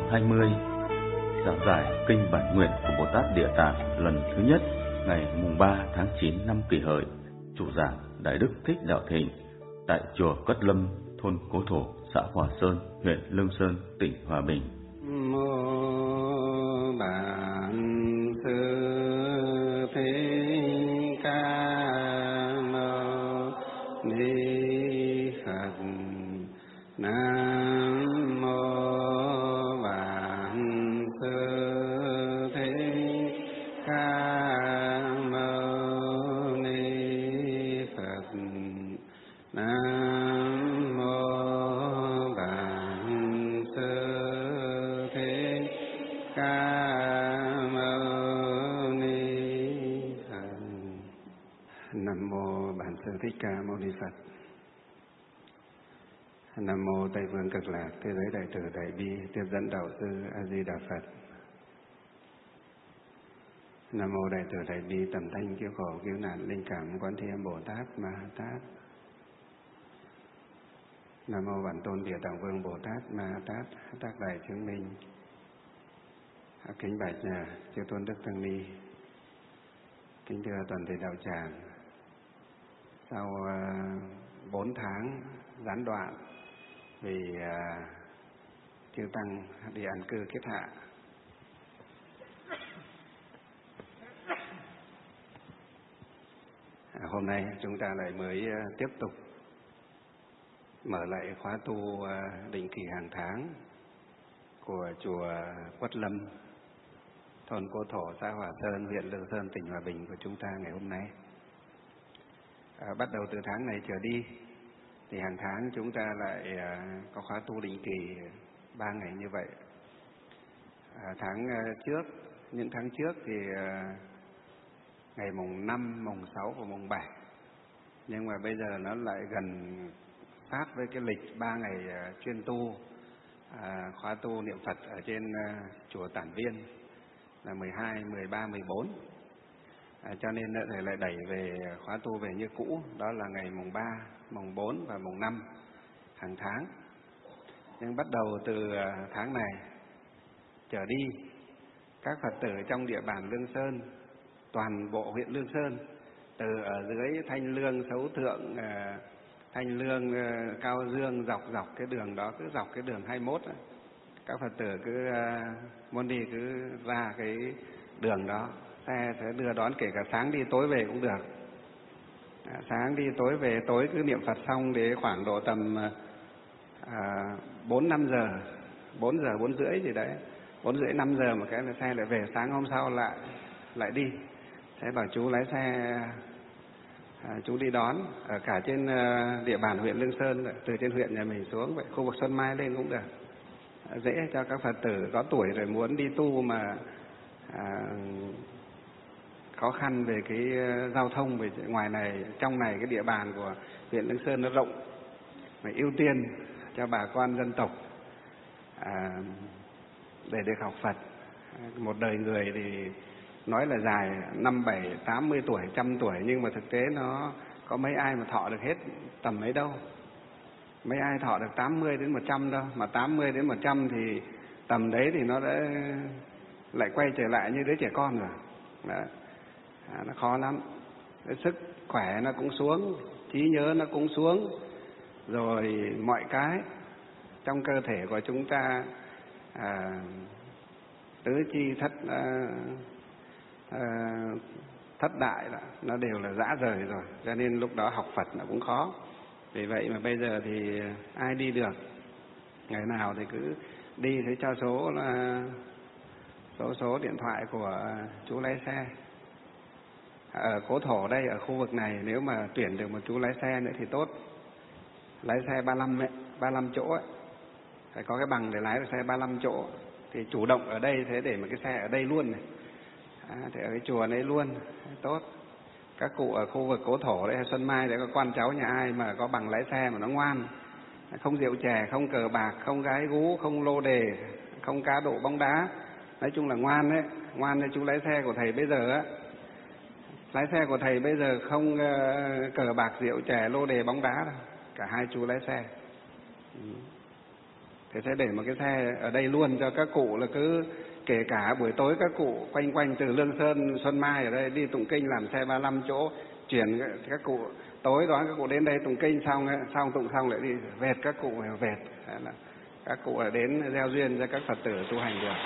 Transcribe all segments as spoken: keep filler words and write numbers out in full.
hai mươi, giảng giải kinh Bản Nguyện của Bồ Tát Địa Tạng lần thứ nhất ngày mùng ba tháng chín năm Kỷ Hợi. Chủ giảng Đại Đức Thích Đạo Thịnh tại chùa Cất Lâm, thôn Cố Thổ, xã Hòa Sơn, huyện Lương Sơn, tỉnh Hòa Bình. Mô Bản Sư Thích Ca Mâu Ni Phật. Nam mô Bản Sư Thích Ca Mâu Ni Phật. Nam mô Bản Sư Thích Ca Mâu Ni Phật. Nam mô Bản Sư Thích Ca Mâu Ni Phật. Nam mô Tây Phương Cực Lạc Thế Giới Đại Từ Đại Bi Tiếp Dẫn Đạo Sư A Di Đà Phật. Nam mô Đại Từ Đại Bi Tầm Thanh Cứu Khổ Cứu Nạn Linh Cảm Quán Thế Âm Bồ Tát Ma Ha Tát. Nam mô Bản Tôn Địa Tạng Vương Bồ Tát Ma Ha Tát Tác Đại Chứng Minh. Kính bạch nhà chư tôn đức tăng ni, kính thưa toàn thể đạo tràng. Sau bốn uh, tháng gián đoạn vì uh, chư tăng đi an cư kiết hạ, à, hôm nay chúng ta lại mới uh, tiếp tục mở lại khóa tu uh, định kỳ hàng tháng của chùa Quất Lâm, thôn Cố Thổ, xã Hòa Sơn, huyện Lương Sơn, tỉnh Hòa Bình của chúng ta ngày hôm nay. À, bắt đầu từ tháng này trở đi thì hàng tháng chúng ta lại à, có khóa tu định kỳ ba ngày như vậy. À, tháng à, trước, những tháng trước thì à, ngày mùng năm, mùng sáu và mùng bảy, nhưng mà bây giờ nó lại gần sát với cái lịch ba ngày à, chuyên tu à, khóa tu niệm Phật ở trên à, chùa Tản Viên là mười hai, mười ba, mười bốn. À, cho nên lại lại đẩy về khóa tu về như cũ, đó là ngày mùng ba, mùng bốn và mùng năm hàng tháng. Nhưng bắt đầu từ tháng này trở đi, các Phật tử trong địa bàn Lương Sơn, toàn bộ huyện Lương Sơn, từ ở dưới Thanh Lương, Sấu Thượng, Thanh Lương, Cao Dương, dọc dọc cái đường đó, cứ dọc cái đường hai mươi mốt đó, các Phật tử cứ muốn đi cứ ra cái đường đó, xe sẽ đưa đón, kể cả sáng đi tối về cũng được. À, sáng đi tối về, tối cứ niệm Phật xong để khoảng độ tầm bốn năm giờ, bốn giờ, bốn rưỡi gì đấy, bốn rưỡi năm giờ một cái là xe lại về, sáng hôm sau lại lại đi. Sẽ bảo chú lái xe, à, chú đi đón ở cả trên uh, địa bàn huyện Lương Sơn, từ trên huyện nhà mình xuống, vậy khu vực Xuân Mai lên cũng được. À, dễ cho các Phật tử có tuổi rồi muốn đi tu mà à, khó khăn về cái giao thông, về ngoài này, trong này cái địa bàn của huyện Lương Sơn nó rộng, phải ưu tiên cho bà con dân tộc à, để được học Phật. Một đời người thì nói là dài năm bảy tám mươi tuổi, trăm tuổi, nhưng mà thực tế nó có mấy ai mà thọ được hết tầm ấy đâu, mấy ai thọ được tám mươi đến một trăm đâu, mà tám mươi đến một trăm thì tầm đấy thì nó đã lại quay trở lại như đứa trẻ con rồi. Đó. À, nó khó lắm, cái sức khỏe nó cũng xuống, trí nhớ nó cũng xuống, rồi mọi cái trong cơ thể của chúng ta, à, tứ chi thất à, à, thất đại đó, nó đều là rã rời rồi, cho nên lúc đó học Phật nó cũng khó. Vì vậy mà bây giờ thì ai đi được, ngày nào thì cứ đi, thấy cho số là số số điện thoại của chú lái xe. Ở Cố Thổ đây, ở khu vực này, nếu mà tuyển được một chú lái xe nữa thì tốt. Lái xe ba mươi lăm ấy, ba mươi lăm chỗ ấy, phải có cái bằng để lái được xe ba mươi lăm chỗ thì chủ động ở đây, thế để mà cái xe ở đây luôn này, à, thì ở cái chùa đấy luôn tốt. Các cụ ở khu vực Cố Thổ đấy, Xuân Mai đấy, có con cháu nhà ai mà có bằng lái xe mà nó ngoan, không rượu chè, không cờ bạc, không gái gú, không lô đề, không cá độ bóng đá, nói chung là ngoan đấy, ngoan như chú lái xe của thầy bây giờ á. Lái xe của thầy bây giờ không uh, cờ bạc, rượu chè, lô đề, bóng đá đâu, cả hai chú lái xe. thì sẽ để một cái xe ở đây luôn cho các cụ, là cứ kể cả buổi tối các cụ quanh quanh từ Lương Sơn, Xuân Mai ở đây đi tụng kinh, làm xe ba mươi lăm chỗ chuyển các cụ, tối đó các cụ đến đây tụng kinh xong xong tụng xong lại đi vẹt các cụ vẹt, là các cụ ở đến gieo duyên cho các Phật tử tu hành được.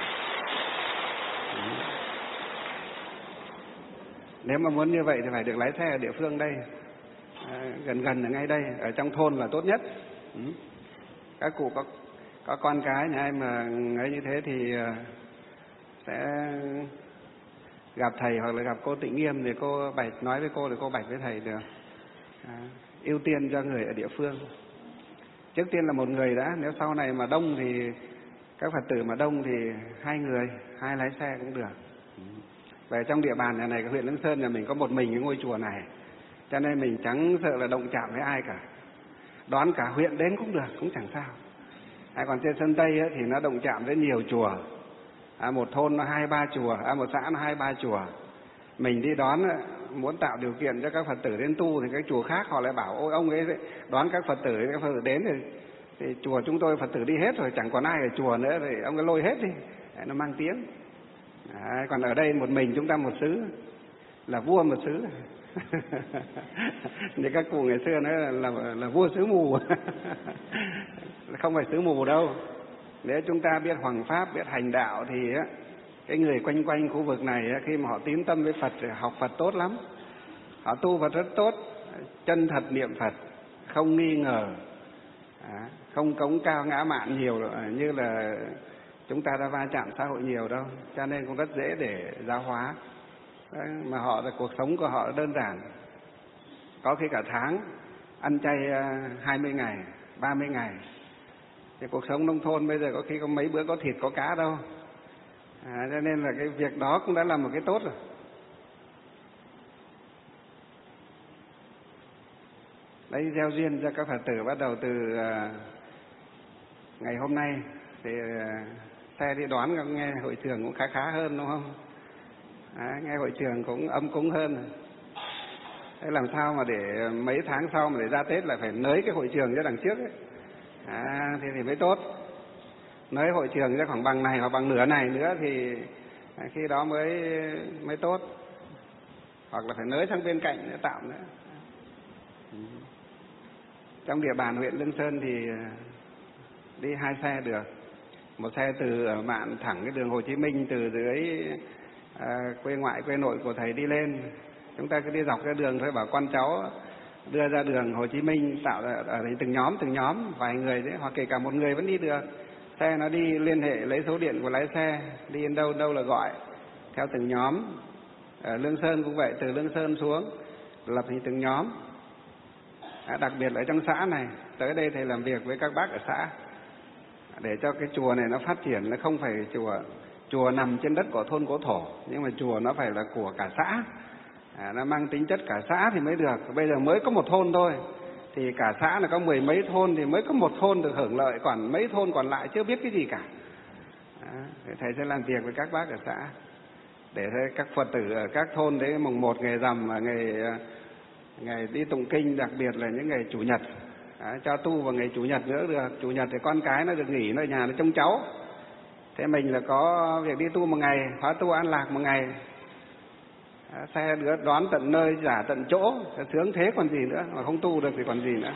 Nếu mà muốn như vậy thì phải được lái xe ở địa phương đây, à, gần gần ở ngay đây, ở trong thôn là tốt nhất. Ừ. Các cụ có có con cái nhà ai mà ấy như thế thì sẽ gặp thầy hoặc là gặp cô Tịnh Nghiêm thì cô bạch, nói với cô thì cô bạch với thầy được. À, ưu tiên cho người ở địa phương. Trước tiên là một người đã, nếu sau này mà đông thì các Phật tử mà đông thì hai người, hai lái xe cũng được. Về trong địa bàn nhà này, huyện Lương Sơn nhà mình có một mình cái ngôi chùa này, cho nên mình chẳng sợ là động chạm với ai cả. Đón cả huyện đến cũng được, cũng chẳng sao. À, còn trên Sơn Tây ấy, thì nó động chạm với nhiều chùa. À, một thôn nó hai ba chùa, à, một xã nó hai ba chùa. Mình đi đón, muốn tạo điều kiện cho các Phật tử đến tu thì các chùa khác họ lại bảo ôi ông ấy đón các Phật tử, các Phật tử đến thì, thì chùa chúng tôi Phật tử đi hết rồi, chẳng còn ai ở chùa nữa thì ông ấy lôi hết đi. Đấy, nó mang tiếng. À, còn ở đây một mình chúng ta một xứ, là vua một xứ. Như các cụ ngày xưa nói là, là, là vua xứ mù. Không phải xứ mù đâu. Nếu chúng ta biết hoằng pháp, biết hành đạo thì á, cái người quanh quanh khu vực này á, khi mà họ tín tâm với Phật thì học Phật tốt lắm. Họ tu Phật rất tốt, chân thật niệm Phật, không nghi ngờ, à, không cống cao ngã mạn nhiều như là chúng ta đã va chạm xã hội nhiều đâu. Cho nên cũng rất dễ để giáo hóa. Đấy, mà họ là cuộc sống của họ đơn giản. Có khi cả tháng ăn chay hai mươi ngày, ba mươi ngày. Thì cuộc sống nông thôn bây giờ có khi có mấy bữa có thịt có cá đâu. À, cho nên là cái việc đó cũng đã là một cái tốt rồi. Đấy, gieo duyên cho các Phật tử bắt đầu từ uh, ngày hôm nay thì uh, xe đi đón nghe hội trường cũng khá khá hơn đúng không? À, nghe hội trường cũng ấm cúng hơn. Thế làm sao mà để mấy tháng sau mà để ra Tết lại phải nới cái hội trường cho đằng trước ấy. À, thì, thì mới tốt. Nới hội trường ra khoảng bằng này hoặc bằng nửa này nữa thì à, khi đó mới mới tốt. Hoặc là phải nới sang bên cạnh nữa, tạm nữa. Trong địa bàn huyện Lương Sơn thì đi hai xe được. Một xe từ ở mạn thẳng cái đường Hồ Chí Minh từ dưới à, quê ngoại quê nội của thầy đi lên. Chúng ta cứ đi dọc cái đường thôi, bảo con cháu đưa ra đường Hồ Chí Minh, tạo ra ở đấy từng nhóm từng nhóm vài người đấy, hoặc kể cả một người vẫn đi được. Xe nó đi liên hệ lấy số điện của lái xe, đi đến đâu đâu là gọi theo từng nhóm. Ở Lương Sơn cũng vậy, từ Lương Sơn xuống lập thành từng nhóm. À, đặc biệt ở trong xã này, tới đây thầy làm việc với các bác ở xã để cho cái chùa này nó phát triển. Nó không phải chùa chùa nằm trên đất của thôn của thổ, nhưng mà chùa nó phải là của cả xã. À, nó mang tính chất cả xã thì mới được. Bây giờ mới có một thôn thôi, thì cả xã là có mười mấy thôn thì mới có một thôn được hưởng lợi, còn mấy thôn còn lại chưa biết cái gì cả. À, thầy sẽ làm việc với các bác ở xã để các Phật tử ở các thôn đấy mùng một ngày rằm và ngày ngày đi tụng kinh, đặc biệt là những ngày chủ nhật, à, cho tu vào ngày chủ nhật nữa được. Chủ nhật thì con cái nó được nghỉ, nó ở nhà nó trông cháu. Thế mình là có việc đi tu một ngày, khóa tu an lạc một ngày. À, xe đứa đón tận nơi, giả tận chỗ, sướng thế còn gì nữa, mà không tu được thì còn gì nữa.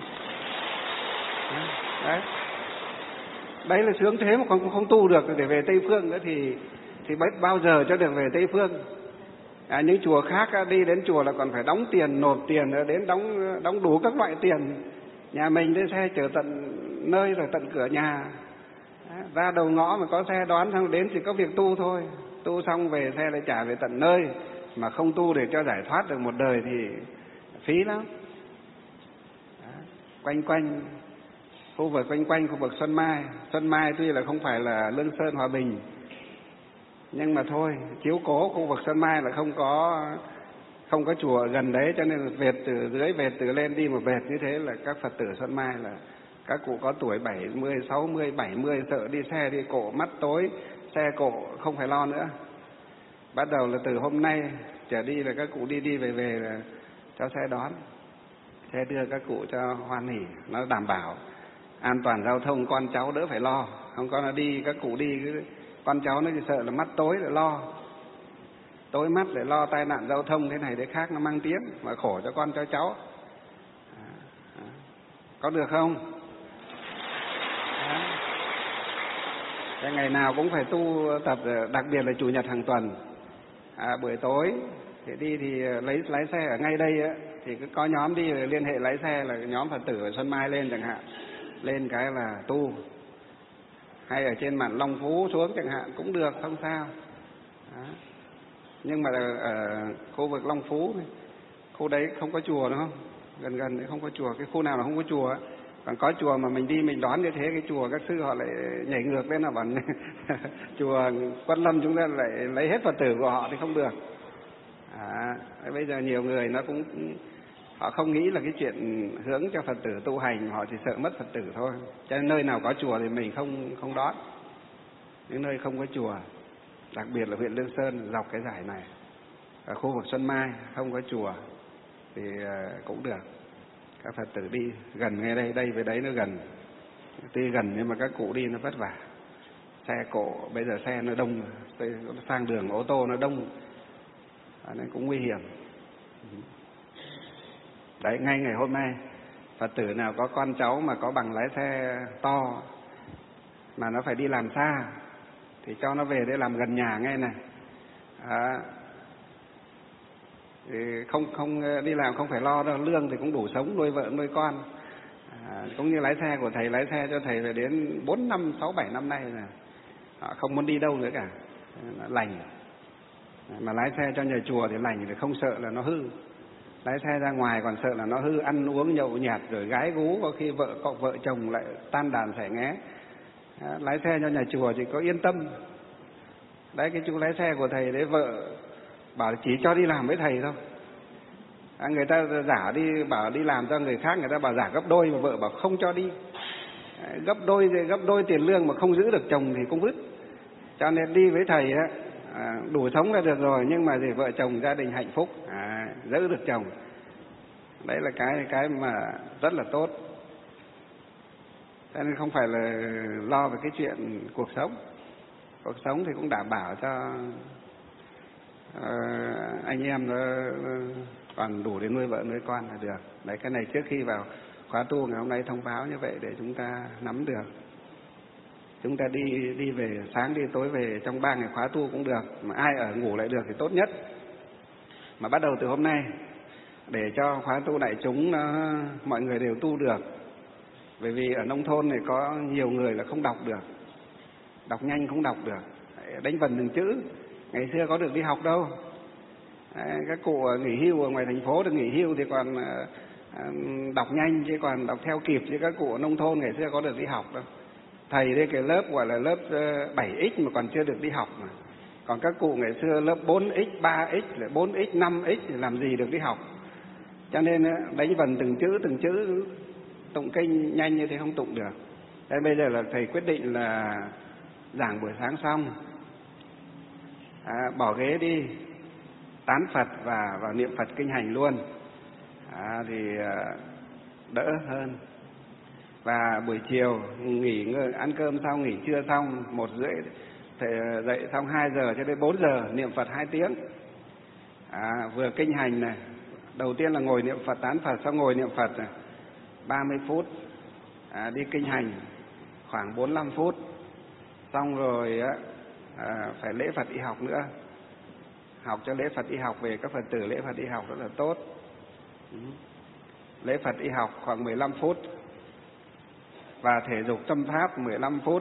Đấy, đấy là sướng thế mà còn không, không tu được để về Tây Phương nữa thì thì bao giờ cho được về Tây Phương. À, những chùa khác đi đến chùa là còn phải đóng tiền, nộp tiền, đến đóng đóng đủ các loại tiền. Nhà mình đến xe chở tận nơi rồi tận cửa nhà. À, ra đầu ngõ mà có xe đón xong đến chỉ có việc tu thôi. Tu xong về xe lại trả về tận nơi. Mà không tu để cho giải thoát được một đời thì phí lắm. À, quanh quanh khu vực quanh quanh khu vực Xuân Mai, Xuân Mai tuy là không phải là Lương Sơn Hòa Bình, nhưng mà thôi, chiếu cố khu vực Xuân Mai là không có không có chùa ở gần đấy, cho nên là vệt từ dưới vệt từ lên đi một vệt như thế là các Phật tử Xuân Mai là các cụ có tuổi bảy mươi, sáu mươi, bảy mươi sợ đi xe đi cộ mắt tối, xe cộ không phải lo nữa. Bắt đầu là từ hôm nay trở đi là các cụ đi đi về về là cho xe đón, xe đưa các cụ cho hoan hỉ, nó đảm bảo. an toàn giao thông, con cháu đỡ phải lo. Không có là đi, các cụ đi, con cháu nó chỉ sợ là mắt tối lại lo, tối mắt lại lo tai nạn giao thông thế này thế khác, nó mang tiếng mà khổ cho con cho cháu. Có được không? Cái ngày nào cũng phải tu tập, đặc biệt là chủ nhật hàng tuần. À, buổi tối thì đi thì lấy lái xe ở ngay đây á, thì cứ có nhóm đi liên hệ lái xe là nhóm Phật tử ở Xuân Mai lên chẳng hạn, lên cái là tu, hay ở trên mạn Long Phú xuống chẳng hạn cũng được, không sao. Đó. Nhưng mà ở khu vực Long Phú này, khu đấy không có chùa đúng không? Gần gần đấy không có chùa, cái khu nào là không có chùa ấy. Còn có chùa mà mình đi mình đón như thế, cái chùa các sư họ lại nhảy ngược lên là bảo chùa Quất Lâm chúng ta lại lấy hết Phật tử của họ thì không được. À, bây giờ nhiều người nó cũng họ không nghĩ là cái chuyện hướng cho Phật tử tu hành, họ chỉ sợ mất Phật tử thôi. Cho nên nơi nào có chùa thì mình không không đón. Những nơi không có chùa, đặc biệt là huyện Lương Sơn dọc cái dải này, ở khu vực Xuân Mai không có chùa thì cũng được. Các Phật tử đi gần ngay đây, đây với đấy nó gần. Tuy gần nhưng mà các cụ đi nó vất vả. Xe cộ, bây giờ xe nó đông, sang đường ô tô nó đông, nên cũng nguy hiểm. Đấy, ngay ngày hôm nay, Phật tử nào có con cháu mà có bằng lái xe to mà nó phải đi làm xa thì cho nó về để làm gần nhà ngay này. À, thì không không đi làm không phải lo đâu, lương thì cũng đủ sống nuôi vợ nuôi con. À, cũng như lái xe của thầy, lái xe cho thầy về đến bốn năm sáu bảy năm nay là họ không muốn đi đâu nữa cả, lành. Mà lái xe cho nhà chùa thì lành, thì không sợ là nó hư. Lái xe ra ngoài còn sợ là nó hư, ăn uống nhậu nhạt rồi gái gú, có khi vợ cọ vợ chồng lại tan đàn xẻ nghé. À, lái xe cho nhà chùa thì có yên tâm. Đấy, cái chú lái xe của thầy đấy, vợ bảo chỉ cho đi làm với thầy thôi. À, người ta giả đi bảo đi làm cho người khác, người ta bảo giả gấp đôi mà vợ bảo không cho đi. À, gấp đôi gấp đôi tiền lương mà không giữ được chồng thì cũng vứt. Cho nên đi với thầy á, à, đủ sống là được rồi, nhưng mà thì vợ chồng gia đình hạnh phúc, à, giữ được chồng. Đấy là cái cái mà rất là tốt. Cho nên không phải là lo về cái chuyện cuộc sống. Cuộc sống thì cũng đảm bảo cho uh, anh em nó còn đủ để nuôi vợ nuôi con là được. Đấy, cái này trước khi vào khóa tu ngày hôm nay thông báo như vậy để chúng ta nắm được. Chúng ta đi đi về, sáng đi tối về, trong ba ngày khóa tu cũng được. Mà ai ở ngủ lại được thì tốt nhất. Mà bắt đầu từ hôm nay, để cho khóa tu đại chúng nó, mọi người đều tu được. Bởi vì ở nông thôn này có nhiều người là không đọc được, đọc nhanh không đọc được, đánh vần từng chữ. Ngày xưa có được đi học đâu. Đấy, các cụ nghỉ hưu ở ngoài thành phố được nghỉ hưu thì còn đọc nhanh, chứ còn đọc theo kịp, chứ các cụ ở nông thôn ngày xưa có được đi học đâu. Thầy đây cái lớp gọi là lớp bảy x mà còn chưa được đi học mà. Còn các cụ ngày xưa lớp bốn x, ba x, bốn x, năm x thì làm gì được đi học. Cho nên đánh vần từng chữ, từng chữ, tụng kinh nhanh như thế không tụng được. Thế bây giờ là thầy quyết định là giảng buổi sáng xong, à, bỏ ghế đi, tán Phật và vào niệm Phật kinh hành luôn, à, thì đỡ hơn. Và buổi chiều nghỉ ngơi, ăn cơm xong, nghỉ trưa xong, một rưỡi thầy dậy xong hai giờ cho đến bốn giờ niệm Phật hai tiếng. À, vừa kinh hành này, đầu tiên là ngồi niệm Phật tán Phật, xong ngồi niệm Phật này, ba mươi phút, à, đi kinh hành khoảng bốn mươi lăm phút, xong rồi à, phải lễ Phật y học nữa, học cho lễ Phật y học về, các Phật tử lễ Phật y học rất là tốt. Ừ. Lễ Phật y học khoảng mười lăm phút và thể dục tâm pháp mười lăm phút.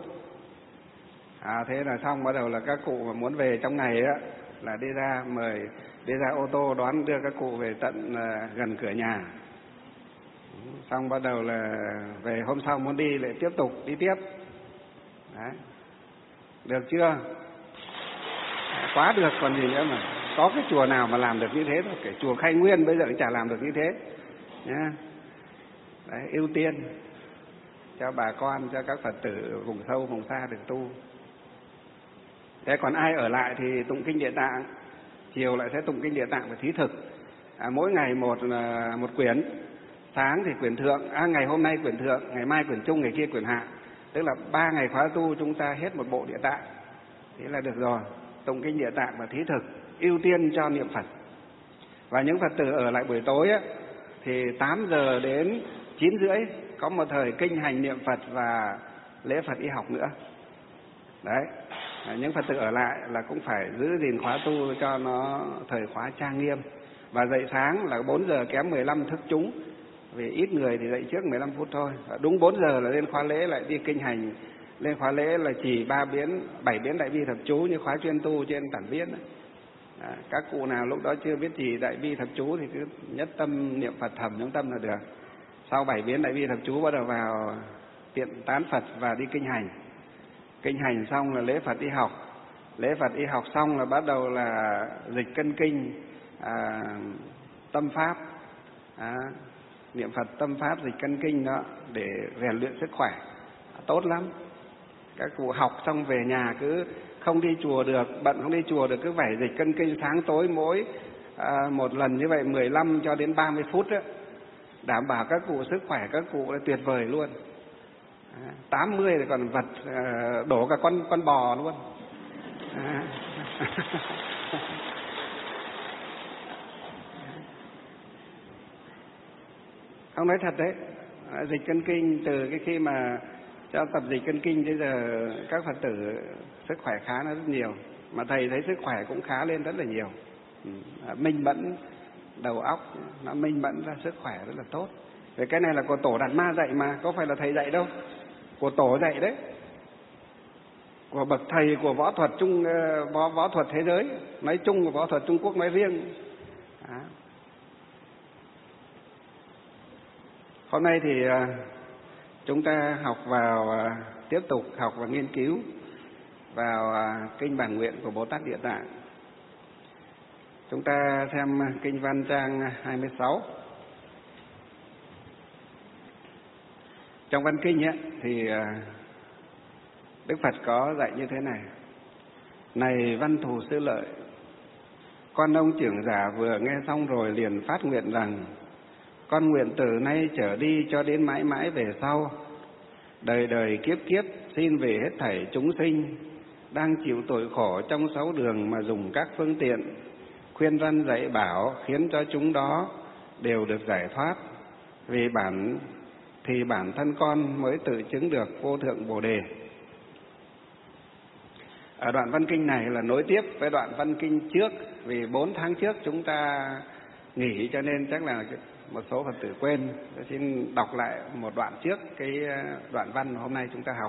À, thế là xong, bắt đầu là các cụ mà muốn về trong ngày á là đi ra mời, đi ra ô tô đón đưa các cụ về tận uh, gần cửa nhà. Xong bắt đầu là về, hôm sau muốn đi lại tiếp tục đi tiếp. Đấy. Được chưa? Quá được còn gì nữa mà. Có cái chùa nào mà làm được như thế đâu. Cái chùa Khai Nguyên bây giờ cũng chả làm được như thế nhá. Đấy, ưu tiên cho bà con, cho các Phật tử vùng sâu vùng xa được tu. Thế còn ai ở lại thì tụng kinh Địa Tạng, chiều lại sẽ tụng kinh Địa Tạng và thí thực, à, mỗi ngày một một quyển, sáng thì quyển thượng, à, ngày hôm nay quyển thượng, ngày mai quyển trung, ngày kia quyển hạ. Tức là ba ngày khóa tu chúng ta hết một bộ Địa Tạng, thế là được rồi. Tụng kinh Địa Tạng và thí thực, ưu tiên cho niệm Phật. Và những Phật tử ở lại buổi tối á, thì tám giờ đến chín rưỡi có một thời kinh hành niệm Phật và lễ Phật y học nữa. Đấy, những Phật tử ở lại là cũng phải giữ gìn khóa tu cho nó thời khóa trang nghiêm. Và dậy sáng là bốn giờ kém mười lăm thức chúng, vì ít người thì dậy trước mười lăm phút thôi. Đúng bốn giờ là lên khóa lễ lại đi kinh hành. Lên khóa lễ là chỉ ba biến, bảy biến đại bi thập chú như khóa chuyên tu trên Tản Viết. À, các cụ nào lúc đó chưa biết gì đại bi thập chú thì cứ nhất tâm niệm Phật thầm trong tâm là được. Sau bảy biến đại bi thập chú bắt đầu vào tiện tán Phật và đi kinh hành. Kinh hành xong là lễ Phật y học. Lễ Phật y học xong là bắt đầu là dịch cân kinh, à, tâm pháp, à, niệm Phật tâm pháp dịch cân kinh đó để rèn luyện sức khỏe. Tốt lắm. Các cụ học xong về nhà cứ không đi chùa được, bận không đi chùa được, cứ phải dịch cân kinh sáng tối mỗi à, một lần như vậy mười lăm cho đến ba mươi phút đó. Đảm bảo các cụ sức khỏe các cụ là tuyệt vời luôn. À, tám mươi thì còn vật à, đổ cả con con bò luôn. À. Không nói thật đấy, à, dịch cân kinh từ cái khi mà cho tập dịch cân kinh bây giờ các Phật tử sức khỏe khá nó rất nhiều, mà thầy thấy sức khỏe cũng khá lên rất là nhiều. À, minh mẫn đầu óc, nó minh mẫn ra sức khỏe rất là tốt. Vì cái này là của tổ Đạt Ma dạy mà, có phải là thầy dạy đâu, của tổ dạy đấy, của bậc thầy của võ thuật trung võ võ thuật thế giới nói chung và võ thuật Trung Quốc nói riêng. À. Hôm nay thì chúng ta học vào tiếp tục học và nghiên cứu vào kinh bản nguyện của Bồ Tát Địa Tạng. Chúng ta xem kinh văn trang hai mươi sáu. Trong văn kinh ấy, thì Đức Phật có dạy như thế này: Này Văn Thù Sư Lợi, con ông trưởng giả vừa nghe xong rồi liền phát nguyện rằng: con nguyện từ nay trở đi cho đến mãi mãi về sau, đời đời kiếp kiếp xin về hết thảy chúng sinh đang chịu tội khổ trong sáu đường mà dùng các phương tiện khuyên răn dạy bảo, khiến cho chúng đó đều được giải thoát. Vì bản thì bản thân con mới tự chứng được vô thượng Bồ Đề. Ở đoạn văn kinh này là nối tiếp với đoạn văn kinh trước, vì bốn tháng trước chúng ta nghỉ cho nên chắc là một số Phật tử quên. Tôi xin đọc lại một đoạn trước cái đoạn văn hôm nay chúng ta học.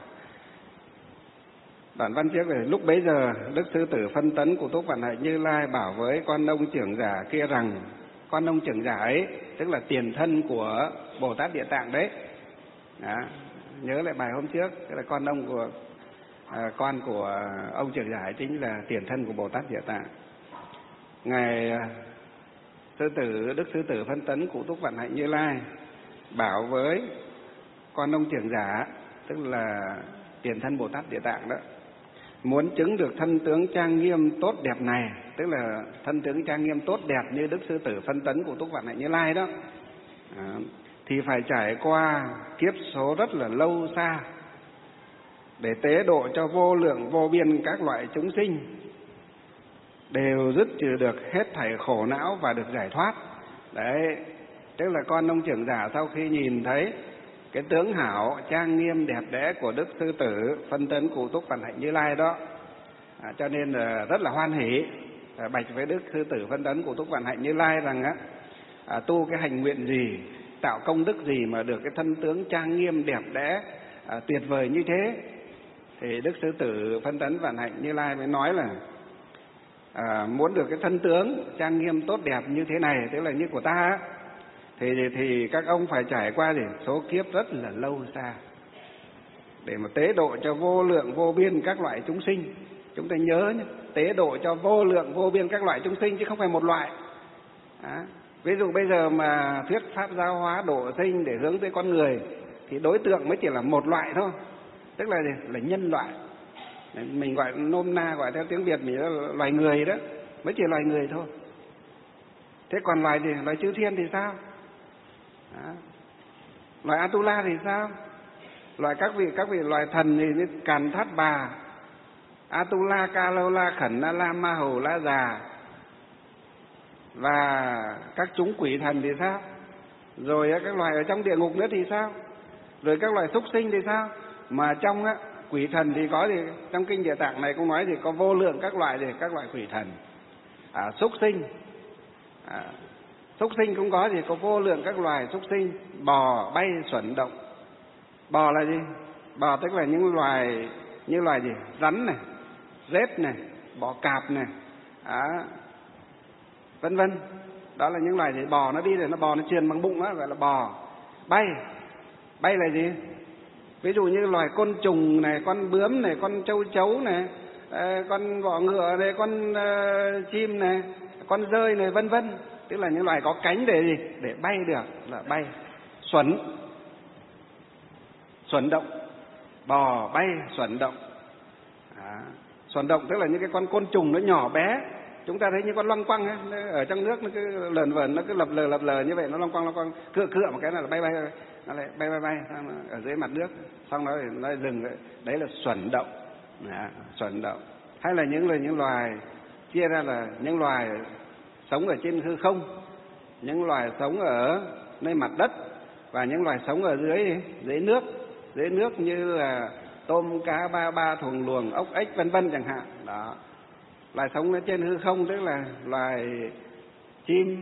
Đoạn văn trước về lúc bấy giờ Đức Sư Tử Phân Tấn của Túc Vạn Hạnh Như Lai bảo với con ông trưởng giả kia rằng, con ông trưởng giả ấy tức là tiền thân của Bồ Tát Địa Tạng đấy. Đó, nhớ lại bài hôm trước, tức là con ông của à, con của ông trưởng giả ấy chính là tiền thân của Bồ Tát Địa Tạng. Ngài Sư Tử Đức Sư Tử Phân Tấn của Túc Vạn Hạnh Như Lai bảo với con ông trưởng giả, tức là tiền thân Bồ Tát Địa Tạng đó, muốn chứng được thân tướng trang nghiêm tốt đẹp này, tức là thân tướng trang nghiêm tốt đẹp như Đức Sư Tử Phân Tấn của Túc Vạn Hạnh Như Lai đó, à, thì phải trải qua kiếp số rất là lâu xa để tế độ cho vô lượng vô biên các loại chúng sinh đều dứt trừ được hết thảy khổ não và được giải thoát. Đấy, tức là con ông trưởng giả sau khi nhìn thấy cái tướng hảo trang nghiêm đẹp đẽ của Đức Sư Tử Phân Tấn Cụ Túc Vạn Hạnh Như Lai đó, à, cho nên là rất là hoan hỷ, à, bạch với Đức Sư Tử Phân Tấn Cụ Túc Vạn Hạnh Như Lai rằng á, à, tu cái hành nguyện gì, tạo công đức gì mà được cái thân tướng trang nghiêm đẹp đẽ, à, tuyệt vời như thế. Thì Đức Sư Tử Phân Tấn Vạn Hạnh Như Lai mới nói là à, muốn được cái thân tướng trang nghiêm tốt đẹp như thế này, tức là như của ta á, thì, thì các ông phải trải qua gì? Số kiếp rất là lâu xa để mà tế độ cho vô lượng vô biên các loại chúng sinh. Chúng ta nhớ nhé, tế độ cho vô lượng vô biên các loại chúng sinh chứ không phải một loại. À, ví dụ bây giờ mà thuyết pháp giáo hóa độ sinh để hướng tới con người thì đối tượng mới chỉ là một loại thôi, tức là gì? Là nhân loại. Mình gọi nôm na, gọi theo tiếng Việt mình là loài người đó, mới chỉ loài người thôi. Thế còn loài gì? Loài chư thiên thì sao? Đó. Loài Atula thì sao? Loài các vị các vị loài thần thì như Càn Thát Bà, Atula, Kalola, Khẩn Na La, Ma Hầu La Già. Và các chúng quỷ thần thì sao? Rồi các loài ở trong địa ngục nữa thì sao? Rồi các loài súc sinh thì sao? Mà trong á, quỷ thần thì có thì trong kinh Địa Tạng này cũng nói thì có vô lượng các loại thì các loại quỷ thần. À, súc sinh, à, súc sinh cũng có thì có vô lượng các loài súc sinh, bò, bay, xuẩn động. Bò là gì? Bò tức là những loài như loài gì? Rắn này, rết này, bò cạp này, à, vân vân. Đó là những loài gì? Bò nó đi rồi nó bò nó truyền bằng bụng đó, gọi là bò. Bay, bay là gì? Ví dụ như loài côn trùng này, con bướm này, con châu chấu này, con bọ ngựa này, con uh, chim này, con dơi này, vân vân. Tức là những loài có cánh để gì? Để bay được, là bay. Xuẩn, xuẩn động, bò bay, xuẩn động. À, xuẩn động tức là những cái con côn trùng nó nhỏ bé. Chúng ta thấy những con loăng quăng ấy, ở trong nước nó cứ lờn vờn, nó cứ lập lờ lập lờ như vậy, nó loăng quăng loăng quăng, cựa cựa một cái là bay bay, nó lại bay bay bay ở dưới mặt nước, xong đó thì nó dừng lại. Đấy là xuẩn động, à, xuẩn động. Hay là những là những loài chia ra là những loài sống ở trên hư không, những loài sống ở nơi mặt đất và những loài sống ở dưới dưới nước, dưới nước như là tôm, cá, ba ba, thuồng luồng, ốc ếch vân vân chẳng hạn. Đó. Loài sống ở trên hư không tức là loài chim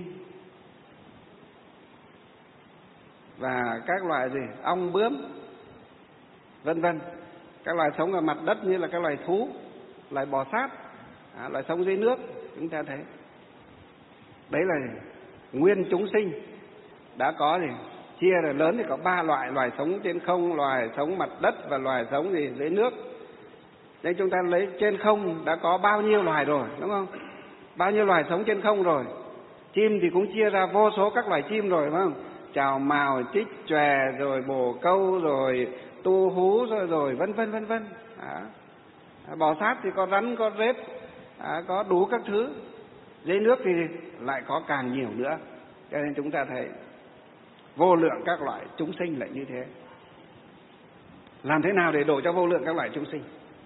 và các loài gì? Ong, bướm, vân vân. Các loài sống ở mặt đất như là các loài thú, loài bò sát, à, loài sống dưới nước, chúng ta thấy. Đấy là nguyên chúng sinh. Đã có thì chia là lớn thì có ba loại: loài sống trên không, loài sống mặt đất và loài sống gì dưới nước. Nên chúng ta lấy trên không đã có bao nhiêu loài rồi, đúng không? Bao nhiêu loài sống trên không rồi. Chim thì cũng chia ra vô số các loài chim rồi, đúng không? Chào mào, chích chòe, rồi bồ câu, rồi tu hú, rồi rồi vân vân vân vân. À, bò sát thì có rắn, có rết, à, có đủ các thứ. Dưới nước thì lại có càng nhiều nữa. Cho nên chúng ta thấy vô lượng các loại chúng sinh lại như thế. Làm thế nào để độ cho vô lượng các loại chúng sinh?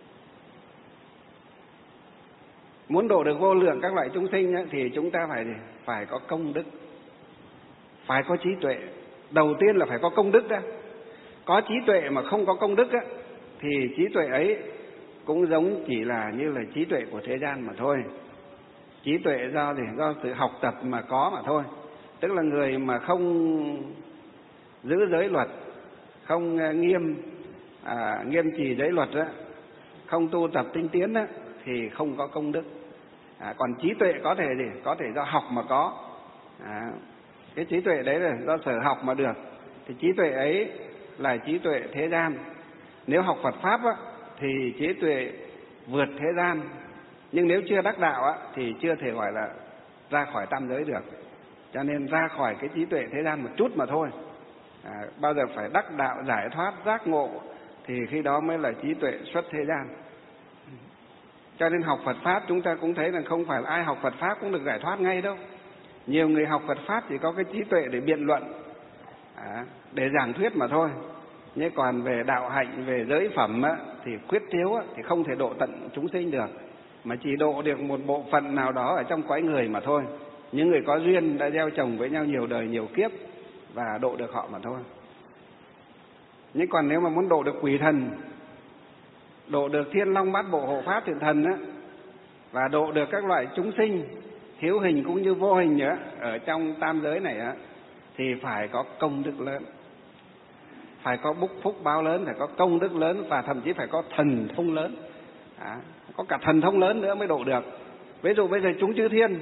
Muốn độ được vô lượng các loại chúng sinh ấy, thì chúng ta phải phải có công đức, phải có trí tuệ. Đầu tiên là phải có công đức đã. Có trí tuệ mà không có công đức ấy, thì trí tuệ ấy cũng giống chỉ là như là trí tuệ của thế gian mà thôi. Trí tuệ do thì do sự học tập mà có mà thôi. Tức là người mà không giữ giới luật, không nghiêm à, nghiêm trì giới luật đó, không tu tập tinh tiến đó, thì không có công đức. À, còn trí tuệ có thể gì? Có thể do học mà có. À, cái trí tuệ đấy là do sở học mà được. Thì trí tuệ ấy là trí tuệ thế gian. Nếu học Phật pháp á, thì trí tuệ vượt thế gian. Nhưng nếu chưa đắc đạo á, thì chưa thể gọi là ra khỏi tam giới được. Cho nên ra khỏi cái trí tuệ thế gian một chút mà thôi. À, bao giờ phải đắc đạo, giải thoát, giác ngộ, thì khi đó mới là trí tuệ xuất thế gian. Cho nên học Phật pháp chúng ta cũng thấy là không phải là ai học Phật pháp cũng được giải thoát ngay đâu. Nhiều người học Phật pháp chỉ có cái trí tuệ để biện luận, à, để giảng thuyết mà thôi. Nhưng còn về đạo hạnh, về giới phẩm á, thì khuyết thiếu á, thì không thể độ tận chúng sinh được, mà chỉ độ được một bộ phận nào đó ở trong cõi người mà thôi. Những người có duyên đã gieo trồng với nhau nhiều đời nhiều kiếp và độ được họ mà thôi. Nhưng còn nếu mà muốn độ được quỷ thần, độ được thiên long bát bộ hộ pháp thiện thần á, và độ được các loại chúng sinh hữu hình cũng như vô hình nữa ở trong tam giới này á, thì phải có công đức lớn, phải có búc phúc báo lớn, phải có công đức lớn, và thậm chí phải có thần thông lớn. À, có cả thần thông lớn nữa mới độ được. Ví dụ bây giờ chúng chư thiên,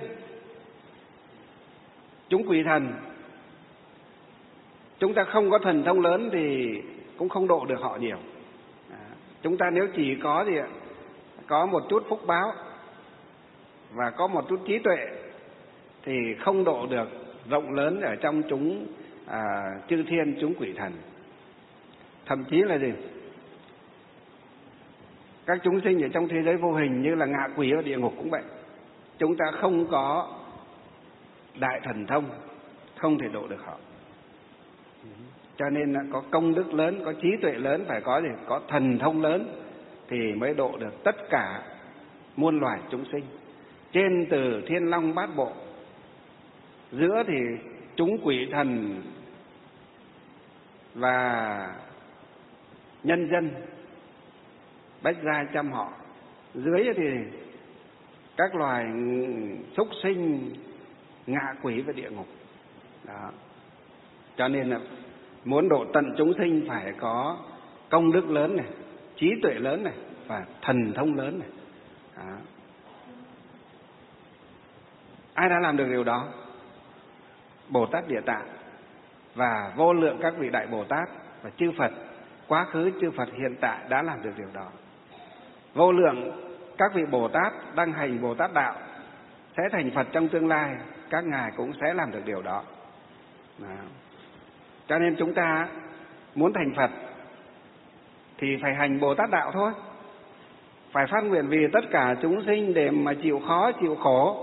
chúng quỷ thần, chúng ta không có thần thông lớn thì cũng không độ được họ nhiều. À, chúng ta nếu chỉ có gì ạ, có một chút phúc báo và có một chút trí tuệ thì không độ được rộng lớn ở trong chúng à, chư thiên, chúng quỷ thần. Thậm chí là gì? Các chúng sinh ở trong thế giới vô hình như là ngạ quỷ ở địa ngục cũng vậy. Chúng ta không có đại thần thông, không thể độ được họ. Cho nên là có công đức lớn, có trí tuệ lớn, phải có gì? Có thần thông lớn thì mới độ được tất cả muôn loài chúng sinh. Trên từ thiên long bát bộ, giữa thì chúng quỷ thần và nhân dân bách gia trăm họ, dưới thì các loài súc sinh, ngạ quỷ và địa ngục. Đó. Cho nên là muốn độ tận chúng sinh phải có công đức lớn này, trí tuệ lớn này và thần thông lớn này. Đó. Ai đã làm được điều đó? Bồ Tát Địa Tạng và vô lượng các vị đại Bồ Tát và chư Phật quá khứ, chư Phật hiện tại đã làm được điều đó. Vô lượng các vị Bồ Tát đang hành Bồ Tát đạo sẽ thành Phật trong tương lai, các ngài cũng sẽ làm được điều đó. Đó. Cho nên chúng ta muốn thành Phật thì phải hành Bồ Tát đạo thôi, phải phát nguyện vì tất cả chúng sinh để mà chịu khó chịu khổ.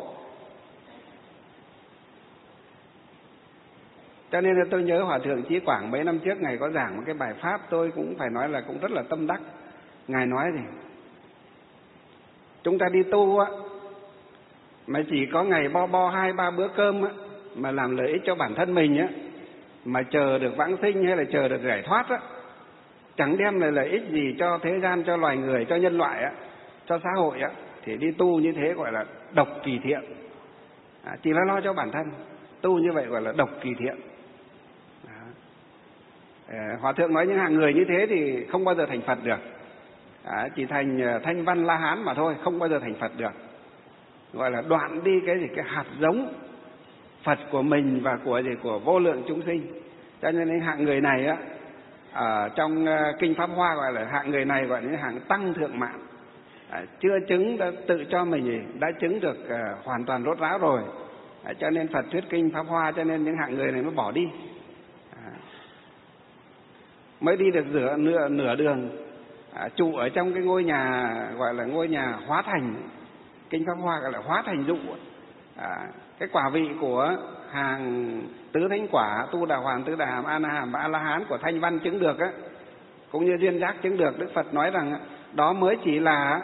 Cho nên là tôi nhớ Hòa Thượng Chí Quảng mấy năm trước Ngài có giảng một cái bài pháp, tôi cũng phải nói là cũng rất là tâm đắc. Ngài nói gì? Chúng ta đi tu á, mà chỉ có ngày bo bo hai ba bữa cơm á, mà làm lợi ích cho bản thân mình á, mà chờ được vãng sinh hay là chờ được giải thoát á, chẳng đem lại lợi ích gì cho thế gian, cho loài người, cho nhân loại á, cho xã hội á, thì đi tu như thế gọi là độc kỳ thiện. À, chỉ là lo cho bản thân, tu như vậy gọi là độc kỳ thiện. À, Hòa Thượng nói những hạng người như thế thì không bao giờ thành Phật được. À, chỉ thành Thanh Văn La Hán mà thôi, không bao giờ thành Phật được. Gọi là đoạn đi cái gì cái hạt giống Phật của mình và của gì của vô lượng chúng sinh. Cho nên những hạng người này á, ở trong kinh Pháp Hoa gọi là hạng người này gọi là những hạng tăng thượng mạng. À, chưa chứng đã tự cho mình đã chứng được à, hoàn toàn rốt ráo rồi. À, cho nên Phật thuyết kinh Pháp Hoa, cho nên những hạng người này mới bỏ đi. À, mới đi được giữa nửa, nửa đường, à, trụ ở trong cái ngôi nhà gọi là ngôi nhà hóa thành. Kinh Pháp Hoa gọi là hóa thành dụ. À, cái quả vị của hàng tứ thánh quả, tu đà hoàng, tứ đà hàm, a na hàm và a la hán của Thanh Văn chứng được á, cũng như duyên giác chứng được, Đức Phật nói rằng đó mới chỉ là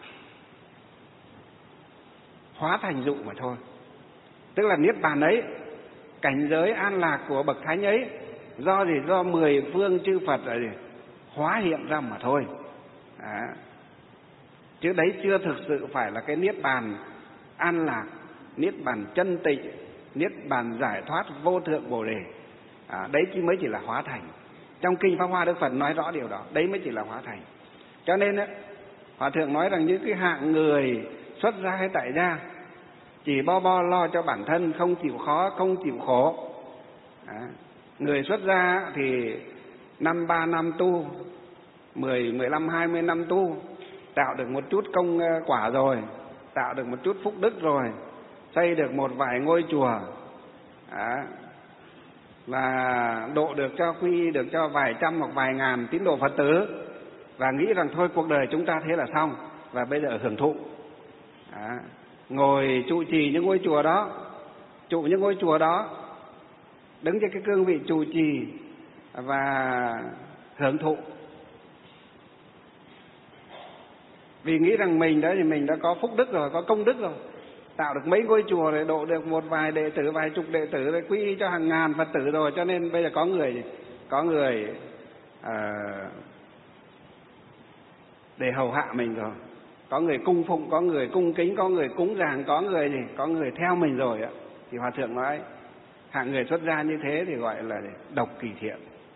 hóa thành dụ mà thôi. Tức là niết bàn ấy, cảnh giới an lạc của bậc thánh ấy, do gì do mười phương chư Phật ở gì hóa hiện ra mà thôi. À, chứ đấy chưa thực sự phải là cái niết bàn an lạc, niết bàn chân tịnh, niết bàn giải thoát vô thượng bồ đề. À, đấy chỉ mới chỉ là hóa thành. Trong kinh Pháp Hoa Đức Phật nói rõ điều đó, đấy mới chỉ là hóa thành. Cho nên ấy, Hòa Thượng nói rằng những cái hạng người xuất gia hay tại gia chỉ bo bo lo cho bản thân, không chịu khó, không chịu khổ. À, người xuất gia thì năm ba năm tu, mười, mười lăm, hai mươi năm tu, tạo được một chút công quả rồi, tạo được một chút phúc đức rồi, xây được một vài ngôi chùa, à, và độ được cho quy được cho vài trăm hoặc vài ngàn tín đồ Phật tử, và nghĩ rằng thôi cuộc đời chúng ta thế là xong và bây giờ hưởng thụ. À, ngồi trụ trì những ngôi chùa đó, trụ những ngôi chùa đó, đứng trên cái cương vị trụ trì và hưởng thụ, vì nghĩ rằng mình đó thì mình đã có phúc đức rồi, có công đức rồi, tạo được mấy ngôi chùa để độ được một vài đệ tử, vài chục đệ tử để quy y cho hàng ngàn Phật tử rồi, cho nên bây giờ có người có người à, để hầu hạ mình rồi, có người cung phụng, có người cung kính, có người cúng dường, có người gì, có người theo mình rồi ạ. Thì Hòa Thượng nói hạng người xuất gia như thế thì gọi là độc kỳ thiện.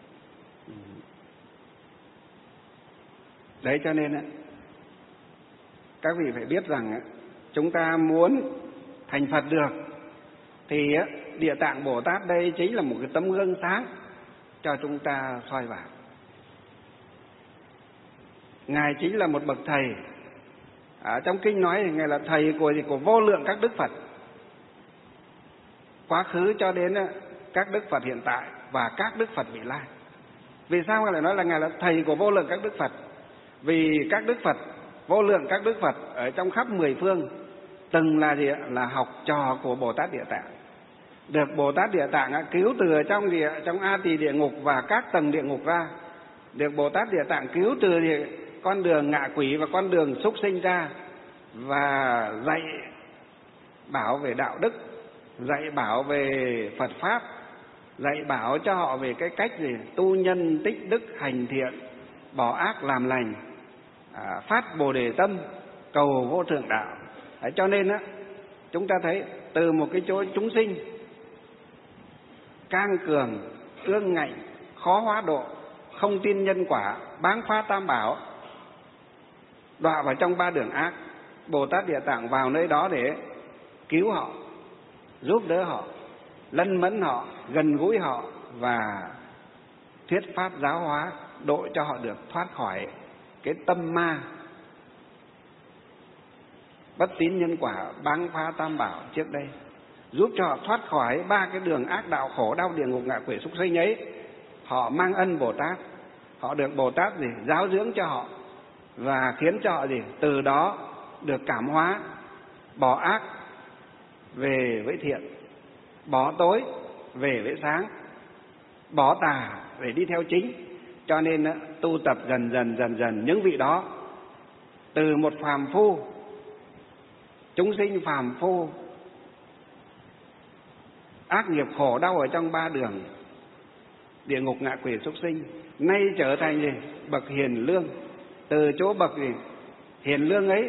Đấy, cho nên các vị phải biết rằng chúng ta muốn thành Phật được thì Địa Tạng Bồ Tát đây chính là một cái tấm gương sáng cho chúng ta soi vào. Ngài chính là một bậc thầy. Ở trong kinh nói thì Ngài là thầy của gì của vô lượng các đức Phật quá khứ cho đến các đức Phật hiện tại và các đức Phật vị lai. Vì sao Ngài lại nói là Ngài là thầy của vô lượng các đức Phật? Vì các đức Phật, vô lượng các đức Phật ở trong khắp mười phương từng là gì ạ? Là học trò của Bồ Tát Địa Tạng. được Bồ Tát Địa Tạng cứu từ ở trong địa trong A Tỳ địa ngục và các tầng địa ngục ra, được Bồ Tát Địa Tạng cứu từ địa, con đường ngạ quỷ và con đường súc sinh ra, và dạy bảo về đạo đức, dạy bảo về Phật pháp, dạy bảo cho họ về cái cách gì tu nhân tích đức hành thiện, bỏ ác làm lành, à, phát Bồ Đề tâm, cầu vô thượng đạo. Đấy, cho nên á, chúng ta thấy từ một cái chỗ chúng sinh cang cường, ương ngạnh, khó hóa độ, không tin nhân quả, báng phá tam bảo, đọa vào trong ba đường ác, Bồ Tát Địa Tạng vào nơi đó để cứu họ, giúp đỡ họ, lân mẫn họ, gần gũi họ và thuyết pháp giáo hóa, độ cho họ được thoát khỏi cái tâm ma bất tín nhân quả, báng phá tam bảo trước đây, giúp cho họ thoát khỏi ba cái đường ác đạo khổ đau địa ngục ngạ quỷ súc sinh ấy. Họ mang ân Bồ Tát, họ được Bồ Tát gì giáo dưỡng cho họ và khiến cho họ gì từ đó được cảm hóa, bỏ ác về với thiện, bỏ tối về với sáng, bỏ tà để đi theo chính. Cho nên tu tập dần dần dần dần những vị đó từ một phàm phu, chúng sinh phàm phu ác nghiệp khổ đau ở trong ba đường địa ngục ngạ quỷ súc sinh, nay trở thành gì bậc hiền lương. Từ chỗ bậc gì hiền lương ấy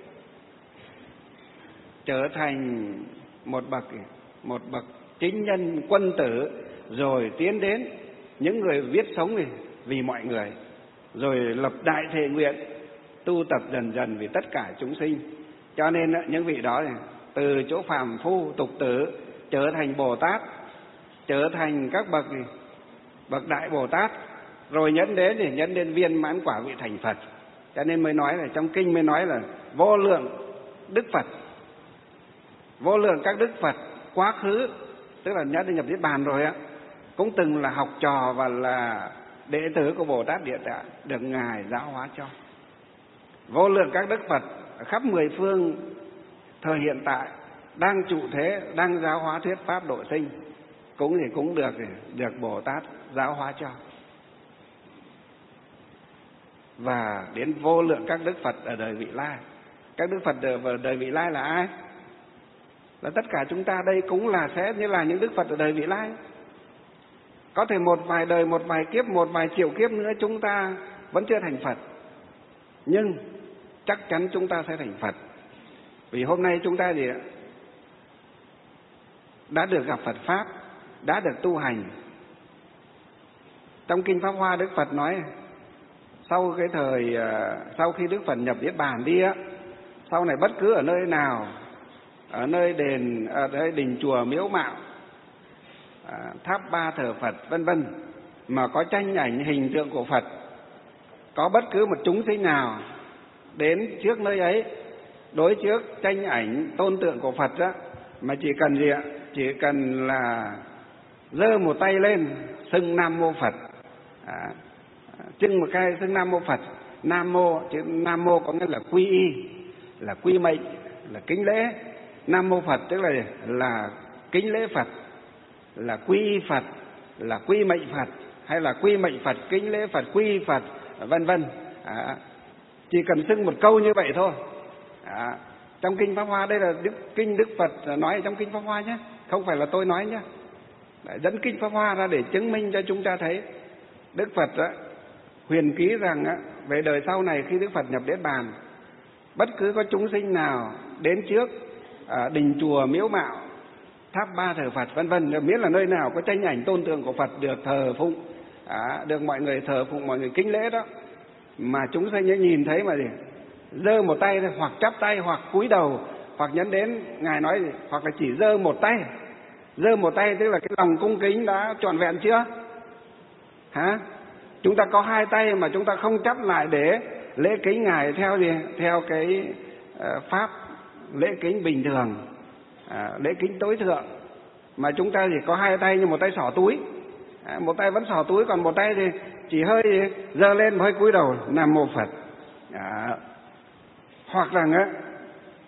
trở thành một bậc một bậc chính nhân quân tử, rồi tiến đến những người biết sống vì mọi người, rồi lập đại thệ nguyện tu tập dần dần vì tất cả chúng sinh. Cho nên những vị đó từ chỗ phàm phu tục tử trở thành Bồ Tát, trở thành các bậc bậc đại Bồ Tát, rồi nhấn đến thì nhấn đến viên mãn quả vị thành Phật. Cho nên mới nói là trong kinh mới nói là vô lượng đức Phật, vô lượng các đức Phật quá khứ, tức là nhớ đến nhập niết bàn rồi á, cũng từng là học trò và là đệ tử của Bồ Tát Địa Tạng, được ngài giáo hóa cho. Vô lượng các đức Phật khắp mười phương thời hiện tại đang trụ thế, đang giáo hóa thuyết pháp độ sinh, cũng thì cũng được được Bồ Tát giáo hóa cho. Và đến vô lượng các đức Phật ở đời vị lai. Các đức Phật ở đời vị lai là ai? Là tất cả chúng ta đây cũng là sẽ như là những đức Phật ở đời vị lai. Có thể một vài đời, một vài kiếp, một vài triệu kiếp nữa chúng ta vẫn chưa thành Phật, nhưng chắc chắn chúng ta sẽ thành Phật. Vì hôm nay chúng ta gì ạ? Đã được gặp Phật Pháp, đã được tu hành. Trong Kinh Pháp Hoa, Đức Phật nói sau cái thời sau khi Đức Phật nhập niết bàn đi á, sau này bất cứ ở nơi nào, ở nơi đền, ở nơi đình chùa miếu mạo, tháp ba thờ Phật vân vân mà có tranh ảnh hình tượng của Phật, có bất cứ một chúng sinh nào đến trước nơi ấy, đối trước tranh ảnh tôn tượng của Phật đó, mà chỉ cần gì ạ? Chỉ cần là giơ một tay lên xưng Nam Mô Phật, à, chưng một cái xưng Nam Mô Phật. Nam Mô, chữ Nam Mô có nghĩa là quy y, là quy mệnh, là kính lễ. Nam Mô Phật tức là là kính lễ Phật, là quy y Phật, là quy mệnh Phật, hay là quy mệnh Phật, kính lễ Phật, quy y Phật, vân vân. À, chỉ cần xưng một câu như vậy thôi. À, trong Kinh Pháp Hoa, đây là Đức, Kinh Đức Phật nói trong Kinh Pháp Hoa nhé, không phải là tôi nói nhé. Để dẫn Kinh Pháp Hoa ra để chứng minh cho chúng ta thấy Đức Phật đó, huyền ký rằng á, về đời sau này khi Đức Phật nhập niết bàn, bất cứ có chúng sinh nào đến trước à, đình chùa miếu mạo, tháp ba thờ Phật vân vân, miễn là nơi nào có tranh ảnh tôn tượng của Phật được thờ phụng, à, được mọi người thờ phụng, mọi người kính lễ đó, mà chúng sinh ấy nhìn thấy mà gì, giơ một tay hoặc chắp tay hoặc cúi đầu hoặc nhấn đến, ngài nói gì, hoặc là chỉ giơ một tay. Giơ một tay tức là cái lòng cung kính đã trọn vẹn chưa? Hả? Chúng ta có hai tay mà chúng ta không chắp lại để lễ kính ngài theo gì? Theo cái uh, pháp lễ kính bình thường, uh, lễ kính tối thượng, mà chúng ta chỉ có hai tay nhưng một tay xỏ túi, uh, một tay vẫn xỏ túi, còn một tay thì chỉ hơi giơ lên, hơi cúi đầu Nam Mô Phật. Uh, hoặc rằng á,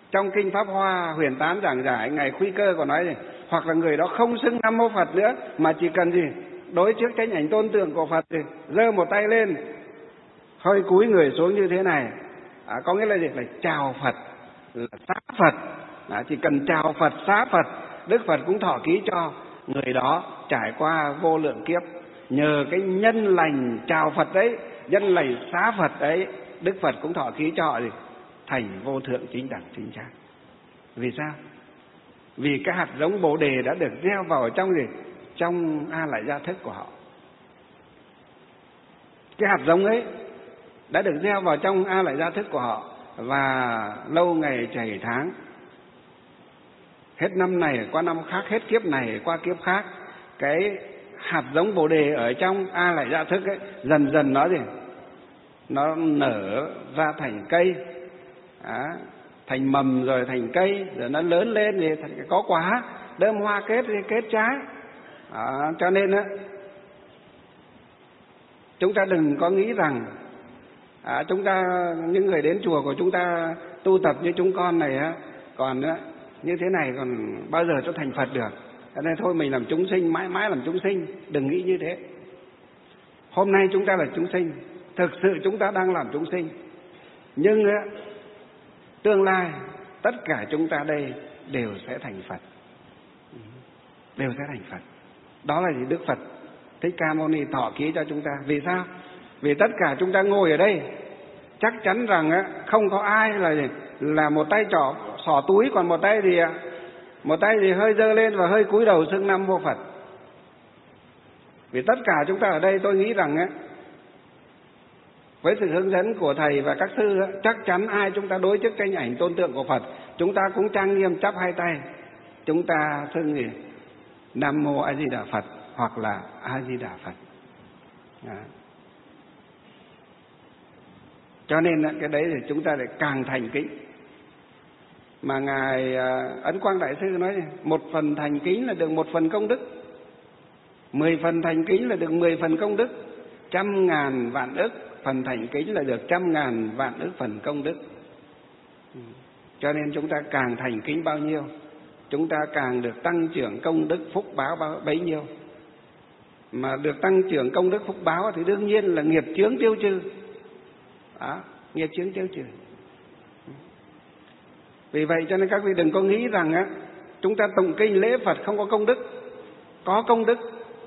Trong kinh Pháp Hoa Huyền Tán giảng giải, ngài Khuy Cơ còn nói gì? Hoặc là người đó không xưng Nam Mô Phật nữa, mà chỉ cần gì? Đối trước chánh ảnh tôn tượng của Phật thì giơ một tay lên, hơi cúi người xuống như thế này, à, có nghĩa là gì? Là chào Phật, là xá Phật. À, chỉ cần chào Phật, xá Phật, Đức Phật cũng thọ ký cho người đó trải qua vô lượng kiếp. Nhờ cái nhân lành chào Phật đấy, nhân lành xá Phật đấy, Đức Phật cũng thọ ký cho họ gì? Thành vô thượng chính đẳng chính chắn. Vì sao? Vì cái hạt giống Bồ Đề đã được gieo vào trong gì? Trong A Lại Gia thức của họ. Cái hạt giống ấy đã được gieo vào trong A Lại Gia thức của họ, và lâu ngày chảy tháng, hết năm này qua năm khác, hết kiếp này qua kiếp khác, cái hạt giống Bồ Đề ở trong A Lại Gia thức ấy dần dần nó gì? Nó nở ra thành cây, à, thành mầm rồi thành cây, rồi nó lớn lên thì có quả, đơm hoa kết thì kết trái. À, cho nên á, chúng ta đừng có nghĩ rằng à, chúng ta, những người đến chùa của chúng ta tu tập như chúng con này á, còn á, như thế này còn bao giờ cho thành Phật được. Cho nên thôi mình làm chúng sinh, mãi mãi làm chúng sinh. Đừng nghĩ như thế. Hôm nay chúng ta là chúng sinh, thực sự chúng ta đang làm chúng sinh. Nhưng á, tương lai tất cả chúng ta đây đều sẽ thành Phật, đều sẽ thành Phật. Đó là gì? Đức Phật Thích Ca Mâu Ni thọ ký cho chúng ta. Vì sao? Vì tất cả chúng ta ngồi ở đây chắc chắn rằng á, không có ai là gì? Là một tay trỏ xỏ túi, còn một tay thì một tay thì hơi giơ lên và hơi cúi đầu xưng Nam Mô Phật. Vì tất cả chúng ta ở đây, tôi nghĩ rằng á, với sự hướng dẫn của thầy và các sư á, chắc chắn ai chúng ta đối trước tranh ảnh tôn tượng của Phật, chúng ta cũng trang nghiêm chắp hai tay, chúng ta xưng gì? Nam Mô A Di Đà Phật hoặc là A Di Đà Phật. Đó. Cho nên cái đấy thì chúng ta lại càng thành kính. Mà ngài Ấn Quang Đại sư nói một phần thành kính là được một phần công đức, mười phần thành kính là được mười phần công đức, trăm ngàn vạn ức phần thành kính là được trăm ngàn vạn ức phần công đức. Cho nên chúng ta càng thành kính bao nhiêu, chúng ta càng được tăng trưởng công đức phúc báo bấy nhiêu. Mà được tăng trưởng công đức phúc báo thì đương nhiên là nghiệp chướng tiêu trừ. Đó, nghiệp chướng tiêu trừ. Vì vậy cho nên các vị đừng có nghĩ rằng á, chúng ta tụng kinh lễ Phật không có công đức. Có công đức,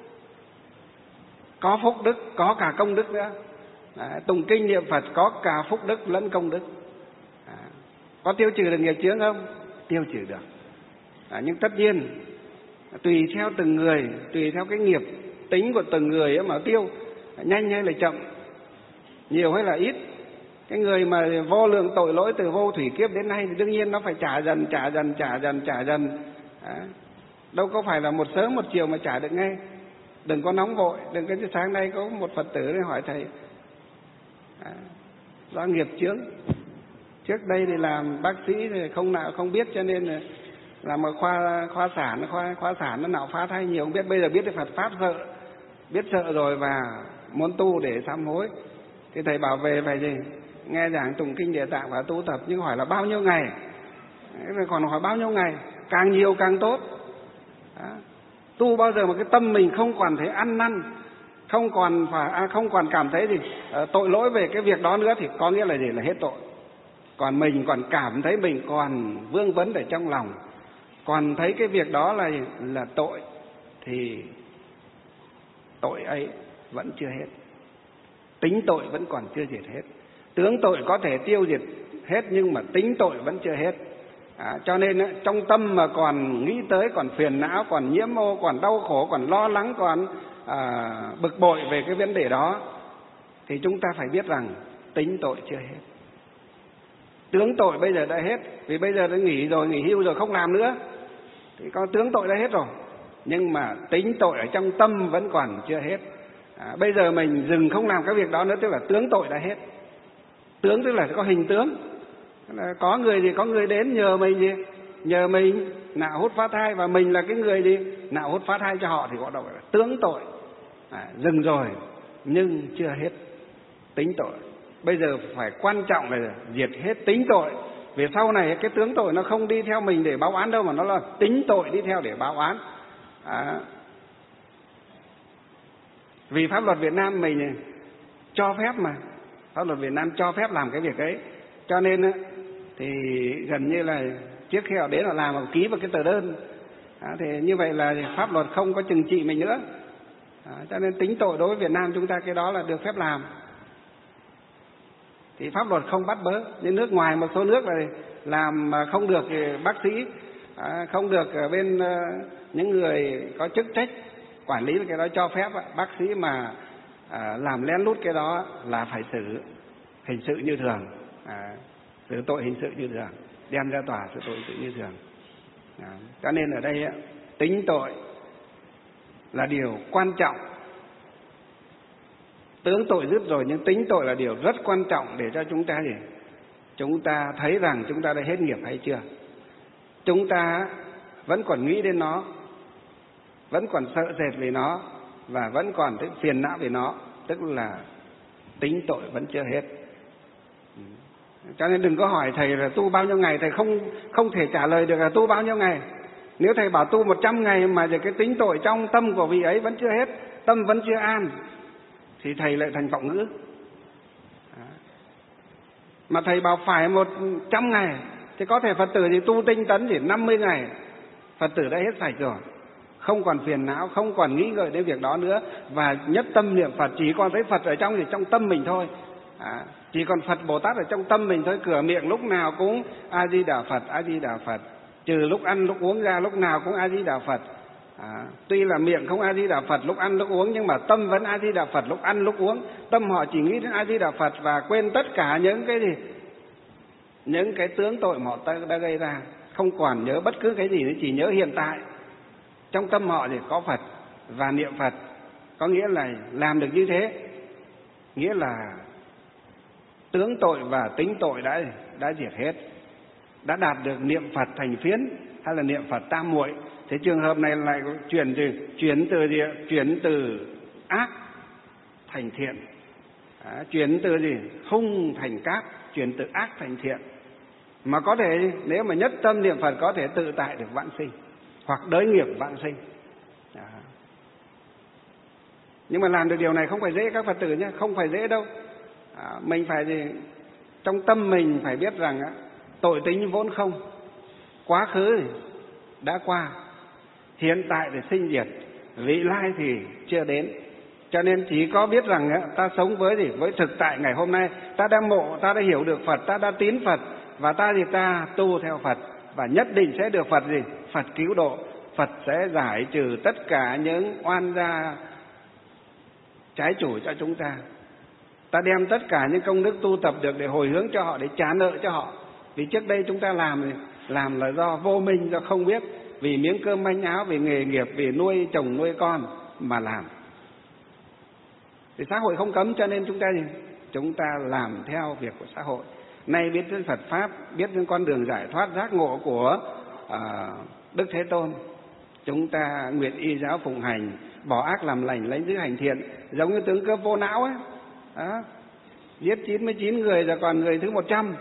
có phúc đức, có cả công đức nữa. Đấy, tụng kinh niệm Phật có cả phúc đức lẫn công đức. À, có tiêu trừ được nghiệp chướng không? Tiêu trừ được. À, nhưng tất nhiên tùy theo từng người, tùy theo cái nghiệp tính của từng người ấy mà tiêu, nhanh hay là chậm, nhiều hay là ít. Cái người mà vô lượng tội lỗi từ vô thủy kiếp đến nay thì đương nhiên nó phải trả dần, trả dần, trả dần, trả dần. À, đâu có phải là một sớm một chiều mà trả được ngay. Đừng có nóng vội. Đừng có như sáng nay có một Phật tử hỏi thầy, à, do nghiệp chướng, trước đây thì làm bác sĩ thì không nào không biết, cho nên là làm ở khoa khoa sản, khoa khoa sản nó nạo phá thai nhiều, không biết. Bây giờ biết được Phật pháp sợ, biết sợ rồi và muốn tu để sám hối. Thì thầy bảo về phải gì? Nghe giảng tụng kinh Địa Tạng và tu tập, nhưng hỏi là bao nhiêu ngày? Rồi còn hỏi bao nhiêu ngày? Càng nhiều càng tốt. Đó. Tu bao giờ mà cái tâm mình không còn thấy ăn năn, không còn phải à, không còn cảm thấy gì uh, tội lỗi về cái việc đó nữa thì có nghĩa là gì? Là hết tội. Còn mình còn cảm thấy mình còn vương vấn ở trong lòng, còn thấy cái việc đó là là tội, thì tội ấy vẫn chưa hết, tính tội vẫn còn chưa diệt hết. Tướng tội có thể tiêu diệt hết nhưng mà tính tội vẫn chưa hết. À, cho nên á, trong tâm mà còn nghĩ tới, còn phiền não, còn nhiễm ô, còn đau khổ, còn lo lắng, còn à, bực bội về cái vấn đề đó, thì chúng ta phải biết rằng tính tội chưa hết. Tướng tội bây giờ đã hết, vì bây giờ đã nghỉ rồi, nghỉ hưu rồi, không làm nữa, thì có tướng tội đã hết rồi. Nhưng mà tính tội ở trong tâm vẫn còn chưa hết. À, bây giờ mình dừng không làm cái việc đó nữa, tức là tướng tội đã hết. Tướng tức là có hình tướng. Có người thì có người đến nhờ mình gì? Nhờ mình nạo hút phá thai, và mình là cái người gì? Nạo hút phá thai cho họ, thì gọi là tướng tội. À, dừng rồi nhưng chưa hết tính tội. Bây giờ phải quan trọng là diệt hết tính tội Vì sau này cái tướng tội nó không đi theo mình để báo oán đâu, mà nó là tính tội đi theo để báo oán. À, vì pháp luật Việt Nam mình cho phép mà, pháp luật Việt Nam cho phép làm cái việc ấy, cho nên thì gần như là trước khi họ đến họ làm họ ký vào cái tờ đơn. À, thì như vậy là pháp luật không có trừng trị mình nữa. À, cho nên tính tội đối với Việt Nam chúng ta cái đó là được phép làm. Thì pháp luật không bắt bớ. Như nước ngoài một số nước là làm mà không được thì bác sĩ, à, không được ở bên uh, những người có chức trách quản lý cái đó cho phép. Bác sĩ mà à, làm lén lút cái đó là phải xử hình sự như thường, à, xử tội hình sự như thường, đem ra tòa xử tội hình sự như thường. À, cho nên ở đây tính tội là điều quan trọng. Tướng tội dứt rồi nhưng tính tội là điều rất quan trọng để cho chúng ta gì? Chúng ta thấy rằng chúng ta đã hết nghiệp hay chưa? Chúng ta vẫn còn nghĩ đến nó, vẫn còn sợ sệt về nó, và vẫn còn thấy phiền não về nó, tức là tính tội vẫn chưa hết. Cho nên đừng có hỏi thầy là tu bao nhiêu ngày, thầy không không thể trả lời được là tu bao nhiêu ngày. Nếu thầy bảo tu một trăm ngày mà cái tính tội trong tâm của vị ấy vẫn chưa hết, tâm vẫn chưa an, thì thầy lại thành vọng ngữ. Mà thầy bảo phải một trăm ngày, thì có thể Phật tử thì tu tinh tấn chỉ năm mươi ngày, Phật tử đã hết sạch rồi, không còn phiền não, không còn nghĩ ngợi đến việc đó nữa, và nhất tâm niệm Phật, chỉ còn thấy Phật ở trong thì trong tâm mình thôi. À, chỉ còn Phật Bồ Tát ở trong tâm mình thôi, cửa miệng lúc nào cũng A Di Đà Phật, A Di Đà Phật, trừ lúc ăn lúc uống ra, lúc nào cũng A Di Đà Phật. À, tuy là miệng không A Di Đà Phật lúc ăn lúc uống, nhưng mà tâm vẫn A Di Đà Phật lúc ăn lúc uống. Tâm họ chỉ nghĩ đến A Di Đà Phật và quên tất cả những cái gì, những cái tướng tội mà họ đã gây ra, không còn nhớ bất cứ cái gì nữa, chỉ nhớ hiện tại. Trong tâm họ thì có Phật và niệm Phật, có nghĩa là làm được như thế, nghĩa là tướng tội và tính tội đã đã diệt hết, đã đạt được niệm Phật thành phiến hay là niệm Phật tam muội. Thế trường hợp này lại chuyển từ chuyển từ gì? Chuyển từ ác thành thiện, à, chuyển từ gì? Hung thành cát, chuyển từ ác thành thiện. Mà có thể nếu mà nhất tâm niệm Phật có thể tự tại được vãng sinh hoặc đới nghiệp vãng sinh. À. Nhưng mà làm được điều này không phải dễ các Phật tử nhé, không phải dễ đâu. À, mình phải gì? Trong tâm mình phải biết rằng á, tội tính vốn không, quá khứ thì đã qua, hiện tại thì sinh diệt, vị lai thì chưa đến. Cho nên chỉ có biết rằng á, ta sống với gì? Với thực tại ngày hôm nay, ta đã ngộ, ta đã hiểu được Phật, ta đã tín Phật, và ta thì ta tu theo Phật, và nhất định sẽ được Phật gì? Phật cứu độ. Phật sẽ giải trừ tất cả những oan gia trái chủ cho chúng ta. Ta đem tất cả những công đức tu tập được để hồi hướng cho họ, để trả nợ cho họ. Vì trước đây chúng ta làm làm là do vô minh, do không biết, vì miếng cơm manh áo, vì nghề nghiệp, vì nuôi chồng nuôi con mà làm. Thì xã hội không cấm, cho nên chúng ta chúng ta làm theo việc của xã hội. Nay biết đến Phật Pháp, biết đến con đường giải thoát giác ngộ của à, Đức Thế Tôn, chúng ta nguyện y giáo phụng hành, bỏ ác làm lành, lấy giữ hành thiện. Giống như tướng cướp vô não ấy, đó, giết chín mươi chín người rồi còn người thứ một trăm,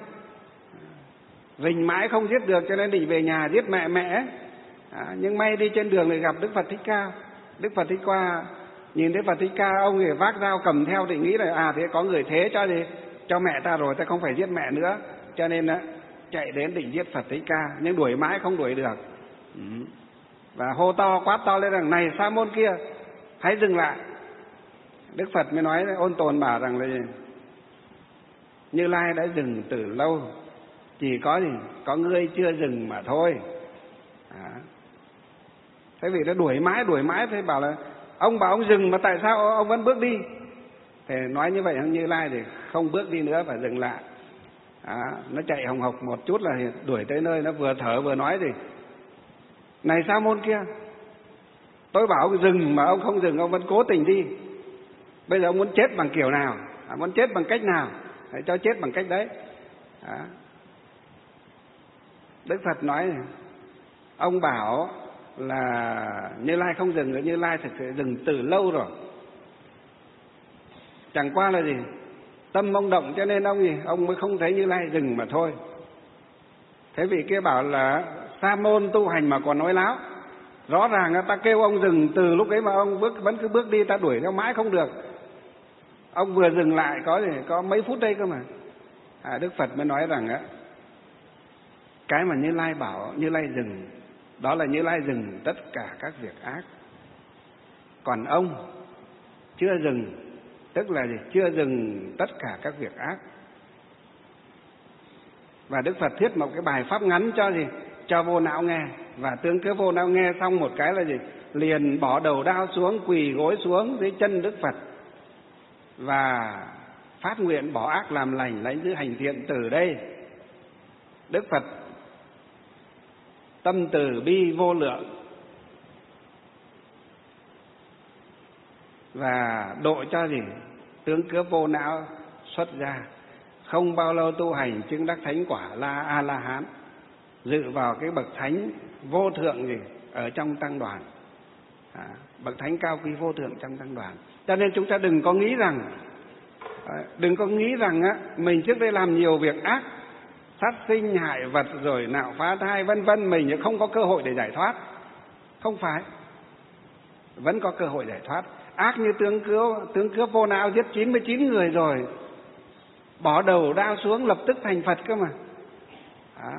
rình mãi không giết được cho nên định về nhà giết mẹ mẹ. À, nhưng may đi trên đường thì gặp Đức Phật Thích Ca. Đức Phật Thích Ca nhìn thấy Phật Thích Ca, ông thì vác dao cầm theo thì nghĩ là à thế có người thế cho gì cho mẹ ta rồi, ta không phải giết mẹ nữa, cho nên á chạy đến định giết Phật Thích Ca, nhưng đuổi mãi không đuổi được. Ừ. Và hô to quát to lên rằng này Sa môn kia, hãy dừng lại. Đức Phật mới nói, ôn tồn bảo rằng là gì? Như Lai đã dừng từ lâu, chỉ có gì có ngươi chưa dừng mà thôi. À. Thế vì nó đuổi mãi đuổi mãi, thế bảo là ông bảo ông dừng mà tại sao ông vẫn bước đi? Thì nói như vậy Như Lai thì không bước đi nữa, phải dừng lại. À, nó chạy hồng hộc một chút là đuổi tới nơi, nó vừa thở vừa nói gì? Này Sa môn kia, tôi bảo ông dừng mà ông không dừng, ông vẫn cố tình đi. Bây giờ ông muốn chết bằng kiểu nào? À, muốn chết bằng cách nào? Hãy cho chết bằng cách đấy. À. Đức Phật nói này, ông bảo là Như Lai không dừng nữa, Như Lai thực sự dừng từ lâu rồi. Chẳng qua là gì? Tâm ông động cho nên ông gì? Ông mới không thấy Như Lai dừng mà thôi. Thế vị kia bảo là sa môn tu hành mà còn nói láo. Rõ ràng ta kêu ông dừng từ lúc ấy mà ông bước vẫn cứ bước đi, ta đuổi theo mãi không được. Ông vừa dừng lại có gì có mấy phút đây cơ mà. À, Đức Phật mới nói rằng á, cái mà Như Lai bảo Như Lai dừng, đó là Như Lai dừng tất cả các việc ác. Còn ông chưa dừng, tức là gì? Chưa dừng tất cả các việc ác. Và Đức Phật thiết một cái bài pháp ngắn cho gì? Cho vô não nghe. Và tướng cứ vô não nghe xong một cái là gì? Liền bỏ đầu đao xuống, quỳ gối xuống dưới chân Đức Phật và phát nguyện bỏ ác làm lành, lãnh giữ hành thiện. Từ đây Đức Phật tâm từ bi vô lượng và độ cho gì? Tướng cướp vô não xuất ra. Không bao lâu tu hành chứng đắc thánh quả La A La Hán, dự vào cái bậc thánh vô thượng gì ở trong tăng đoàn. À, bậc thánh cao quý vô thượng trong tăng đoàn. Cho nên chúng ta đừng có nghĩ rằng đừng có nghĩ rằng á, mình trước đây làm nhiều việc ác, sát sinh hại vật rồi nạo phá thai vân vân, mình không có cơ hội để giải thoát. Không phải, vẫn có cơ hội giải thoát. Ác như tướng cướp tướng cướp vô não giết chín mươi chín người rồi, bỏ đầu đao xuống lập tức thành Phật cơ mà. Đó.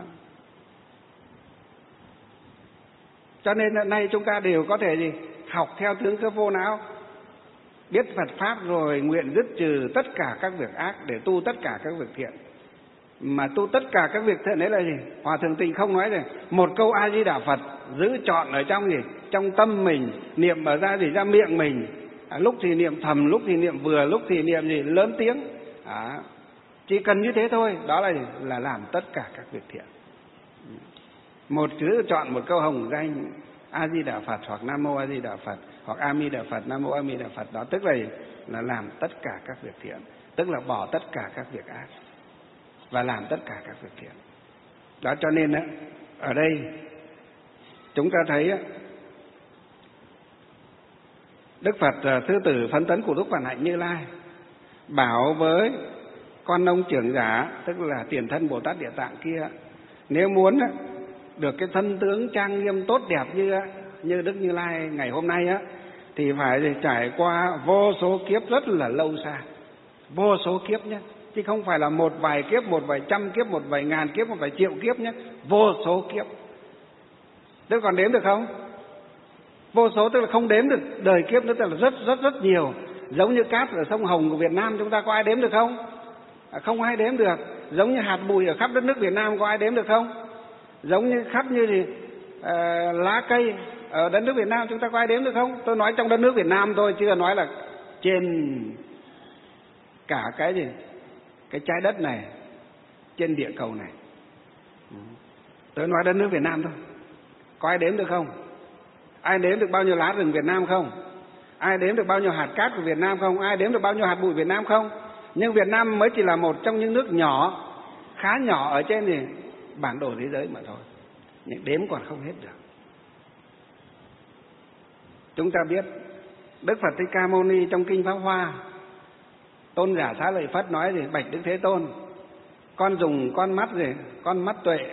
Cho nên hôm nay chúng ta đều có thể gì? Học theo tướng cướp vô não, biết Phật Pháp rồi nguyện dứt trừ tất cả các việc ác để tu tất cả các việc thiện. Mà tu tất cả các việc thiện đấy là gì? Hòa Thượng Tịnh không nói rồi. Một câu A Di Đà Phật giữ trọn ở trong gì? Trong tâm mình, niệm ở ra gì? Ra miệng mình. À, lúc thì niệm thầm, lúc thì niệm vừa, lúc thì niệm gì? Lớn tiếng. À, chỉ cần như thế thôi, đó là gì? Là làm tất cả các việc thiện. Một chữ chọn một câu hồng danh A Di Đà Phật hoặc Nam Mô A Di Đà Phật hoặc A Mi Đà Phật, Nam Mô A Mi Đà Phật, đó tức là là làm tất cả các việc thiện, tức là bỏ tất cả các việc ác và làm tất cả các việc thiện. Đó, cho nên á, ở đây chúng ta thấy á, Đức Phật Sư Tử Phấn Tấn của Đức Phật Hạnh Như Lai bảo với con ông trưởng giả, tức là tiền thân Bồ Tát Địa Tạng kia, nếu muốn á, được cái thân tướng trang nghiêm tốt đẹp như như Đức Như Lai ngày hôm nay á, thì phải trải qua vô số kiếp rất là lâu xa, vô số kiếp nhé, chứ không phải là một vài kiếp, một vài trăm kiếp, một vài ngàn kiếp, một vài triệu kiếp nhé, vô số kiếp. Tức còn đếm được không? Vô số tức là không đếm được đời kiếp nữa, tức là rất rất rất nhiều. Giống như cát ở sông Hồng của Việt Nam chúng ta có ai đếm được không? À, không ai đếm được. Giống như hạt bụi ở khắp đất nước Việt Nam có ai đếm được không? Giống như khắp như thì uh, lá cây ở đất nước Việt Nam chúng ta có ai đếm được không? Tôi nói trong đất nước Việt Nam thôi, chứ nói là trên cả cái gì, cái trái đất này, trên địa cầu này. Tôi nói đất nước Việt Nam thôi, có ai đếm được không? Ai đếm được bao nhiêu lá rừng Việt Nam không? Ai đếm được bao nhiêu hạt cát của Việt Nam không? Ai đếm được bao nhiêu hạt bụi Việt Nam không? Nhưng Việt Nam mới chỉ là một trong những nước nhỏ, khá nhỏ ở trên thì bản đồ thế giới mà thôi, nhưng đếm còn không hết được. Chúng ta biết Đức Phật Thích Ca Mâu Ni trong kinh Pháp Hoa, Tôn giả Xá Lợi Phất nói gì? Bạch Đức Thế Tôn, con dùng con mắt gì? Con mắt tuệ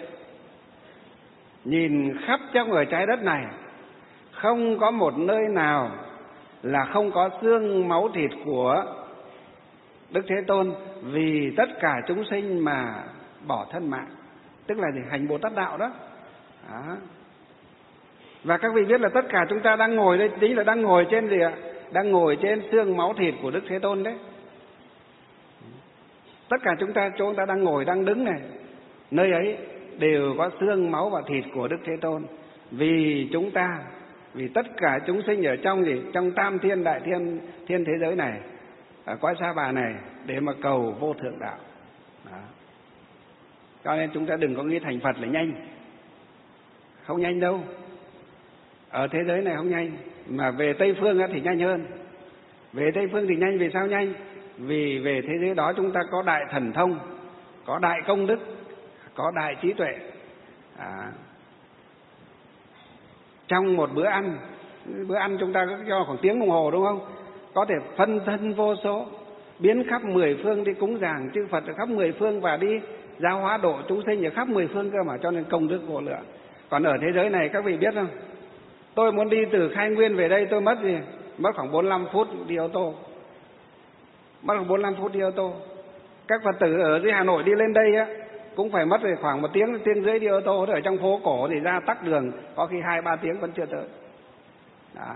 nhìn khắp trong ở trái đất này, không có một nơi nào là không có xương máu thịt của Đức Thế Tôn, vì tất cả chúng sinh mà bỏ thân mạng, tức là gì? Hành Bồ Tát đạo đó. Đó. Và các vị biết là tất cả chúng ta đang ngồi đây, chính là đang ngồi trên gì ạ? Đang ngồi trên xương máu thịt của Đức Thế Tôn đấy. Tất cả chúng ta, chỗ chúng ta đang ngồi, đang đứng này, nơi ấy đều có xương máu và thịt của Đức Thế Tôn. Vì chúng ta, vì tất cả chúng sinh ở trong gì? Trong tam thiên đại thiên thiên thế giới này, ở cõi Sa Bà này, để mà cầu vô thượng đạo. Đó. Cho nên chúng ta đừng có nghĩ thành Phật là nhanh. Không nhanh đâu. Ở thế giới này không nhanh, mà về Tây Phương thì nhanh hơn. Về Tây Phương thì nhanh, vì sao nhanh? Vì về thế giới đó chúng ta có đại thần thông, có đại công đức, có đại trí tuệ. À, trong một bữa ăn, bữa ăn chúng ta có cho khoảng tiếng đồng hồ đúng không? Có thể phân thân vô số, biến khắp mười phương đi cúng dường chư Phật ở khắp mười phương và đi giáo hóa độ chúng sinh ở khắp mười phương cơ mà, cho nên công đức vô lượng. Còn ở thế giới này các vị biết không? Tôi muốn đi từ Khai Nguyên về đây tôi mất gì? Mất khoảng bốn mươi lăm phút đi ô tô. Mất khoảng bốn mươi lăm phút đi ô tô. Các Phật tử ở dưới Hà Nội đi lên đây á cũng phải mất khoảng một tiếng, tiếng rưỡi đi ô tô. Ở trong phố cổ thì ra tắc đường, có khi hai ba tiếng vẫn chưa tới. Đó.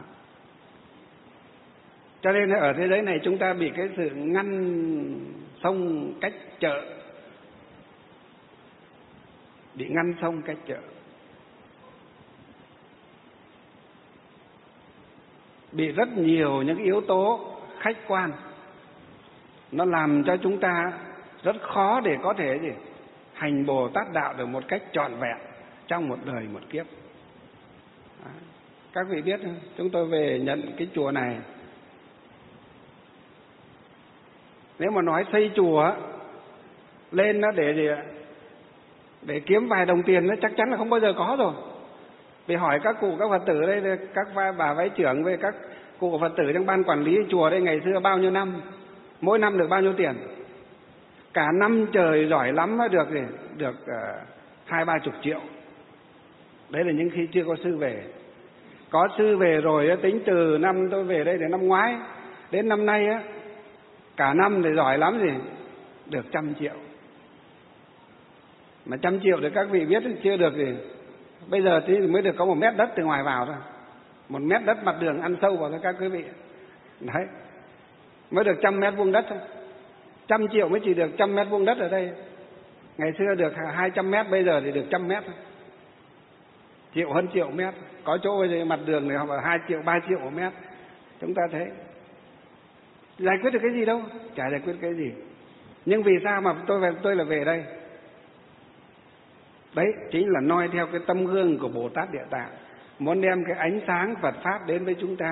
Cho nên ở thế giới này chúng ta bị cái sự ngăn sông cách chợ, bị ngăn sông cách chợ, bị rất nhiều những yếu tố khách quan, nó làm cho chúng ta rất khó để có thể gì hành Bồ Tát đạo được một cách trọn vẹn trong một đời một kiếp. Đó. Các vị biết không? Chúng tôi về nhận cái chùa này, nếu mà nói xây chùa lên nó để gì để kiếm vài đồng tiền nó chắc chắn là không bao giờ có rồi. Vì hỏi các cụ các Phật tử đây, các bà váy trưởng với các cụ Phật tử trong ban quản lý chùa đây ngày xưa bao nhiêu năm, mỗi năm được bao nhiêu tiền? Cả năm trời giỏi lắm mới được gì được hai ba chục triệu. Đấy là những khi chưa có sư về. Có sư về rồi tính từ năm tôi về đây đến năm ngoái đến năm nay á, cả năm thì giỏi lắm gì được trăm triệu. Mà trăm triệu thì các vị biết chưa được gì. Bây giờ thì mới được có một mét đất từ ngoài vào thôi, một mét đất mặt đường ăn sâu vào cho các quý vị. Đấy, mới được trăm mét vuông đất thôi. Trăm triệu mới chỉ được trăm mét vuông đất ở đây. Ngày xưa được hai trăm mét, bây giờ thì được trăm mét thôi. Triệu hơn triệu mét. Có chỗ bây giờ mặt đường này họ bảo hai triệu, ba triệu một mét. Chúng ta thấy giải quyết được cái gì đâu, chả giải quyết cái gì. Nhưng vì sao mà tôi về, tôi là về đây? Đấy chính là noi theo cái tâm gương của Bồ Tát Địa Tạng, muốn đem cái ánh sáng Phật Pháp đến với chúng ta,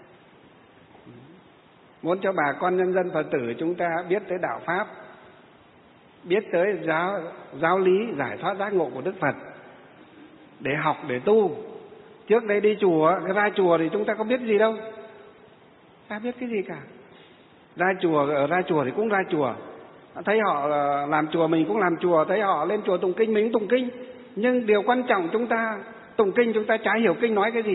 muốn cho bà con nhân dân Phật tử chúng ta biết tới đạo Pháp, biết tới giáo, giáo lý giải thoát giác ngộ của Đức Phật, để học, để tu. Trước đây đi chùa, ra chùa thì chúng ta có biết gì đâu, ta biết cái gì cả. Ra chùa, ở ra chùa thì cũng ra chùa, thấy họ làm chùa mình cũng làm chùa, thấy họ lên chùa tụng kinh mình cũng tụng kinh. Nhưng điều quan trọng chúng ta tụng kinh chúng ta chả hiểu kinh nói cái gì.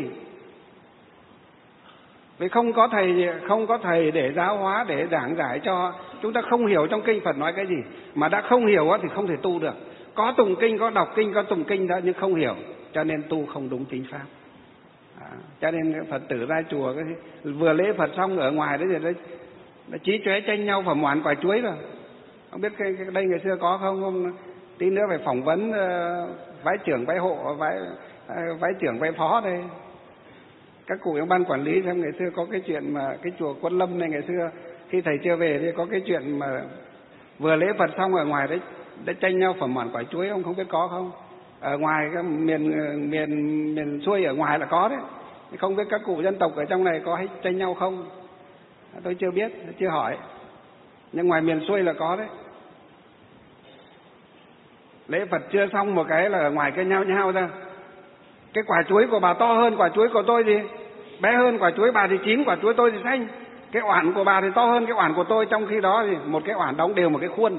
Vì không có thầy, không có thầy để giáo hóa, để giảng giải cho chúng ta không hiểu trong kinh Phật nói cái gì. Mà đã không hiểu thì không thể tu được. Có tụng kinh, có đọc kinh, có tụng kinh đó nhưng không hiểu, cho nên tu không đúng chính pháp. À, cho nên Phật tử ra chùa cái vừa lễ Phật xong ở ngoài đấy rồi nó chí chóe tranh nhau phẩm oán quả chuối rồi. Không biết cái, cái đây ngày xưa có không? Không tí nữa phải phỏng vấn uh, vái trưởng vái hộ, vái uh, vái trưởng vái phó đây. Các cụ trong ban quản lý xem ngày xưa có cái chuyện mà cái chùa Quân Lâm này ngày xưa khi thầy chưa về thì có cái chuyện mà vừa lễ Phật xong ở ngoài đấy đã tranh nhau phẩm oán quả chuối, ông không biết có không? Ở ngoài cái miền miền miền xuôi ở ngoài là có đấy. Không biết các cụ dân tộc ở trong này có hay tranh nhau không? Tôi chưa biết, chưa hỏi. Nhưng ngoài miền xuôi là có đấy. Lễ Phật chưa xong một cái là ở ngoài cái nhau nhau ra. Cái quả chuối của bà to hơn quả chuối của tôi gì? Bé hơn quả chuối bà thì chín, quả chuối tôi thì xanh. Cái oản của bà thì to hơn cái oản của tôi, trong khi đó thì một cái oản đóng đều một cái khuôn.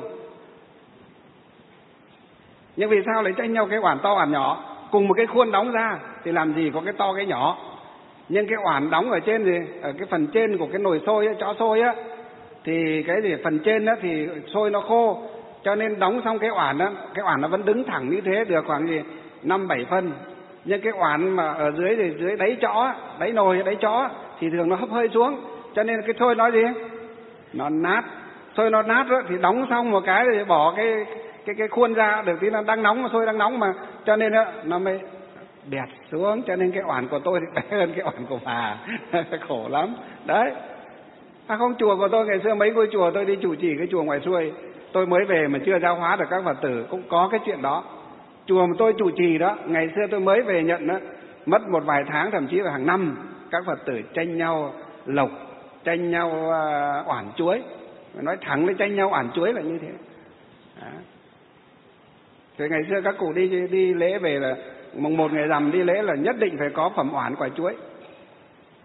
Nhưng vì sao lại tranh nhau cái oản to oản nhỏ? Cùng một cái khuôn đóng ra thì làm gì có cái to cái nhỏ. Nhưng cái oản đóng ở trên thì ở cái phần trên của cái nồi sôi, chõ sôi á, thì cái gì phần trên đó thì sôi nó khô, cho nên đóng xong cái oản đó, cái oản nó vẫn đứng thẳng như thế được khoảng gì năm bảy phân. Nhưng cái oản mà ở dưới thì dưới đáy chõ, đáy nồi, đáy chõ thì thường nó hấp hơi xuống, cho nên cái sôi nó gì nó nát. Sôi nó nát đó, thì đóng xong một cái thì bỏ cái cái cái khuôn ra, được tí nó đang nóng mà sôi đang nóng mà, cho nên đó, nó mới bẹt xuống. Cho nên cái oản của tôi thì bé hơn cái oản của bà. Khổ lắm đấy. À không, chùa của tôi ngày xưa mấy ngôi chùa tôi đi chủ trì cái chùa ngoài xuôi, tôi mới về mà chưa giáo hóa được các Phật tử cũng có cái chuyện đó. Chùa mà tôi chủ trì đó, ngày xưa tôi mới về nhận đó, mất một vài tháng thậm chí là hàng năm các Phật tử tranh nhau lộc, tranh nhau uh, oản chuối. Nói thẳng với tranh nhau oản chuối là như thế. Đó. Thì ngày xưa các cụ đi đi lễ về là mùng một ngày rằm đi lễ là nhất định phải có phẩm oản quả chuối.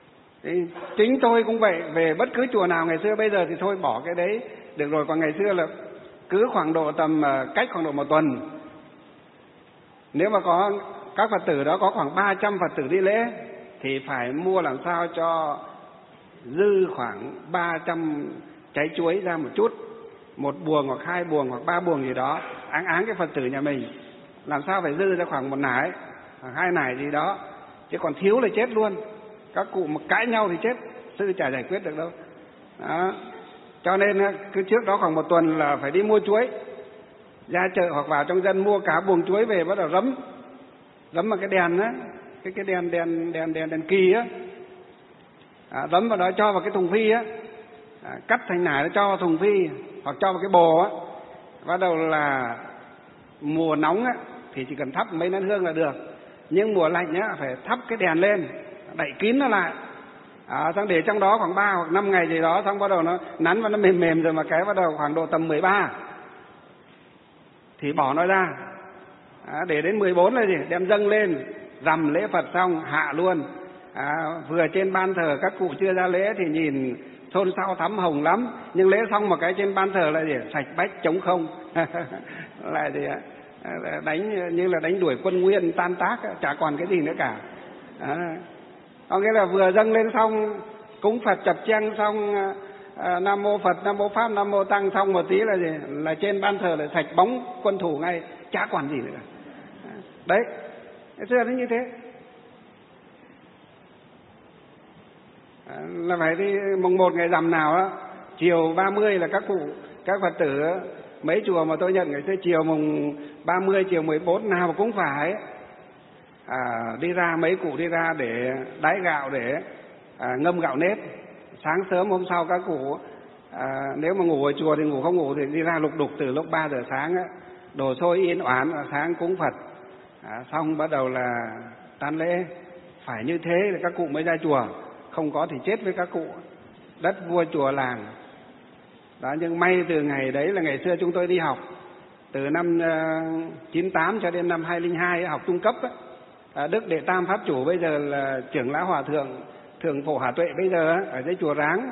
Thì chính tôi cũng vậy, về bất cứ chùa nào ngày xưa, bây giờ thì thôi bỏ cái đấy được rồi. Còn ngày xưa là cứ khoảng độ tầm cách khoảng độ một tuần, nếu mà có các Phật tử đó có khoảng ba trăm Phật tử đi lễ thì phải mua làm sao cho dư khoảng ba trăm trái chuối ra một chút, một buồng hoặc hai buồng hoặc ba buồng gì đó, áng áng cái Phật tử nhà mình, làm sao phải dư ra khoảng một nải hoặc hai nải gì đó, chứ còn thiếu là chết luôn. Các cụ mà cãi nhau thì chết, sư chả giải quyết được đâu. Đó. Cho nên cứ trước đó khoảng một tuần là phải đi mua chuối, ra chợ hoặc vào trong dân mua cả buồng chuối về, bắt đầu rấm rấm vào cái đèn á, cái cái đèn đèn đèn đèn đèn kỳ á, à, rấm vào đó cho vào cái thùng phi á, à, cắt thành nải cho vào thùng phi hoặc cho vào cái bồ á. Bắt đầu là mùa nóng á thì chỉ cần thắp mấy nén hương là được, nhưng mùa lạnh á phải thắp cái đèn lên, đậy kín nó lại, à, xong để trong đó khoảng ba hoặc năm ngày gì đó, xong bắt đầu nó nắn và nó mềm mềm rồi, mà cái bắt đầu khoảng độ tầm mười ba thì bỏ nó ra, à, để đến mười bốn là gì, đem dâng lên, rằm lễ Phật xong hạ luôn. À, vừa trên ban thờ các cụ chưa ra lễ thì nhìn xôn xao thắm hồng lắm, nhưng lễ xong một cái trên ban thờ là gì, sạch bách trống không. Là gì ạ, đánh như là đánh đuổi quân nguyên tan tác, chả còn cái gì nữa cả. À, có nghĩa là vừa dâng lên xong cúng Phật chập chang xong, à, Nam Mô Phật, Nam Mô Pháp, Nam Mô Tăng xong một tí là gì, là trên ban thờ là sạch bóng quân thủ ngay, chả còn gì nữa. Đấy, xưa nó như thế. À, là phải đi mùng một ngày rằm nào á, chiều ba mươi là các cụ, các Phật tử á, mấy chùa mà tôi nhận ngày xưa chiều mùng ba mươi, chiều mười bốn nào mà cũng phải à, đi ra, mấy cụ đi ra để đái gạo, để à, ngâm gạo nếp. Sáng sớm hôm sau các cụ à, nếu mà ngủ ở chùa thì ngủ, không ngủ thì đi ra lục đục từ lúc ba giờ sáng á, đồ xôi yên oán, sáng cúng Phật, à, xong bắt đầu là tan lễ. Phải như thế là các cụ mới ra chùa, không có thì chết với các cụ, đất vua chùa làng. Đó, nhưng may từ ngày đấy là ngày xưa chúng tôi đi học, từ năm uh, chín tám cho đến năm hai không không hai học trung cấp á, à, Đức Đệ Tam Pháp Chủ bây giờ là trưởng lão hòa thượng Thượng Phổ Hà Tuệ bây giờ á, ở dưới chùa Ráng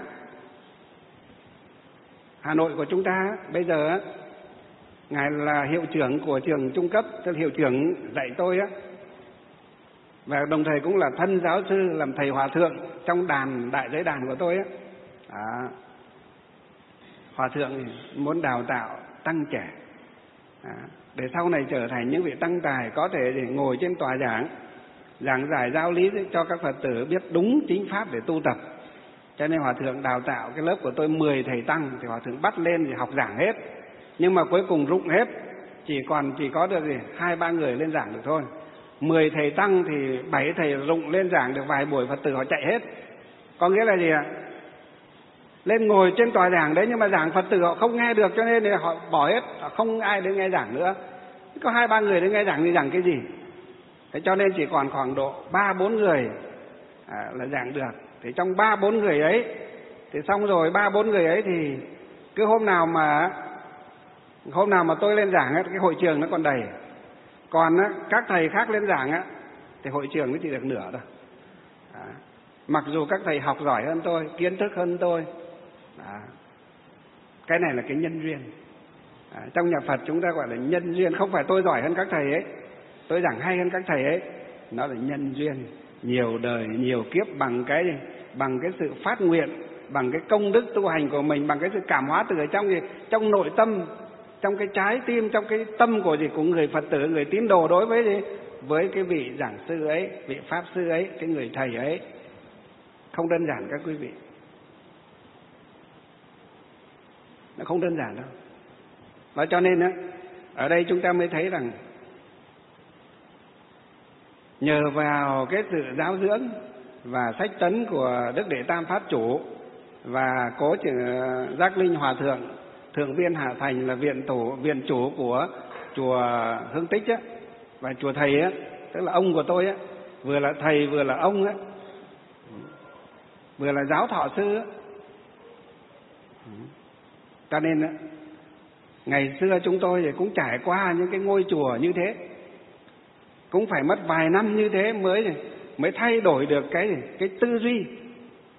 Hà Nội của chúng ta bây giờ á, ngài là hiệu trưởng của trường trung cấp, tức hiệu trưởng dạy tôi á, và đồng thời cũng là thân giáo sư, làm thầy hòa thượng trong đàn đại giới đàn của tôi á. À, hòa thượng muốn đào tạo tăng trẻ, à, để sau này trở thành những vị tăng tài có thể để ngồi trên tòa giảng, giảng giải giáo lý cho các Phật tử biết đúng chính pháp để tu tập. Cho nên hòa thượng đào tạo cái lớp của tôi mười thầy tăng, thì hòa thượng bắt lên thì học giảng hết, nhưng mà cuối cùng rụng hết, chỉ còn chỉ có được gì hai ba người lên giảng được thôi. Mười thầy tăng thì bảy thầy rụng lên giảng được vài buổi, Phật tử họ chạy hết. Có nghĩa là gì ạ? Lên ngồi trên tòa giảng đấy nhưng mà giảng Phật tử họ không nghe được, cho nên họ bỏ hết, không ai đến nghe giảng nữa. Có hai ba người đến nghe giảng thì giảng cái gì? Thế cho nên chỉ còn khoảng độ ba bốn người à, là giảng được. Thì trong ba bốn người ấy thì xong rồi, ba bốn người ấy thì cứ hôm nào mà hôm nào mà tôi lên giảng ấy, cái hội trường nó còn đầy. Còn á, các thầy khác lên giảng á, thì hội trường nó chỉ được nửa thôi. À, mặc dù các thầy học giỏi hơn tôi, kiến thức hơn tôi. À, cái này là cái nhân duyên. À, trong nhà Phật chúng ta gọi là nhân duyên, không phải tôi giỏi hơn các thầy ấy, tôi giảng hay hơn các thầy ấy, nó là nhân duyên, nhiều đời nhiều kiếp, bằng cái bằng cái sự phát nguyện, bằng cái công đức tu hành của mình, bằng cái sự cảm hóa từ ở trong gì, trong nội tâm, trong cái trái tim, trong cái tâm của gì của người Phật tử, người tín đồ đối với gì, với cái vị giảng sư ấy, vị pháp sư ấy, cái người thầy ấy. Không đơn giản các quý vị, nó không đơn giản đâu. Và cho nên á, ở đây chúng ta mới thấy rằng nhờ vào cái sự giáo dưỡng và sách tấn của Đức Đệ Tam Pháp Chủ và cố Giác Linh Hòa Thượng, Thượng viên Hà Thành là viện tổ viện chủ của chùa Hương Tích á, và chùa thầy á, tức là ông của tôi á, vừa là thầy vừa là ông á, vừa là giáo thọ sư á. Cho nên á, ngày xưa chúng tôi thì cũng trải qua những cái ngôi chùa như thế, cũng phải mất vài năm như thế mới mới thay đổi được cái cái tư duy,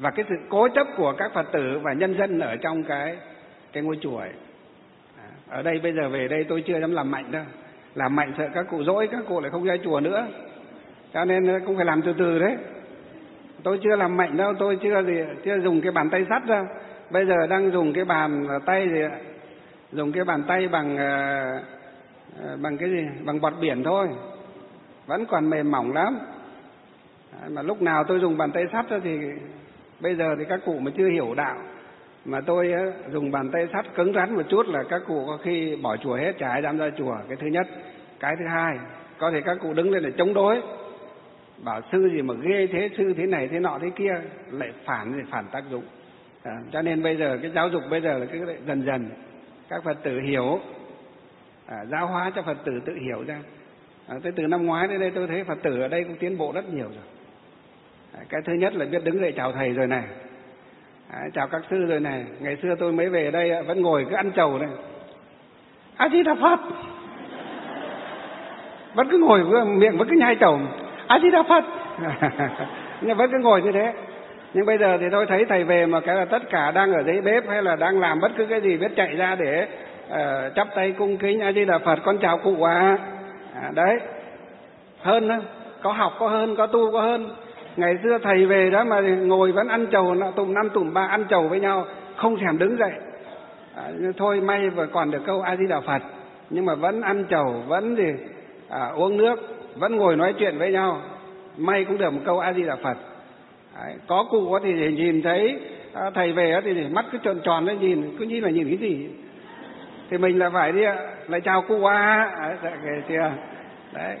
và cái sự cố chấp của các Phật tử và nhân dân ở trong cái cái ngôi chùa ấy. Ở đây bây giờ về đây tôi chưa dám làm mạnh đâu, làm mạnh sợ các cụ dỗi, các cụ lại không ra chùa nữa, cho nên cũng phải làm từ từ đấy. Tôi chưa làm mạnh đâu, tôi chưa gì chưa dùng cái bàn tay sắt đâu, bây giờ đang dùng cái bàn tay gì, dùng cái bàn tay bằng uh, bằng cái gì, bằng bọt biển thôi, vẫn còn mềm mỏng lắm. Mà lúc nào tôi dùng bàn tay sắt thì bây giờ thì các cụ mà chưa hiểu đạo, mà tôi dùng bàn tay sắt cứng rắn một chút là các cụ có khi bỏ chùa hết, chả ai dám ra chùa. Cái thứ nhất. Cái thứ hai, có thể các cụ đứng lên để chống đối, bảo sư gì mà ghê thế, sư thế này thế nọ thế kia, lại phản thì phản tác dụng. À, cho nên bây giờ cái giáo dục bây giờ là cái dần dần các Phật tử hiểu, à, giáo hóa cho Phật tử tự hiểu ra. À, tới từ năm ngoái đến đây tôi thấy Phật tử ở đây cũng tiến bộ rất nhiều rồi. À, cái thứ nhất là biết đứng dậy chào thầy rồi này, à, chào các sư rồi này. Ngày xưa tôi mới về đây vẫn ngồi cứ ăn trầu này, A Di Đà Phật, vẫn cứ ngồi miệng vẫn cứ nhai trầu A Di Đà Phật nhưng vẫn cứ ngồi như thế. Nhưng bây giờ thì tôi thấy thầy về mà cái là tất cả đang ở dưới bếp hay là đang làm bất cứ cái gì biết chạy ra để uh, chắp tay cung kính A Di Đà Phật, con chào cụ à. À, đấy, hơn đó. Có học có hơn, có tu có hơn. Ngày xưa thầy về đó mà ngồi vẫn ăn trầu, tùm năm tùm ba ăn trầu với nhau, không thèm đứng dậy. À, thôi may và còn được câu A Di Đà Phật, nhưng mà vẫn ăn trầu, vẫn gì à, uống nước, vẫn ngồi nói chuyện với nhau, may cũng được một câu A Di Đà Phật. Đấy, có cụ thì nhìn thấy à, thầy về thì mắt cứ tròn tròn lên nhìn, cứ như là nhìn cái gì, thì mình là phải đi lại chào cụ à, đấy, đấy,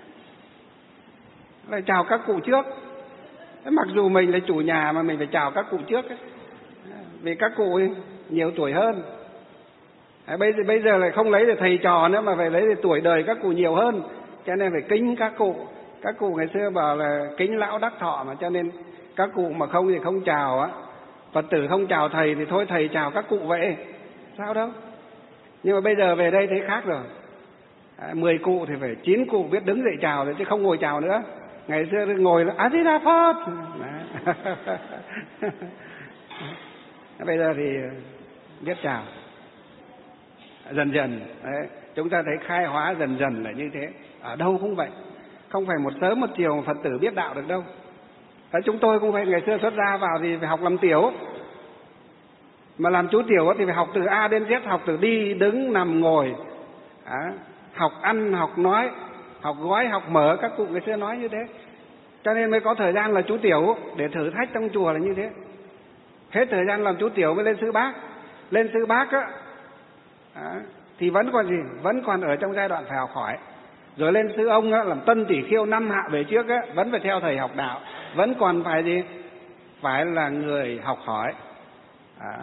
lại chào các cụ trước. Thế mặc dù mình là chủ nhà mà mình phải chào các cụ trước ấy. Vì các cụ ấy nhiều tuổi hơn. Đấy, bây giờ bây giờ lại không lấy để thầy trò nữa mà phải lấy để tuổi đời các cụ nhiều hơn, cho nên phải kính các cụ. Các cụ ngày xưa bảo là kính lão đắc thọ mà, cho nên các cụ mà không thì không chào á. Phật tử không chào thầy thì thôi thầy chào các cụ vậy, sao đâu. Nhưng mà bây giờ về đây thấy khác rồi. À, mười cụ thì phải chín cụ biết đứng dậy chào rồi chứ không ngồi chào nữa. Ngày xưa ngồi là A Di Đà Phật. Bây giờ thì biết chào. Dần dần đấy, chúng ta thấy khai hóa dần dần là như thế. Ở đâu cũng vậy, không phải một sớm một chiều Phật tử biết đạo được đâu. Đấy, chúng tôi cũng phải ngày xưa xuất gia vào thì phải học làm tiểu, mà làm chú tiểu thì phải học từ A đến Z, học từ đi đứng nằm ngồi, à, học ăn học nói, học gói học mở, các cụ ngày xưa nói như thế. Cho nên mới có thời gian là chú tiểu để thử thách trong chùa là như thế. Hết thời gian làm chú tiểu mới lên sư bác. Lên sư bác á, à, thì vẫn còn gì, vẫn còn ở trong giai đoạn phải học hỏi. Rồi lên sư ông á, làm tân tỷ khiêu năm hạ về trước á, vẫn phải theo thầy học đạo, vẫn còn phải gì, phải là người học hỏi, à,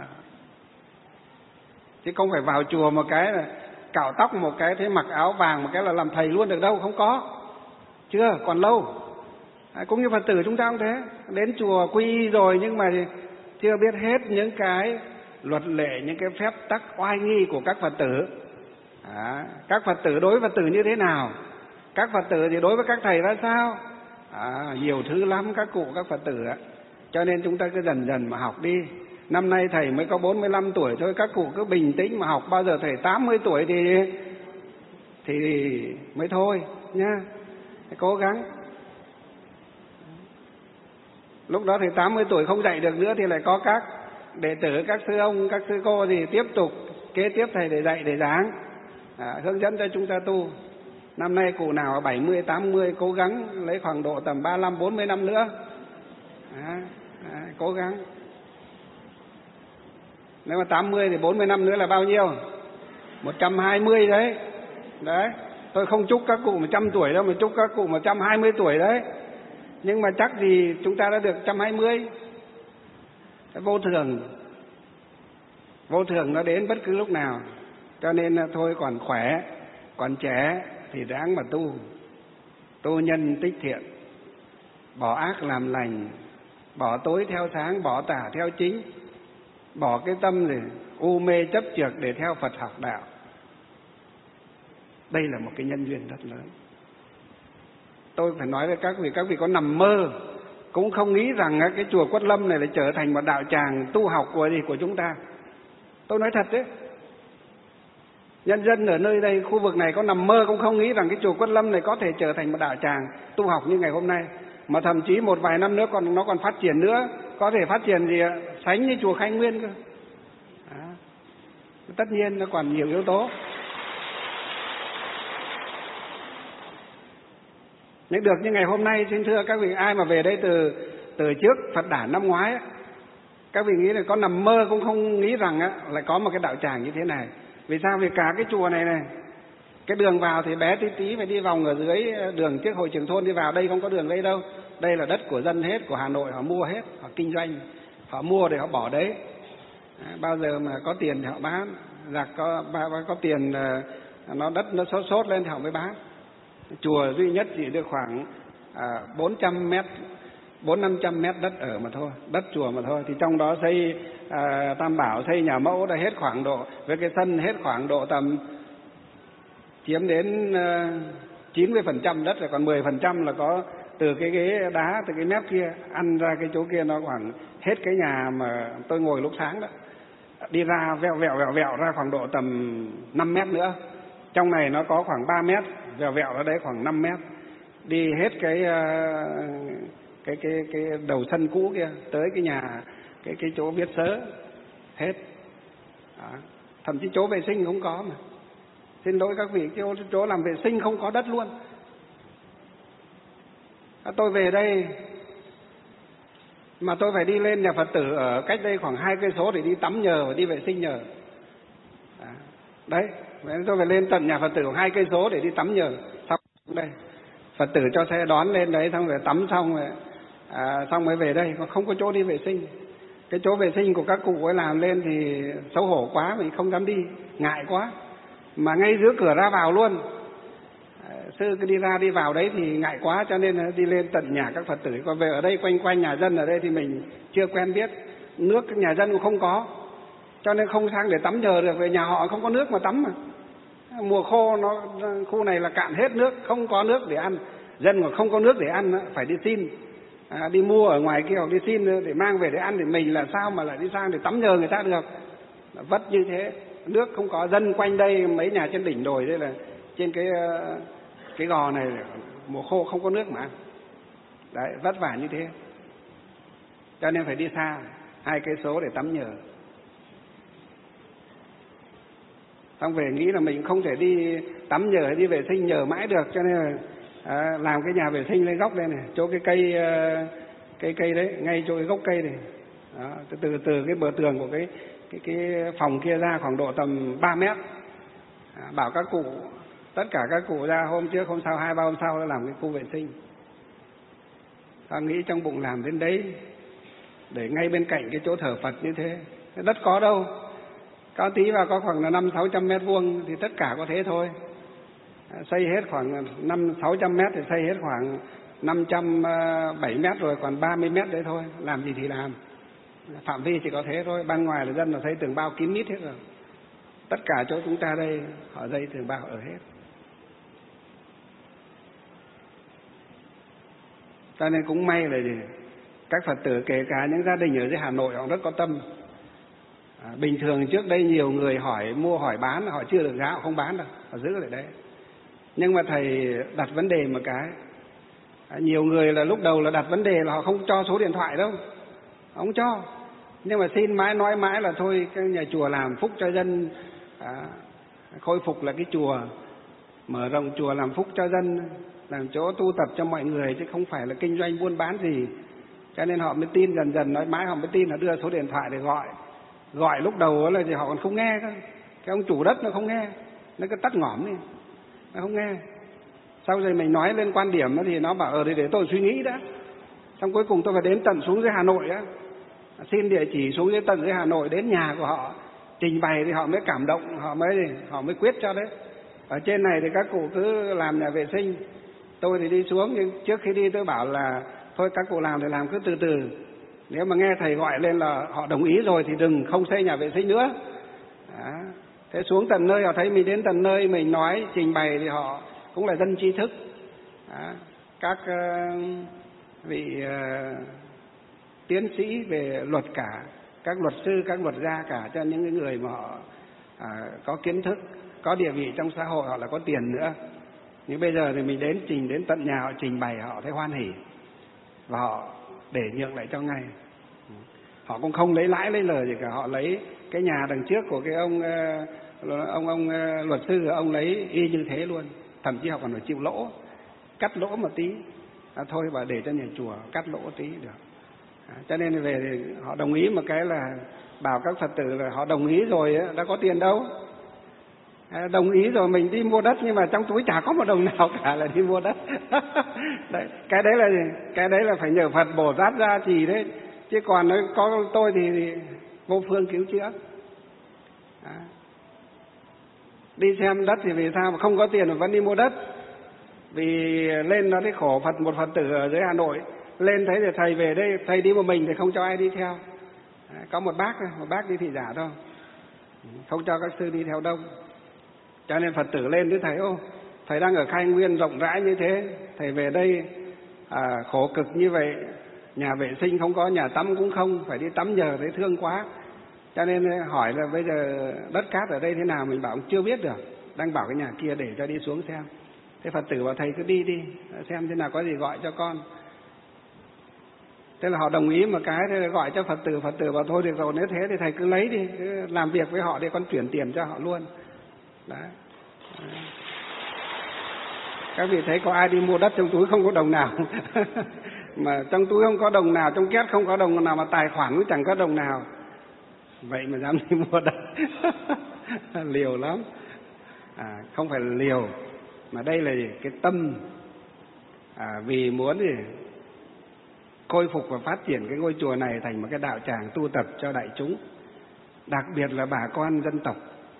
chứ không phải vào chùa một cái là cạo tóc một cái thế mặc áo vàng một cái là làm thầy luôn được đâu, không có, chưa, còn lâu. À, cũng như Phật tử chúng ta cũng thế, đến chùa quy y rồi nhưng mà chưa biết hết những cái luật lệ, những cái phép tắc oai nghi của các Phật tử. À, các Phật tử đối với Phật tử như thế nào, các Phật tử thì đối với các thầy ra sao, à, nhiều thứ lắm các cụ các Phật tử á. Cho nên chúng ta cứ dần dần mà học đi. Năm nay thầy mới có bốn mươi lăm tuổi thôi, các cụ cứ bình tĩnh mà học, bao giờ thầy tám mươi tuổi thì thì mới thôi nhá, phải cố gắng. Lúc đó thầy tám mươi tuổi không dạy được nữa thì lại có các đệ tử, các sư ông, các sư cô thì tiếp tục kế tiếp thầy để dạy để giảng, à, hướng dẫn cho chúng ta tu. Năm nay cụ nào bảy mươi, tám mươi cố gắng lấy khoảng độ tầm ba mươi lăm, bốn mươi năm nữa, à, à, cố gắng. Nếu mà tám mươi thì bốn mươi năm nữa là bao nhiêu? một trăm hai mươi đấy. Đấy, tôi không chúc các cụ một trăm tuổi đâu, mà chúc các cụ một trăm hai mươi tuổi đấy. Nhưng mà chắc gì chúng ta đã được một trăm hai mươi. Vô thường, vô thường nó đến bất cứ lúc nào. Cho nên thôi còn khỏe, còn trẻ thì đáng mà tu. Tu nhân tích thiện, bỏ ác làm lành, bỏ tối theo sáng, bỏ tà theo chính, bỏ cái tâm này u mê chấp trược để theo Phật học đạo. Đây là một cái nhân duyên rất lớn. Tôi phải nói với các vị, các vị có nằm mơ cũng không nghĩ rằng cái chùa Quất Lâm này lại trở thành một đạo tràng tu học của gì của chúng ta. Tôi nói thật đấy, nhân dân ở nơi đây, khu vực này có nằm mơ cũng không nghĩ rằng cái chùa Quất Lâm này có thể trở thành một đạo tràng tu học như ngày hôm nay, mà thậm chí một vài năm nữa còn nó còn phát triển nữa, có thể phát triển gì sánh như chùa Khánh Nguyên cơ. Đó. Tất nhiên nó còn nhiều yếu tố. Nhưng được như ngày hôm nay, xin thưa các vị, ai mà về đây từ từ trước Phật đản năm ngoái, các vị nghĩ là có nằm mơ cũng không nghĩ rằng á, lại có một cái đạo tràng như thế này. Vì sao? Vì cả cái chùa này này, cái đường vào thì bé tí tí phải đi vòng ở dưới đường trước hội trường thôn đi vào, đây không có đường đây đâu. Đây là đất của dân hết, của Hà Nội, họ mua hết, họ kinh doanh, họ mua để họ bỏ đấy. À, bao giờ mà có tiền thì họ bán, giặc có có tiền nó đất nó sốt sốt lên thì họ mới bán. Chùa duy nhất chỉ được khoảng à, bốn trăm mét, bốn năm trăm mét đất ở mà thôi, đất chùa mà thôi. Thì trong đó xây à, Tam Bảo, xây nhà mẫu đã hết khoảng độ, với cái sân hết khoảng độ tầm chiếm đến à, chín mươi phần trăm đất rồi, còn mười phần trăm là có từ cái ghế đá, từ cái mép kia ăn ra cái chỗ kia, nó khoảng hết cái nhà mà tôi ngồi lúc sáng đó. Đi ra vẹo vẹo vẹo vẹo ra khoảng độ tầm năm mét nữa. Trong này nó có khoảng ba mét, vẹo vẹo ở đấy khoảng năm mét. Đi hết cái cái cái cái đầu sân cũ kia tới cái nhà, cái cái chỗ viết sớ hết. Đó. Thậm chí chỗ vệ sinh không có mà. Xin lỗi các vị, chỗ chỗ làm vệ sinh không có đất luôn. Tôi về đây mà tôi phải đi lên nhà Phật tử ở cách đây khoảng hai cây số để đi tắm nhờ và đi vệ sinh nhờ. Đấy, tôi phải lên tận nhà Phật tử khoảng hai cây số để đi tắm nhờ. Xong đây, Phật tử cho xe đón lên đấy, xong rồi tắm xong rồi à, xong mới về đây, còn không có chỗ đi vệ sinh. Cái chỗ vệ sinh của các cụ ấy làm lên thì xấu hổ quá, mình không dám đi, ngại quá. Mà ngay giữa cửa ra vào luôn. Sư cứ đi ra đi vào đấy thì ngại quá, cho nên đi lên tận nhà các Phật tử. Còn về ở đây quanh quanh nhà dân ở đây thì mình chưa quen biết, nước các nhà dân cũng không có, cho nên không sang để tắm nhờ được. Về nhà họ không có nước mà tắm mà. Mùa khô nó khu này là cạn hết nước, không có nước để ăn. Dân mà không có nước để ăn phải đi xin, à, đi mua ở ngoài kia hoặc đi xin để mang về để ăn. Thì mình là sao mà lại đi sang để tắm nhờ người ta được, vất như thế. Nước không có, dân quanh đây mấy nhà trên đỉnh đồi đây là trên cái cái gò này mùa khô không có nước mà ăn. Đấy, vất vả như thế, cho nên phải đi xa hai cây số để tắm nhờ. Xong về nghĩ là mình không thể đi tắm nhờ hay đi vệ sinh nhờ mãi được, cho nên là à, làm cái nhà vệ sinh lên góc đây này, chỗ cái cây cây cây đấy, ngay chỗ cái gốc cây này. Đó, từ từ cái bờ tường của cái cái cái phòng kia ra khoảng độ tầm ba mét. À, bảo các cụ, tất cả các cụ ra hôm trước hôm sau, hai ba hôm sau đã làm cái khu vệ sinh. Ta nghĩ trong bụng làm đến đấy, để ngay bên cạnh cái chỗ thờ Phật như thế. Cái đất có đâu, cao tí vào có khoảng là năm sáu trăm mét vuông thì tất cả có thế thôi. À, xây hết khoảng năm sáu trăm mét thì xây hết khoảng năm trăm bảy mét rồi, còn ba mươi mét đấy thôi, làm gì thì làm. Phạm vi chỉ có thế thôi, ban ngoài là dân là xây tường bao kín mít hết rồi. Tất cả chỗ chúng ta đây họ xây tường bao ở hết. Cho nên cũng may là gì? Các Phật tử kể cả những gia đình ở dưới Hà Nội họ rất có tâm. À, bình thường trước đây nhiều người hỏi mua hỏi bán, họ chưa được giá họ không bán đâu, họ giữ lại đấy. Nhưng mà thầy đặt vấn đề một cái, à, nhiều người là lúc đầu là đặt vấn đề là họ không cho số điện thoại đâu, họ không cho. Nhưng mà xin mãi nói mãi là thôi, cái nhà chùa làm phúc cho dân, à, khôi phục là cái chùa, mở rộng chùa làm phúc cho dân, làm chỗ tu tập cho mọi người, chứ không phải là kinh doanh buôn bán gì. Cho nên họ mới tin, dần dần nói mãi họ mới tin, là đưa số điện thoại để gọi. Gọi lúc đầu là thì họ còn không nghe cơ. Cái ông chủ đất nó không nghe, nó cứ tắt ngỏm đi, nó không nghe. Sau rồi mình nói lên quan điểm thì nó bảo ờ để, để tôi suy nghĩ đã. Xong cuối cùng tôi phải đến tận xuống dưới Hà Nội á, xin địa chỉ xuống dưới tận dưới Hà Nội, đến nhà của họ trình bày thì họ mới cảm động, họ mới họ mới quyết cho đấy. Ở trên này thì các cụ cứ làm nhà vệ sinh, tôi thì đi xuống, nhưng trước khi đi tôi bảo là thôi các cụ làm thì làm cứ từ từ. Nếu mà nghe thầy gọi lên là họ đồng ý rồi thì đừng không xây nhà vệ sinh nữa. Đó. Thế xuống tận nơi họ thấy mình đến tận nơi mình nói trình bày thì họ cũng là dân trí thức. Đó. Các vị uh, tiến sĩ về luật cả, các luật sư, các luật gia cả, cho những người mà họ à, có kiến thức, có địa vị trong xã hội, họ là có tiền nữa. Nhưng bây giờ thì mình đến trình đến tận nhà họ trình bày, họ thấy hoan hỉ và họ để nhượng lại cho ngay. Họ cũng không lấy lãi lấy lời gì cả, họ lấy cái nhà đằng trước của cái ông ông ông luật sư, ông lấy y như thế luôn, thậm chí họ còn phải chịu lỗ, cắt lỗ một tí, à, thôi và để cho nhà chùa cắt lỗ tí được. À, cho nên về thì họ đồng ý một cái là bảo các Phật tử là họ đồng ý rồi ấy, đã có tiền đâu. À, đồng ý rồi mình đi mua đất nhưng mà trong túi chả có một đồng nào cả là đi mua đất. Đấy, cái đấy là gì? Cái đấy là phải nhờ Phật Bồ Tát gia trì đấy. Chứ còn nói có tôi thì, thì vô phương cứu chữa. À, đi xem đất thì vì sao mà không có tiền mà vẫn đi mua đất? Vì lên nó thấy khổ. Phật một Phật tử ở dưới Hà Nội lên thấy thì thầy về đây, thầy đi một mình thì không cho ai đi theo. À, có một bác một bác đi thị giả thôi, không cho các sư đi theo đông. Cho nên Phật tử lên với thầy: ô, thầy đang ở Khai Nguyên rộng rãi như thế, thầy về đây à, khổ cực như vậy, nhà vệ sinh không có, nhà tắm cũng không, phải đi tắm nhờ, thấy thương quá. Cho nên hỏi là bây giờ đất cát ở đây thế nào, mình bảo chưa biết được, đang bảo cái nhà kia để cho đi xuống xem. Thế Phật tử bảo thầy cứ đi đi, xem thế nào có gì gọi cho con. Thế là họ đồng ý một cái, thế là gọi cho Phật tử, Phật tử bảo thôi được rồi, nếu thế thì thầy cứ lấy đi, cứ làm việc với họ để con chuyển tiền cho họ luôn. Đấy. Các vị thấy có ai đi mua đất trong túi không có đồng nào? Mà trong túi không có đồng nào, trong két không có đồng nào, mà tài khoản cũng chẳng có đồng nào. Vậy mà dám đi mua đất. Liều lắm. À, không phải là liều, mà đây là gì? Cái tâm à, vì muốn gì? Khôi phục và phát triển cái ngôi chùa này thành một cái đạo tràng tu tập cho đại chúng, đặc biệt là bà con dân tộc.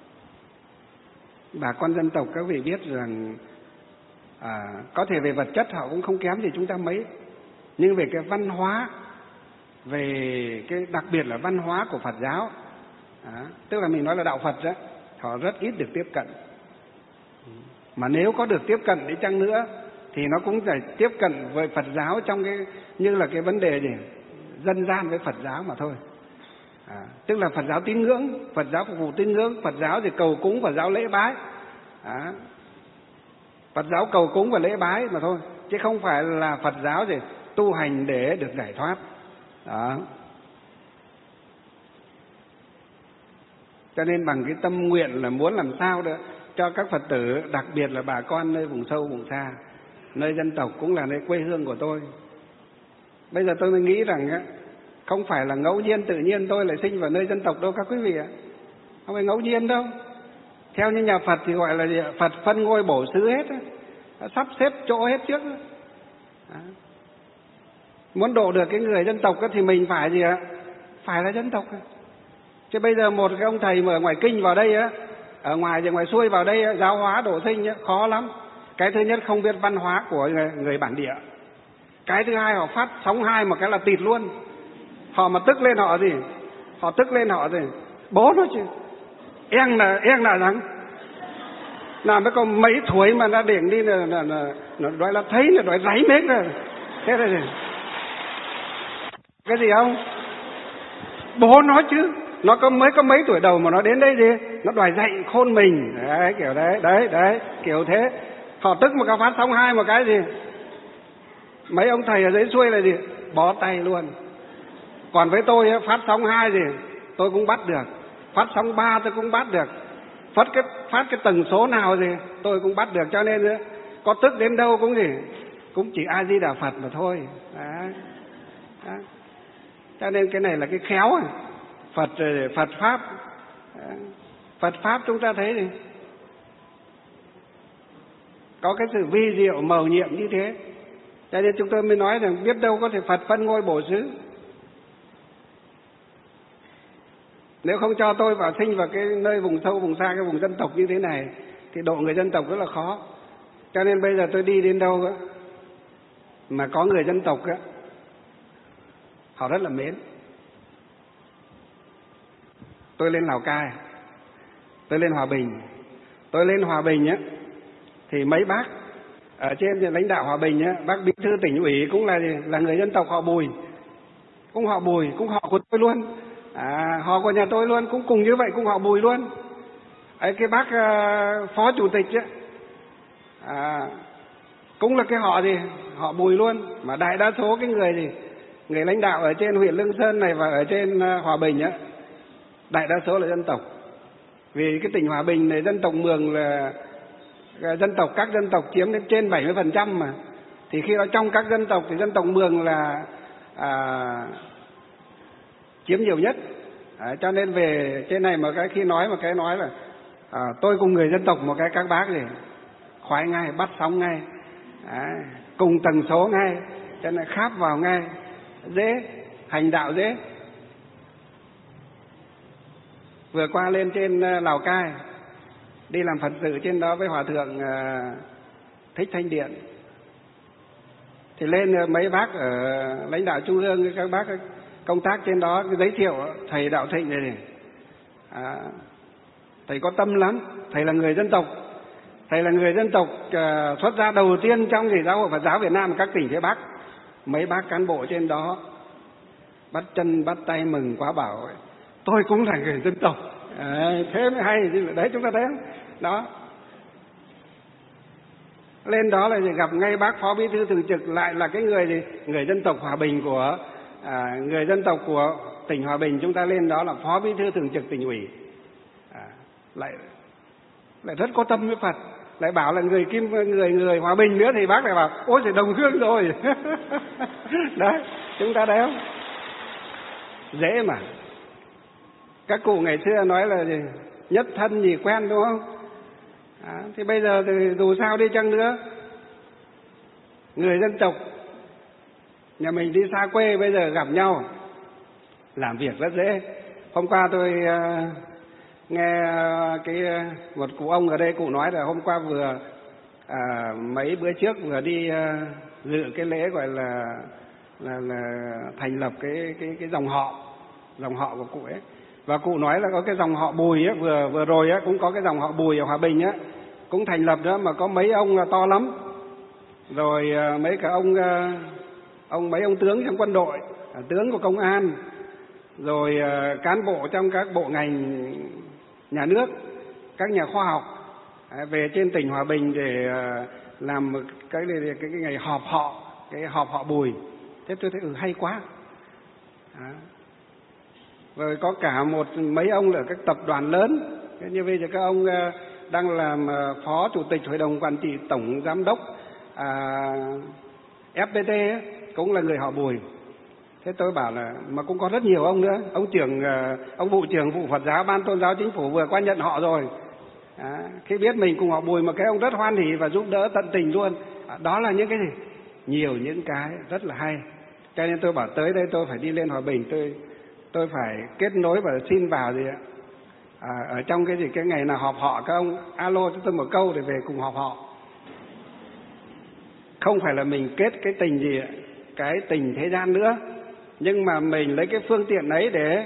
Bà con dân tộc các vị biết rằng à, có thể về vật chất họ cũng không kém gì chúng ta mấy, nhưng về cái văn hóa, về cái đặc biệt là văn hóa của Phật giáo, à, tức là mình nói là đạo Phật đó, họ rất ít được tiếp cận. Mà nếu có được tiếp cận đi chăng nữa thì nó cũng phải tiếp cận với Phật giáo trong cái như là cái vấn đề gì dân gian với Phật giáo mà thôi. À, tức là Phật giáo tín ngưỡng, Phật giáo phục vụ tín ngưỡng, Phật giáo thì cầu cúng, Phật giáo lễ bái. À, Phật giáo cầu cúng và lễ bái mà thôi, chứ không phải là Phật giáo thì tu hành để được giải thoát. Đó. Cho nên bằng cái tâm nguyện là muốn làm sao đó cho các Phật tử, đặc biệt là bà con nơi vùng sâu vùng xa, nơi dân tộc cũng là nơi quê hương của tôi. Bây giờ tôi mới nghĩ rằng á, không phải là ngẫu nhiên tự nhiên tôi lại sinh vào nơi dân tộc đâu các quý vị ạ. Không phải ngẫu nhiên đâu. Theo như nhà Phật thì gọi là gì? Phật phân ngôi bổ xứ hết á, sắp xếp chỗ hết trước á. À. Muốn độ được cái người dân tộc á, thì mình phải gì ạ? Phải là dân tộc. Chứ bây giờ một cái ông thầy mà ở ngoài kinh vào đây á, ở ngoài thì ngoài xuôi vào đây á, giáo hóa độ sinh á, khó lắm. Cái thứ nhất không biết văn hóa của người, người bản địa. Cái thứ hai họ phát sóng hai một cái là tịt luôn. Họ mà tức lên họ gì? Họ tức lên họ gì? Bố nó chứ. Em là em là rằng nào mới có mấy tuổi mà nó điện đi là là là nó nói là thấy là nói ráy mết rồi. Thế là gì? Cái gì không? Bố nó chứ. Nó có mới có mấy tuổi đầu mà nó đến đây gì? Nó đòi dạy khôn mình. Đấy, kiểu đấy, đấy, đấy, kiểu thế. Họ tức một cái phát sóng hai một cái gì? Mấy ông thầy ở dưới xuôi là gì? Bó tay luôn. Còn với tôi phát sóng hai gì? Tôi cũng bắt được. Phát sóng ba tôi cũng bắt được. Phát cái, phát cái tần số nào gì? Tôi cũng bắt được. Cho nên có tức đến đâu cũng gì? Cũng chỉ A Di Đà Phật mà thôi. Đó. Đó. Cho nên cái này là cái khéo à. Phật, Phật Pháp. Đó. Phật Pháp chúng ta thấy gì? Có cái sự vi diệu mầu nhiệm như thế. Cho nên chúng tôi mới nói rằng biết đâu có thể Phật phân ngôi bổ xứ. Nếu không cho tôi vào sinh vào cái nơi vùng sâu vùng xa, cái vùng dân tộc như thế này thì độ người dân tộc rất là khó. Cho nên bây giờ tôi đi đến đâu á, mà có người dân tộc á, họ rất là mến. Tôi lên Lào Cai, tôi lên Hòa Bình. Tôi lên Hòa Bình á thì mấy bác ở trên lãnh đạo Hòa Bình á, bác bí thư tỉnh ủy cũng là là người dân tộc họ Bùi, cũng họ Bùi, cũng họ của tôi luôn, à, họ của nhà tôi luôn, cũng cùng như vậy, cũng họ Bùi luôn. Ấy, cái bác uh, phó chủ tịch ấy, à, cũng là cái họ gì, họ Bùi luôn. Mà đại đa số cái người gì, người lãnh đạo ở trên huyện Lương Sơn này và ở trên uh, Hòa Bình á, đại đa số là dân tộc. Vì cái tỉnh Hòa Bình này dân tộc Mường là dân tộc, các dân tộc chiếm đến trên bảy mươi phần trăm mà. Thì khi đó trong các dân tộc thì dân tộc Mường là à, chiếm nhiều nhất. À, cho nên về trên này mà cái khi nói mà cái nói là à, tôi cùng người dân tộc một cái các bác gì khoái ngay, bắt sóng ngay, à, cùng tần số ngay, cho nên kháp vào ngay, dễ, hành đạo dễ. Vừa qua lên trên Lào Cai đi làm Phật sự trên đó với Hòa thượng uh, Thích Thanh Điện, thì lên mấy bác ở lãnh đạo trung ương, các bác công tác trên đó giới thiệu thầy Đạo Thịnh này, này. À, thầy có tâm lắm, thầy là người dân tộc, thầy là người dân tộc uh, xuất gia đầu tiên trong gì giáo hội Phật giáo Việt Nam các tỉnh phía Bắc. Mấy bác cán bộ trên đó bắt chân bắt tay mừng quá, bảo tôi cũng là người dân tộc. À, thế mới hay. Đấy, chúng ta thấy không? Đó, lên đó là gặp ngay bác phó bí thư thường trực, lại là cái người gì, người dân tộc Hòa Bình của à, người dân tộc của tỉnh Hòa Bình. Chúng ta lên đó là phó bí thư thường trực tỉnh ủy, à, lại lại rất có tâm với Phật, lại bảo là người kim người người Hòa Bình nữa, thì bác lại bảo ôi trời, đồng hương rồi. Đấy, chúng ta thấy không? Dễ mà. Các cụ ngày xưa nói là gì? Nhất thân nhì quen, đúng không? À, thì bây giờ thì dù sao đi chăng nữa, người dân tộc nhà mình đi xa quê bây giờ gặp nhau làm việc rất dễ. Hôm qua tôi uh, nghe cái uh, một cụ ông ở đây, cụ nói là hôm qua vừa uh, mấy bữa trước vừa đi uh, dự cái lễ gọi là là là thành lập cái cái cái dòng họ dòng họ của cụ ấy. Và cụ nói là có cái dòng họ Bùi á, vừa vừa rồi á cũng có cái dòng họ Bùi ở Hòa Bình á, cũng thành lập đó, mà có mấy ông là to lắm. Rồi mấy cả ông ông mấy ông tướng trong quân đội, tướng của công an, rồi cán bộ trong các bộ ngành nhà nước, các nhà khoa học về trên tỉnh Hòa Bình để làm cái cái, cái, cái ngày họp họ, cái họp họ Bùi. Thế tôi thấy ừ hay quá. Đó. Rồi có cả một mấy ông ở các tập đoàn lớn, như bây giờ các ông đang làm phó chủ tịch hội đồng quản trị, tổng giám đốc à, ép pê tê ấy, cũng là người họ Bùi. Thế tôi bảo là mà cũng có rất nhiều ông nữa, ông trưởng ông vụ trưởng vụ Phật giáo Ban Tôn giáo Chính phủ vừa qua nhận họ rồi. À, khi biết mình cùng họ Bùi mà cái ông rất hoan hỉ và giúp đỡ tận tình luôn. À, đó là những cái gì? Nhiều những cái rất là hay. Cho nên tôi bảo tới đây tôi phải đi lên Hòa Bình, tôi tôi phải kết nối và xin vào gì ạ, à, ở trong cái gì cái ngày nào họp họ các ông alo cho tôi một câu để về cùng họp họ. Không phải là mình kết cái tình gì ạ, cái tình thế gian nữa, nhưng mà mình lấy cái phương tiện ấy để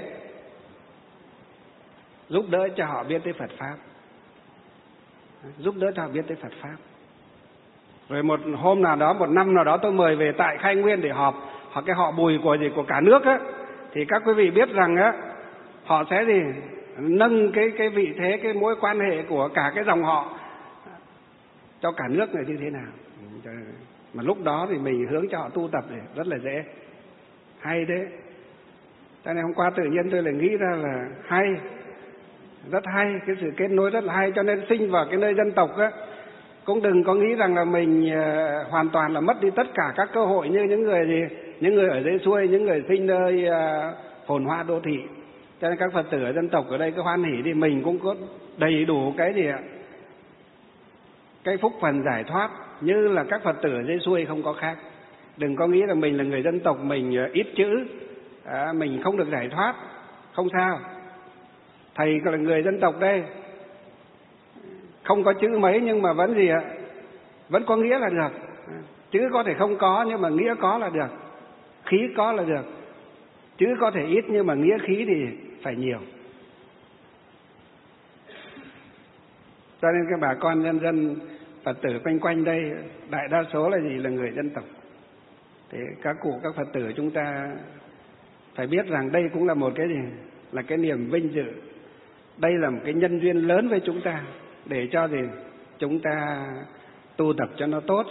giúp đỡ cho họ biết tới Phật pháp, giúp đỡ cho họ biết tới Phật pháp. Rồi một hôm nào đó, một năm nào đó tôi mời về tại Khai Nguyên để họp hoặc cái họ Bùi của gì của cả nước á, thì các quý vị biết rằng á, họ sẽ gì nâng cái cái vị thế, cái mối quan hệ của cả cái dòng họ cho cả nước này như thế nào. Mà lúc đó thì mình hướng cho họ tu tập thì rất là dễ, hay thế. Cho nên hôm qua tự nhiên tôi lại nghĩ ra là hay, rất hay, cái sự kết nối rất là hay. Cho nên sinh vào cái nơi dân tộc á, cũng đừng có nghĩ rằng là mình uh, hoàn toàn là mất đi tất cả các cơ hội như những người gì, những người ở dưới xuôi, những người sinh nơi uh, phồn hoa đô thị. Cho nên các Phật tử ở dân tộc ở đây cứ hoan hỉ đi, mình cũng có đầy đủ cái gì ạ, cái phúc phần giải thoát như là các Phật tử ở dưới xuôi không có khác. Đừng có nghĩ là mình là người dân tộc mình uh, ít chữ, uh, mình không được giải thoát, không sao. Thầy là người dân tộc đây, không có chữ mấy nhưng mà vẫn gì ạ, vẫn có nghĩa là được. Chữ có thể không có nhưng mà nghĩa có là được, khí có là được. Chữ có thể ít nhưng mà nghĩa khí thì phải nhiều. Cho nên các bà con nhân dân Phật tử quanh quanh đây đại đa số là gì? Là người dân tộc. Thế các cụ, các Phật tử chúng ta phải biết rằng đây cũng là một cái gì? Là cái niềm vinh dự. Đây là một cái nhân duyên lớn với chúng ta, để cho gì? Chúng ta tu tập cho nó tốt.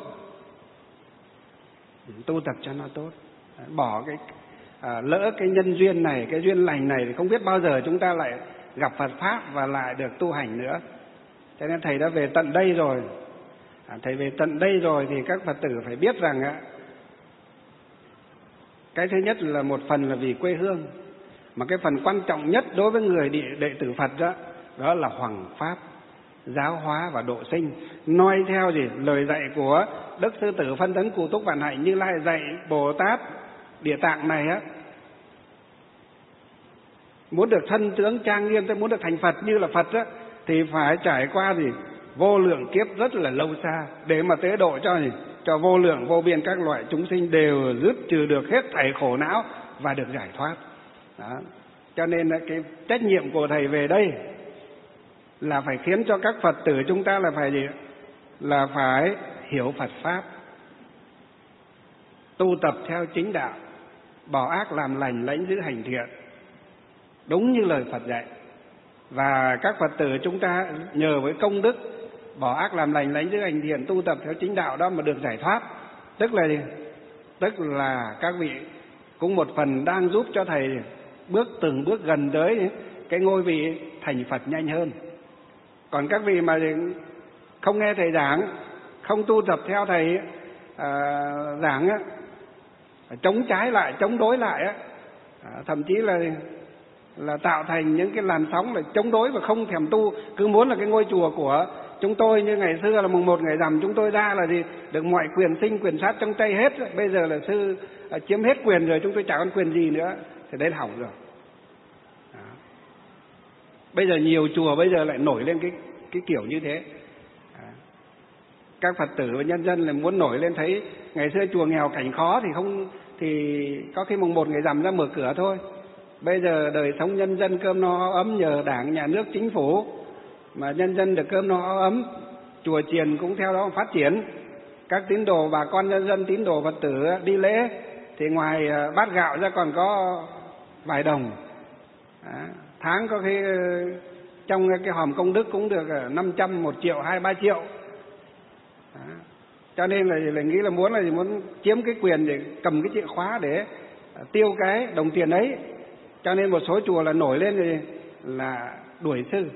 Tu tập cho nó tốt. Bỏ cái à, lỡ cái nhân duyên này, cái duyên lành này thì không biết bao giờ chúng ta lại gặp Phật Pháp và lại được tu hành nữa. Cho nên thầy đã về tận đây rồi. À, thầy về tận đây rồi thì các Phật tử phải biết rằng á, cái thứ nhất là một phần là vì quê hương, mà cái phần quan trọng nhất đối với người đệ tử Phật đó, đó là hoằng pháp, giáo hóa và độ sinh. Noi theo gì? Lời dạy của Đức Sư Tử Phân Tấn Cụ Túc Vạn Hạnh Như Lai dạy Bồ Tát Địa Tạng này á, muốn được thân tướng trang nghiêm, muốn được thành Phật như là Phật á, thì phải trải qua gì? Vô lượng kiếp rất là lâu xa để mà tế độ cho gì? Cho vô lượng vô biên các loại chúng sinh đều dứt trừ được hết thảy khổ não và được giải thoát. Đó. Cho nên cái trách nhiệm của thầy về đây là phải khiến cho các Phật tử chúng ta là phải gì? Là phải hiểu Phật Pháp, tu tập theo chính đạo, bỏ ác làm lành, lãnh giữ hành thiện, đúng như lời Phật dạy. Và các Phật tử chúng ta nhờ với công đức bỏ ác làm lành, lãnh giữ hành thiện, tu tập theo chính đạo đó mà được giải thoát. Tức là gì? Tức là các vị cũng một phần đang giúp cho thầy bước từng bước gần tới cái ngôi vị thành Phật nhanh hơn. Còn các vị mà không nghe thầy giảng, không tu tập theo thầy à, giảng á, chống trái lại, chống đối lại á, à, thậm chí là là tạo thành những cái làn sóng là chống đối và không thèm tu, cứ muốn là cái ngôi chùa của chúng tôi như ngày xưa là mùng một ngày rằm chúng tôi ra là gì được mọi quyền sinh quyền sát trong tay hết. Bây giờ là sư à, chiếm hết quyền rồi, chúng tôi chả còn quyền gì nữa, thì đấy là hỏng rồi. Đó. Bây giờ nhiều chùa bây giờ lại nổi lên cái cái kiểu như thế. Đó. Các Phật tử và nhân dân là muốn nổi lên, thấy ngày xưa chùa nghèo cảnh khó thì không thì có khi mùng một ngày rằm ra mở cửa thôi. Bây giờ đời sống nhân dân cơm no ấm nhờ Đảng, Nhà nước, Chính phủ mà nhân dân được cơm no ấm, chùa chiền cũng theo đó phát triển. Các tín đồ, bà con nhân dân, tín đồ Phật tử đi lễ thì ngoài bát gạo ra còn có vài đồng. Đó. Tháng có khi trong cái hòm công đức cũng được năm trăm, một triệu, hai, ba triệu. Đó. Cho nên là, là nghĩ là muốn là muốn chiếm cái quyền để cầm cái chìa khóa để tiêu cái đồng tiền ấy. Cho nên một số chùa là nổi lên thì là đuổi sư.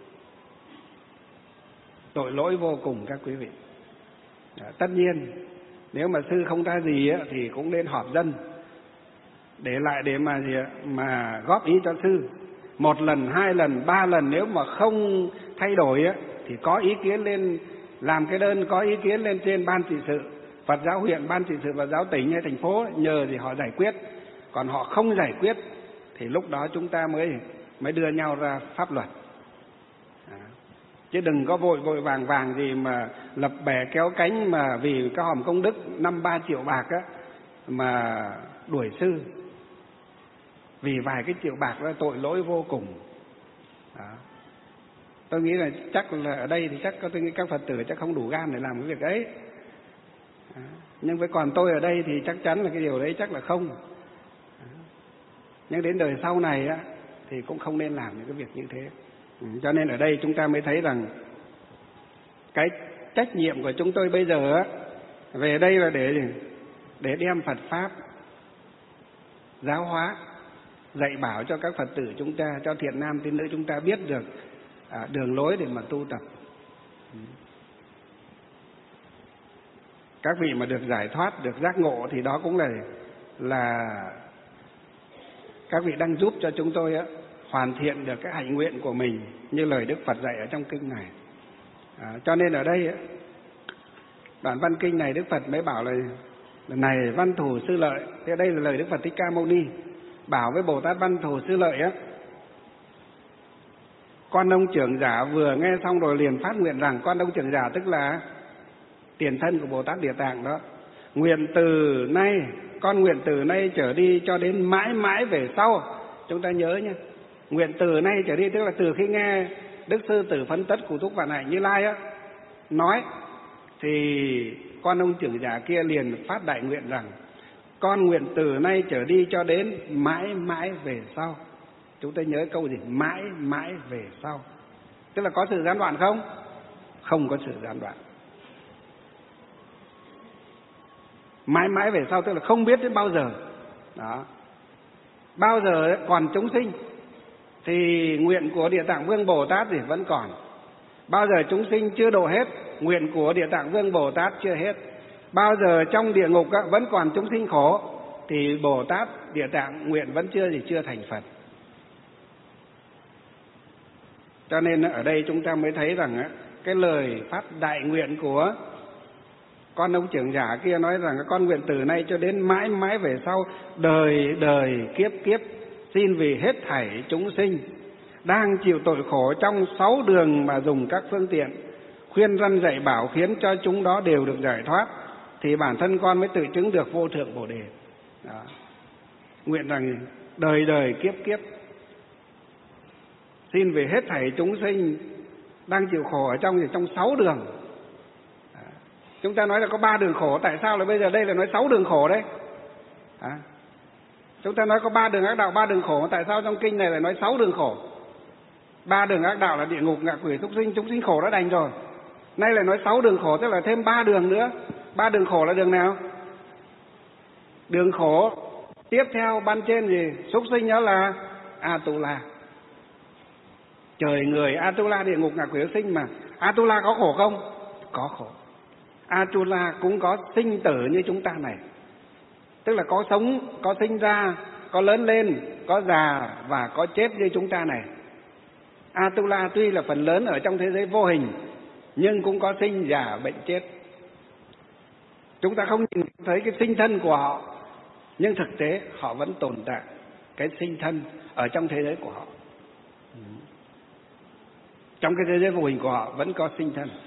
Tội lỗi vô cùng các quý vị. Đó, tất nhiên nếu mà sư không ra gì á, thì cũng nên họp dân để lại để mà gì á, mà góp ý cho sư. Một lần, hai lần, ba lần, nếu mà không thay đổi á, thì có ý kiến lên, làm cái đơn có ý kiến lên trên ban trị sự Phật giáo huyện, ban trị sự Phật giáo tỉnh hay thành phố, nhờ thì họ giải quyết. Còn họ không giải quyết thì lúc đó chúng ta mới mới đưa nhau ra pháp luật. À, chứ đừng có vội vội vàng vàng gì mà lập bè kéo cánh mà vì cái hòm công đức năm ba triệu bạc á mà đuổi sư. Vì vài cái triệu bạc đó tội lỗi vô cùng. Đó. Tôi nghĩ là chắc là ở đây thì chắc có tôi nghĩ các Phật tử chắc không đủ gan để làm cái việc ấy. Đó. Nhưng với còn tôi ở đây thì chắc chắn là cái điều đấy chắc là không. Đó. Nhưng đến đời sau này á thì cũng không nên làm những cái việc như thế. Ừ. Cho nên ở đây chúng ta mới thấy rằng cái trách nhiệm của chúng tôi bây giờ á, về đây là để để đem Phật Pháp giáo hóa, dạy bảo cho các Phật tử chúng ta, cho thiện nam tín nữ chúng ta biết được à, đường lối để mà tu tập. Các vị mà được giải thoát, được giác ngộ thì đó cũng là là các vị đang giúp cho chúng tôi á, hoàn thiện được cái hạnh nguyện của mình như lời Đức Phật dạy ở trong kinh này. À, cho nên ở đây á, đoạn văn kinh này Đức Phật mới bảo là này Văn Thù Sư Lợi. Thế đây là lời Đức Phật Thích Ca Mâu Ni bảo với Bồ Tát Văn Thù Sư Lợi á. Con ông trưởng giả vừa nghe xong rồi liền phát nguyện rằng, con ông trưởng giả tức là tiền thân của Bồ Tát Địa Tạng đó, nguyện từ nay, con nguyện từ nay trở đi cho đến mãi mãi về sau. Chúng ta nhớ nhé, nguyện từ nay trở đi tức là từ khi nghe Đức Sư Tử Phân Tất Cụ Túc Vạn Hạnh Như Lai á nói thì con ông trưởng giả kia liền phát đại nguyện rằng: con nguyện từ nay trở đi cho đến mãi mãi về sau. Chúng ta nhớ câu gì? Mãi mãi về sau. Tức là có sự gián đoạn không? Không có sự gián đoạn. Mãi mãi về sau tức là không biết đến bao giờ. Đó. Bao giờ còn chúng sinh thì nguyện của Địa Tạng Vương Bồ Tát thì vẫn còn. Bao giờ chúng sinh chưa độ hết, nguyện của Địa Tạng Vương Bồ Tát chưa hết. Bao giờ trong địa ngục vẫn còn chúng sinh khổ thì Bồ Tát Địa Tạng nguyện vẫn chưa gì chưa thành Phật. Cho nên ở đây chúng ta mới thấy rằng cái lời phát đại nguyện của con ông trưởng giả kia nói rằng: con nguyện từ nay cho đến mãi mãi về sau, đời đời kiếp kiếp, xin vì hết thảy chúng sinh đang chịu tội khổ trong sáu đường mà dùng các phương tiện khuyên răn dạy bảo, khiến cho chúng đó đều được giải thoát, thì bản thân con mới tự chứng được vô thượng Bồ Đề. Đó. Nguyện rằng đời đời kiếp kiếp, xin vì hết thảy chúng sinh đang chịu khổ ở trong trong sáu đường. Đó. Chúng ta nói là có ba đường khổ, tại sao là bây giờ đây là nói sáu đường khổ đấy? Đó. Chúng ta nói có ba đường ác đạo, ba đường khổ, tại sao trong kinh này lại nói sáu đường khổ? Ba đường ác đạo là địa ngục, ngạ quỷ, súc sinh, chúng sinh khổ đã đành rồi. Nay lại nói sáu đường khổ, tức là thêm ba đường nữa. Ba đường khổ là đường nào? Đường khổ tiếp theo ban trên gì? Súc sinh đó là Atula. Trời người Atula, địa ngục, ngạ quỷ, súc sinh mà. Atula có khổ không? Có khổ. Atula cũng có sinh tử như chúng ta này. Tức là có sống, có sinh ra, có lớn lên, có già và có chết như chúng ta này. Atula tuy là phần lớn ở trong thế giới vô hình, nhưng cũng có sinh, già, bệnh, chết. Chúng ta không nhìn thấy cái sinh thân của họ, nhưng thực tế họ vẫn tồn tại cái sinh thân ở trong thế giới của họ. Trong cái thế giới vô hình của họ vẫn có sinh thân.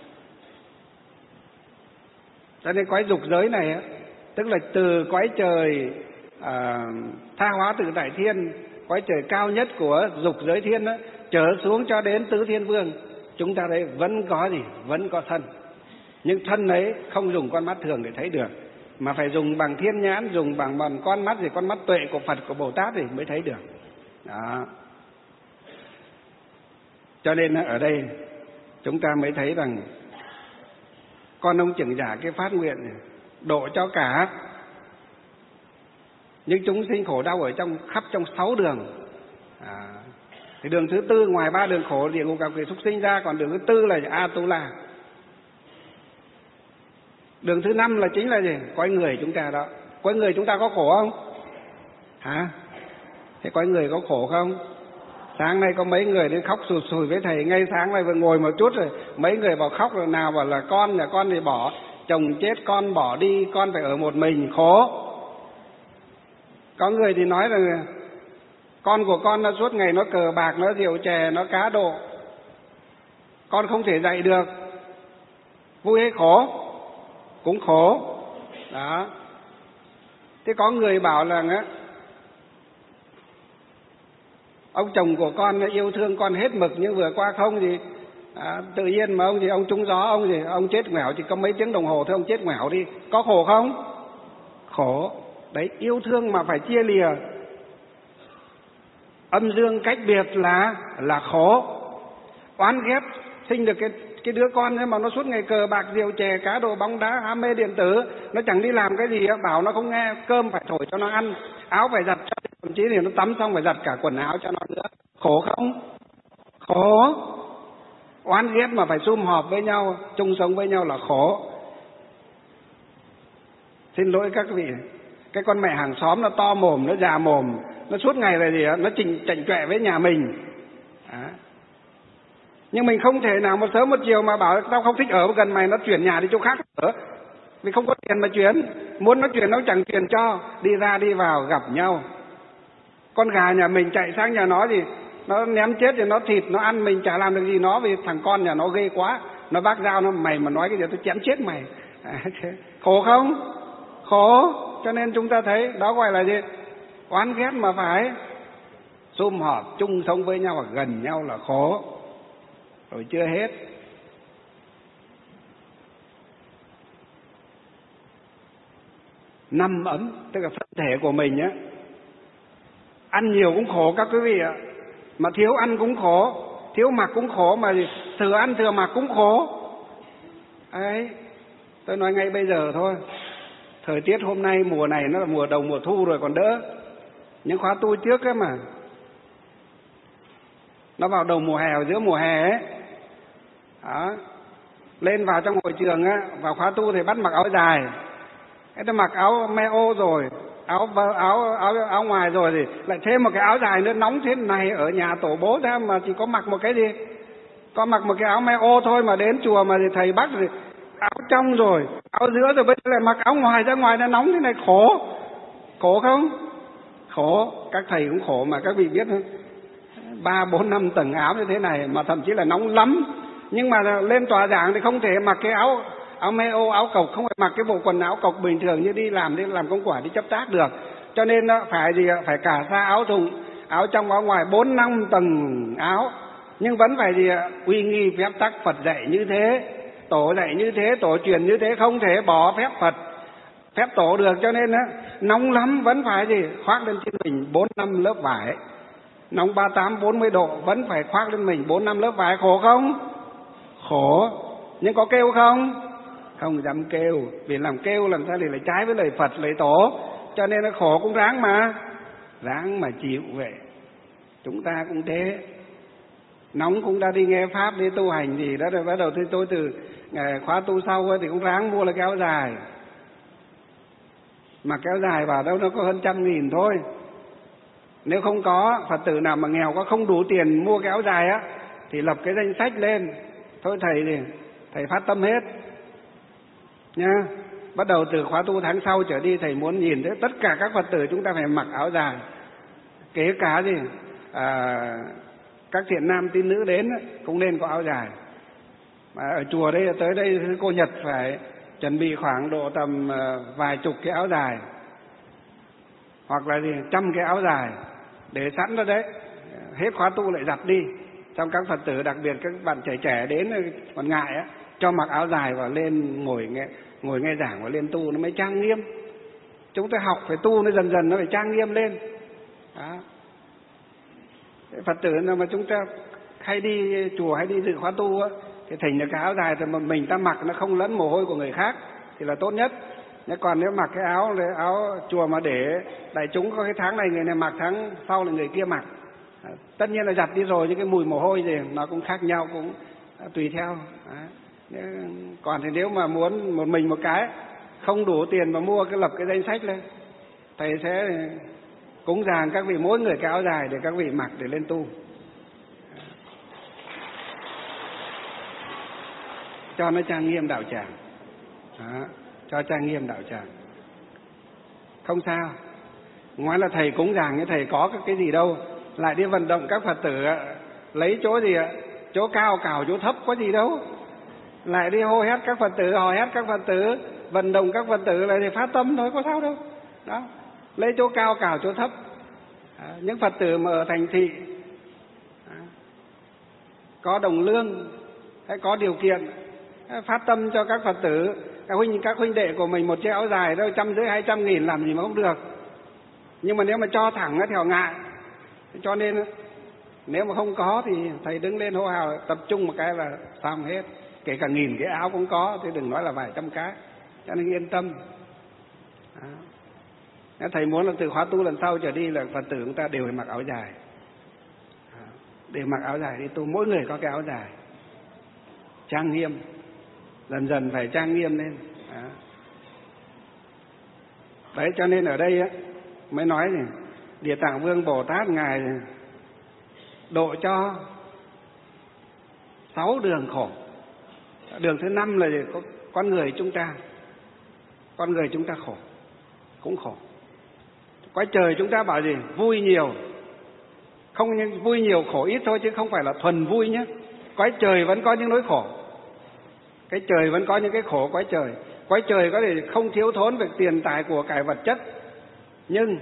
Cho nên quái dục giới này á, tức là từ quái trời à, tha hóa tự tại thiên, quái trời cao nhất của dục giới thiên đó, trở xuống cho đến tứ thiên vương, chúng ta đây vẫn có gì? Vẫn có thân. Nhưng thân ấy không dùng con mắt thường để thấy được, mà phải dùng bằng thiên nhãn, dùng bằng, bằng con mắt gì, con mắt tuệ của Phật, của Bồ Tát thì mới thấy được. Đó. Cho nên ở đây chúng ta mới thấy rằng con ông trưởng giả cái phát nguyện độ cho cả những chúng sinh khổ đau ở trong khắp trong sáu đường. À, thì đường thứ tư ngoài ba đường khổ địa ngục, ngạ quỷ, súc sinh ra, còn đường thứ tư là Atula. Đường thứ năm là chính là gì? Cõi người chúng ta đó. Cõi người chúng ta có khổ không? Hả? Thế cõi người có khổ không? Sáng nay có mấy người đến khóc sụt sùi với thầy, ngay sáng nay vừa ngồi một chút rồi mấy người vào khóc, rồi nào bảo là con nhà con thì bỏ chồng chết, con bỏ đi, con phải ở một mình, khổ. Có người thì nói là con của con nó suốt ngày nó cờ bạc, nó rượu chè, nó cá độ, con không thể dạy được. Vui hay khổ? Cũng khổ. Đó. Thế có người bảo là á, ông chồng của con yêu thương con hết mực, nhưng vừa qua không gì à, tự nhiên mà ông gì ông trúng gió, ông gì ông chết ngoẻo, chỉ có mấy tiếng đồng hồ thôi ông chết ngoẻo đi, có khổ không? Khổ. Đấy, yêu thương mà phải chia lìa, âm dương cách biệt là là khổ. Oán ghét sinh được cái cái đứa con ấy mà nó suốt ngày cờ bạc, rượu chè, cá độ, bóng đá, ham mê điện tử, nó chẳng đi làm cái gì, bảo nó không nghe, cơm phải thổi cho nó ăn, áo phải giặt cho, thậm chí thì nó tắm xong phải giặt cả quần áo cho nó nữa. Khổ không? Khổ. Oán ghét mà phải sum họp với nhau, chung sống với nhau là khổ. Xin lỗi các vị, cái con mẹ hàng xóm nó to mồm, nó già mồm, nó suốt ngày là gì đó, nó chỉnh chảnh chọe với nhà mình. À. Nhưng mình không thể nào một sớm một chiều mà bảo tao không thích ở gần mày, nó chuyển nhà đi chỗ khác ở. Vì không có tiền mà chuyển, muốn nó chuyển nó chẳng chuyển cho, đi ra đi vào gặp nhau. Con gà nhà mình chạy sang nhà nó thì nó ném chết thì nó thịt nó ăn, mình chả làm được gì nó, vì thằng con nhà nó ghê quá, nó vác dao nó mày mà nói cái gì tôi chém chết mày. À, khổ không? Khổ. Cho nên chúng ta thấy đó gọi là gì? Oán ghét mà phải sum họp chung sống với nhau, gần nhau là khổ. Rồi chưa hết, Nằm ấm tức là thân thể của mình á, ăn nhiều cũng khổ các quý vị ạ, mà thiếu ăn cũng khổ, thiếu mặc cũng khổ, mà thừa ăn thừa mặc cũng khổ. Ấy, tôi nói ngay bây giờ thôi, thời tiết hôm nay mùa này nó là mùa đầu mùa thu rồi còn đỡ. Những khóa tu trước ấy mà nó vào đầu mùa hè, giữa mùa hè ấy đó, lên vào trong hội trường á, vào khóa tu thì bắt mặc áo dài, cái ta mặc áo me ô rồi, áo áo áo áo ngoài rồi thì lại thêm một cái áo dài nữa, nóng thế này. Ở nhà tổ bố ra mà chỉ có mặc một cái gì, có mặc một cái áo me ô thôi, mà đến chùa mà thì thầy bắt thì áo trong rồi, áo giữa rồi, bây giờ lại mặc áo ngoài ra ngoài, nó nóng thế này, khổ khổ không? Khổ, các thầy cũng khổ mà các vị biết không? Ba bốn năm tầng áo như thế này mà thậm chí là nóng lắm. Nhưng mà lên tòa giảng thì không thể mặc cái áo áo me ô, áo cộc, không phải mặc cái bộ quần áo cộc bình thường như đi làm đi làm công quả, đi chấp tác được. Cho nên phải gì, phải cả xa áo thùng, áo trong áo ngoài, bốn năm tầng áo, nhưng vẫn phải gì, uy nghi phép tắc Phật dạy như thế, tổ dạy như thế, tổ truyền như thế, không thể bỏ phép Phật phép tổ được. Cho nên á, nóng lắm vẫn phải gì, khoác lên trên mình bốn năm lớp vải. Nóng ba mươi tám bốn mươi độ vẫn phải khoác lên mình bốn năm lớp vải, khổ không? Khổ. Nhưng có kêu không? Không dám kêu, vì làm kêu làm sao thì lại trái với lời Phật lời tổ. Cho nên nó khổ cũng ráng mà ráng mà chịu vậy. Chúng ta cũng thế, nóng cũng đã đi nghe pháp, đi tu hành gì đó, rồi bắt đầu thì tôi từ ngày khóa tu sau thì cũng ráng mua là cái áo dài. Mà cái áo dài vào đâu nó có hơn trăm nghìn thôi. Nếu không có Phật tử nào mà nghèo có không đủ tiền mua cái áo dài á, thì lập cái danh sách lên, thôi thầy thì thầy phát tâm hết nha. Bắt đầu từ khóa tu tháng sau trở đi, thầy muốn nhìn thấy tất cả các Phật tử chúng ta phải mặc áo dài, kể cả gì à, các thiện nam tín nữ đến cũng nên có áo dài. Mà ở chùa đây tới đây cô Nhật phải chuẩn bị khoảng độ tầm vài chục cái áo dài, hoặc là gì trăm cái áo dài để sẵn ra đấy, hết khóa tu lại giặt đi. Trong các Phật tử đặc biệt các bạn trẻ trẻ đến còn ngại á, cho mặc áo dài và lên ngồi nghe ngồi nghe giảng và lên tu nó mới trang nghiêm. Chúng ta học phải tu nó dần dần nó phải trang nghiêm lên đó. Phật tử nào mà chúng ta hay đi chùa hay đi dự khóa tu á, thì thỉnh được cái áo dài thì mình ta mặc nó không lẫn mồ hôi của người khác thì là tốt nhất. Còn nếu mặc cái áo áo chùa mà để đại chúng có cái tháng này người này mặc, tháng sau là người kia mặc, tất nhiên là giặt đi rồi, những cái mùi mồ hôi gì nó cũng khác nhau, cũng tùy theo. Còn thì nếu mà muốn một mình một cái, không đủ tiền mà mua, cái lập cái danh sách lên, thầy sẽ cúng dường các vị mỗi người cái áo dài để các vị mặc để lên tu, cho nó trang nghiêm đạo tràng. Đó, cho trang nghiêm đạo tràng. Không sao. Ngoài là thầy cúng dường, thầy có cái gì đâu, lại đi vận động các Phật tử lấy chỗ gì ạ, chỗ cao cào chỗ thấp có gì đâu, lại đi hô hét các Phật tử, hò hét các Phật tử, vận động các Phật tử lại thì phát tâm thôi, có sao đâu. Đó, lấy chỗ cao cào chỗ thấp. À, những Phật tử mà ở thành thị à, có đồng lương hay có điều kiện, phát tâm cho các Phật tử, các huynh các huynh đệ của mình một chiếc áo dài đâu trăm rưỡi hai trăm nghìn làm gì mà không được. Nhưng mà nếu mà cho thẳng thì họ ngại. Cho nên nếu mà không có thì thầy đứng lên hô hào tập trung một cái là xong hết. Kể cả nghìn cái áo cũng có, thì đừng nói là vài trăm cái. Cho nên yên tâm. Đó. Thầy muốn là từ khóa tu lần sau trở đi là Phật tử chúng ta đều phải mặc áo dài. Đều mặc áo dài đi tu, mỗi người có cái áo dài. Trang nghiêm. Dần dần phải trang nghiêm lên. Đó. Đấy, cho nên ở đây á, mới nói này, Địa Tạng Vương Bồ Tát Ngài độ cho sáu đường khổ. Đường thứ năm là con người chúng ta. Con người chúng ta khổ, cũng khổ. Cõi trời chúng ta bảo gì? Vui nhiều. Không, vui nhiều khổ ít thôi, chứ không phải là thuần vui nhé. Cõi trời vẫn có những nỗi khổ. Cái trời vẫn có những cái khổ cõi trời. Cõi trời có thể không thiếu thốn về tiền tài của cải vật chất, nhưng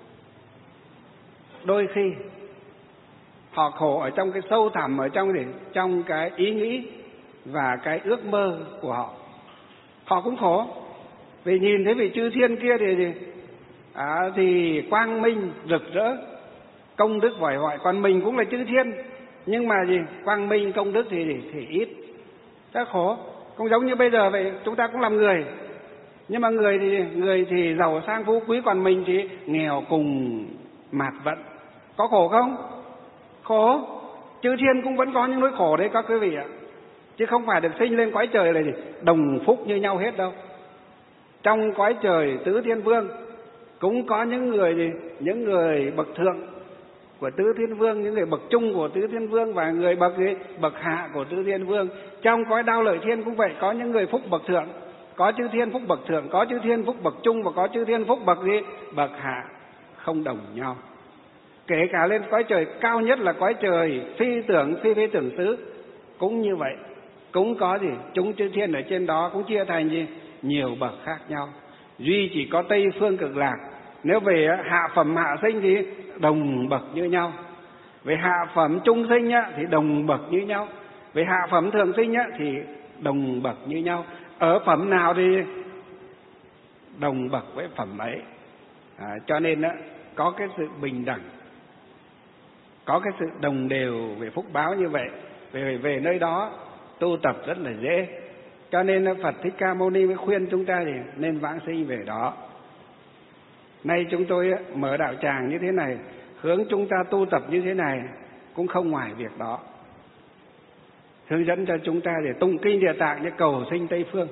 đôi khi họ khổ ở trong cái sâu thẳm, ở trong gì? Trong cái ý nghĩ và cái ước mơ của họ. Họ cũng khổ. Vì nhìn thấy vị chư thiên kia thì gì? À, thì quang minh rực rỡ, công đức vòi vọi. Còn mình cũng là chư thiên, nhưng mà gì? Quang minh công đức thì thì ít, rất khổ. Cũng giống như bây giờ vậy, chúng ta cũng làm người, nhưng mà người thì người thì giàu sang phú quý, còn mình thì nghèo cùng mạt vận. Có khổ không? Khổ. Chư thiên cũng vẫn có những nỗi khổ đấy các quý vị ạ, chứ không phải được sinh lên cõi trời là gì đồng phúc như nhau hết đâu. Trong cõi trời tứ thiên vương cũng có những người gì, những người bậc thượng của tứ thiên vương, những người bậc trung của tứ thiên vương, và người bậc gì, bậc hạ của tứ thiên vương. Trong cõi đao lợi thiên cũng vậy, có những người phúc bậc thượng, có chư thiên phúc bậc thượng, có chư thiên phúc bậc trung, và có chư thiên phúc bậc gì, bậc hạ, không đồng nhau. Kể cả lên cõi trời cao nhất là cõi trời phi tưởng phi phi tưởng xứ cũng như vậy, cũng có gì chúng chư thiên ở trên đó cũng chia thành gì nhiều bậc khác nhau. Duy chỉ có Tây Phương Cực Lạc, nếu về hạ phẩm hạ sinh thì đồng bậc như nhau, về hạ phẩm trung sinh á, thì đồng bậc như nhau, về hạ phẩm thường sinh á, thì đồng bậc như nhau. Ở phẩm nào thì đồng bậc với phẩm ấy. À, cho nên á, có cái sự bình đẳng, có cái sự đồng đều về phúc báo như vậy. Về về nơi đó tu tập rất là dễ. Cho nên Phật Thích Ca Mâu Ni mới khuyên chúng ta thì nên vãng sinh về đó. Nay chúng tôi mở đạo tràng như thế này, hướng chúng ta tu tập như thế này, cũng không ngoài việc đó. Hướng dẫn cho chúng ta để tụng kinh Địa Tạng để cầu sinh Tây Phương.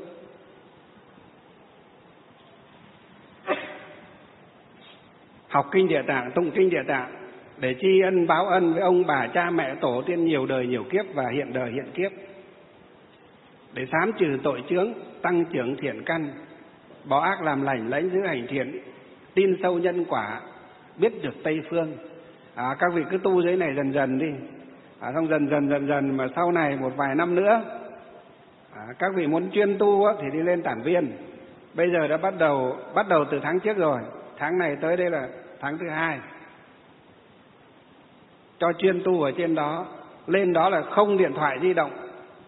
Học kinh Địa Tạng, tụng kinh Địa Tạng để tri ân báo ân với ông bà cha mẹ tổ tiên nhiều đời nhiều kiếp và hiện đời hiện kiếp, để sám trừ tội chướng, tăng trưởng thiện căn, bỏ ác làm lành, lãnh giữ hành thiện, tin sâu nhân quả, biết được Tây Phương. À, các vị cứ tu dưới này dần dần đi, à, xong dần dần dần dần mà sau này một vài năm nữa, à, các vị muốn chuyên tu á, thì đi lên Tản Viên. Bây giờ đã bắt đầu bắt đầu từ tháng trước rồi, tháng này tới đây là tháng thứ hai, cho chuyên tu ở trên đó. Lên đó là không điện thoại di động,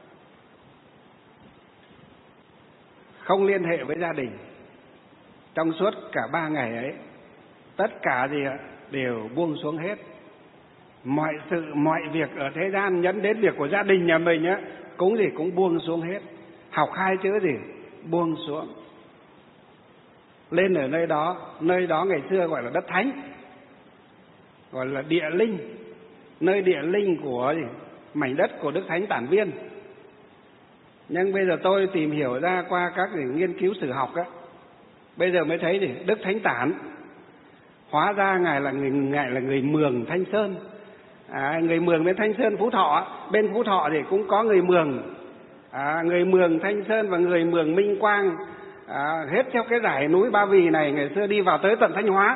không liên hệ với gia đình. Trong suốt cả ba ngày ấy, tất cả gì đều buông xuống hết. Mọi sự, mọi việc ở thế gian nhấn đến việc của gia đình nhà mình á, cũng gì cũng buông xuống hết. Học hai chữ gì? Buông xuống. Lên ở nơi đó, nơi đó ngày xưa gọi là đất thánh, gọi là địa linh, nơi địa linh của gì? Mảnh đất của Đức Thánh Tản Viên. Nhưng bây giờ tôi tìm hiểu ra qua các nghiên cứu sử học á, bây giờ mới thấy gì? Đức Thánh Tản hóa ra ngài là người ngài là người Mường Thanh Sơn. À, người Mường bên Thanh Sơn Phú Thọ, bên Phú Thọ thì cũng có người Mường, à, người Mường Thanh Sơn và người Mường Minh Quang, à, hết theo cái dải núi Ba Vì này, ngày xưa đi vào tới tận Thanh Hóa.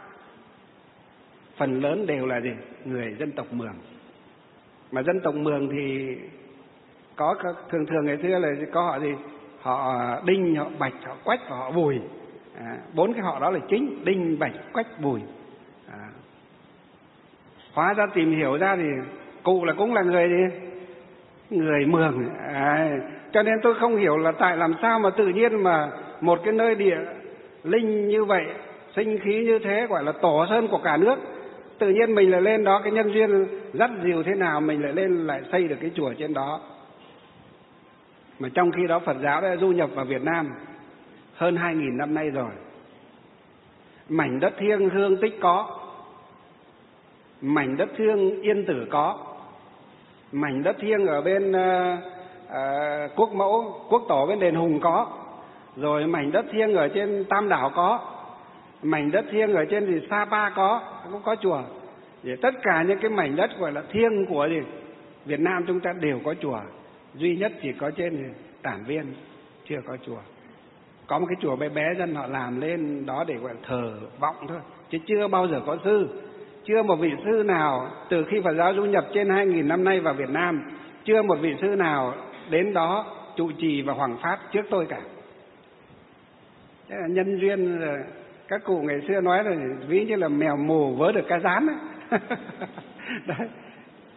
Phần lớn đều là gì? Người dân tộc Mường. Mà dân tộc Mường thì có thường thường ngày xưa là có họ gì? Họ Đinh, họ Bạch, họ Quách và họ Bùi. À, bốn cái họ đó là chính: Đinh, Bạch, Quách, Bùi. À, hóa ra tìm hiểu ra thì cụ là cũng là người gì? Người Mường. À, cho nên tôi không hiểu là tại làm sao mà tự nhiên mà một cái nơi địa linh như vậy, sinh khí như thế, gọi là tổ sơn của cả nước, tự nhiên mình lại lên đó, cái nhân duyên dắt dìu thế nào mình lại lên lại xây được cái chùa trên đó. Mà trong khi đó Phật giáo đã du nhập vào Việt Nam hơn hai nghìn năm nay rồi. Mảnh đất thiêng Hương Tích có, mảnh đất thiêng Yên Tử có, mảnh đất thiêng ở bên uh, uh, Quốc Mẫu, Quốc Tổ bên Đền Hùng có, rồi mảnh đất thiêng ở trên Tam Đảo có, mảnh đất thiêng ở trên thì Sapa có, cũng có chùa. Để tất cả những cái mảnh đất gọi là thiêng của gì Việt Nam chúng ta đều có chùa. Duy nhất chỉ có trên Tản Viên chưa có chùa. Có một cái chùa bé bé dân họ làm lên đó để gọi là thờ vọng thôi, chứ chưa bao giờ có sư. Chưa một vị sư nào từ khi Phật giáo du nhập trên hai nghìn năm nay vào Việt Nam, chưa một vị sư nào đến đó trụ trì và hoằng pháp trước tôi cả. Thế là nhân duyên, các cụ ngày xưa nói là ví như là mèo mù vớ được cá rán ấy. Đấy.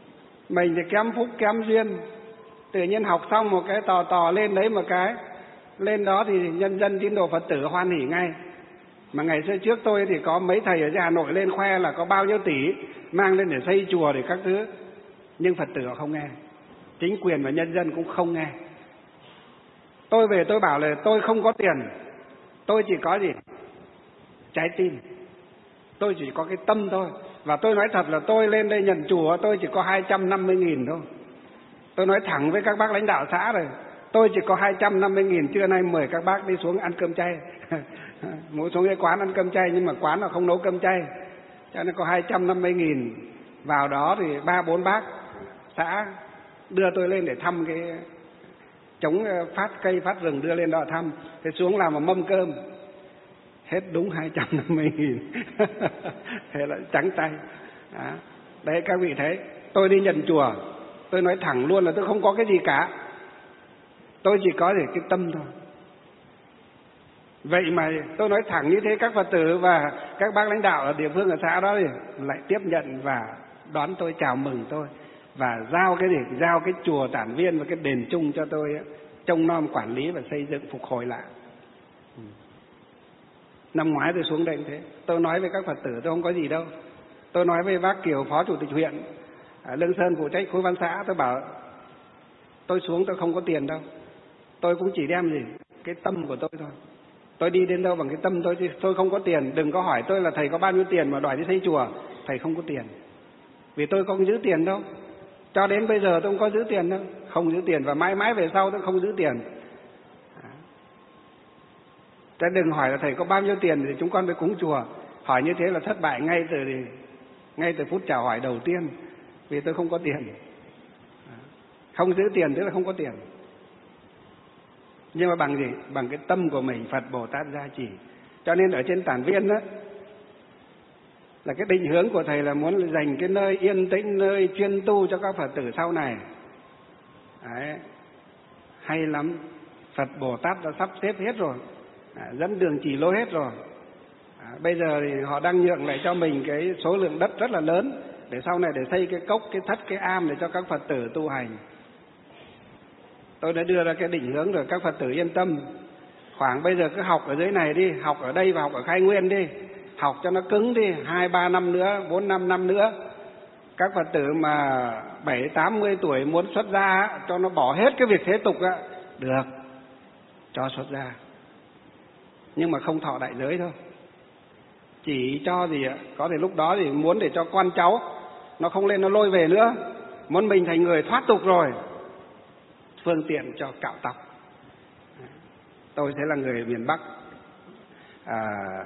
Mình thì kém phúc kém duyên, tự nhiên học xong một cái tò tò lên đấy một cái Lên đó thì nhân dân tín đồ Phật tử hoan hỉ ngay. Mà ngày xưa trước tôi thì có mấy thầy ở Hà Nội lên khoe là có bao nhiêu tỷ mang lên để xây chùa để các thứ, nhưng Phật tử họ không nghe, chính quyền và nhân dân cũng không nghe. Tôi về tôi bảo là tôi không có tiền, tôi chỉ có gì? Trái tim. Tôi chỉ có cái tâm thôi. Và tôi nói thật là tôi lên đây nhận chùa tôi chỉ có hai trăm năm mươi nghìn thôi. Tôi nói thẳng với các bác lãnh đạo xã rồi, tôi chỉ có hai trăm năm mươi nghìn, trưa nay mời các bác đi xuống ăn cơm chay. Muốn xuống cái quán ăn cơm chay nhưng mà quán là không nấu cơm chay, cho nên có hai trăm năm mươi nghìn. Vào đó thì ba bốn bác xã đưa tôi lên để thăm cái chống phát cây phát rừng, đưa lên đó thăm. Thế xuống làm một mâm cơm hết đúng hai trăm năm mươi nghìn. Thế là trắng tay. Đó. Đấy các vị thấy, tôi đi nhận chùa tôi nói thẳng luôn là tôi không có cái gì cả, tôi chỉ có để cái tâm thôi. Vậy mà tôi nói thẳng như thế, các Phật tử và các bác lãnh đạo ở địa phương ở xã đó thì lại tiếp nhận và đón tôi, chào mừng tôi và giao cái gì, giao cái chùa Tản Viên và cái đền chung cho tôi ấy, trông nom quản lý và xây dựng phục hồi lại. Năm ngoái tôi xuống đây thế, tôi nói với các Phật tử tôi không có gì đâu. Tôi nói với bác Kiều phó chủ tịch huyện à, Lương Sơn phụ trách khối văn xã, tôi bảo tôi xuống tôi không có tiền đâu, tôi cũng chỉ đem gì cái tâm của tôi thôi. Tôi đi đến đâu bằng cái tâm tôi, tôi không có tiền. Đừng có hỏi tôi là thầy có bao nhiêu tiền mà đòi đi xây chùa, thầy không có tiền. Vì tôi không giữ tiền đâu, cho đến bây giờ tôi không có giữ tiền đâu, không giữ tiền và mãi mãi về sau tôi không giữ tiền. Chứ đừng hỏi là thầy có bao nhiêu tiền thì chúng con mới cúng chùa. Hỏi như thế là thất bại ngay từ ngay từ phút chào hỏi đầu tiên, vì tôi không có tiền. Không giữ tiền tức là không có tiền. Nhưng mà bằng gì? Bằng cái tâm của mình Phật Bồ Tát gia trì. Cho nên ở trên Tản Viên đó là cái định hướng của thầy là muốn dành cái nơi yên tĩnh, nơi chuyên tu cho các Phật tử sau này. Đấy. Hay lắm. Phật Bồ Tát đã sắp xếp hết rồi, à, dẫn đường chỉ lối hết rồi. À, bây giờ thì họ đang nhượng lại cho mình cái số lượng đất rất là lớn để sau này để xây cái cốc, cái thất, cái am để cho các Phật tử tu hành. Tôi đã đưa ra cái định hướng rồi, các Phật tử yên tâm. Khoảng bây giờ cứ học ở dưới này đi, học ở đây và học ở Khai Nguyên đi, học cho nó cứng đi, hai ba năm nữa, bốn năm năm nữa. Các Phật tử mà bảy tám mươi tuổi muốn xuất gia cho nó bỏ hết cái việc thế tục á, được, cho xuất gia. Nhưng mà không thọ đại giới thôi. Chỉ cho gì ạ? Có thể lúc đó thì muốn để cho con cháu nó không lên nó lôi về nữa, muốn mình thành người thoát tục rồi, phương tiện cho cạo tóc. Tôi sẽ là người miền Bắc à,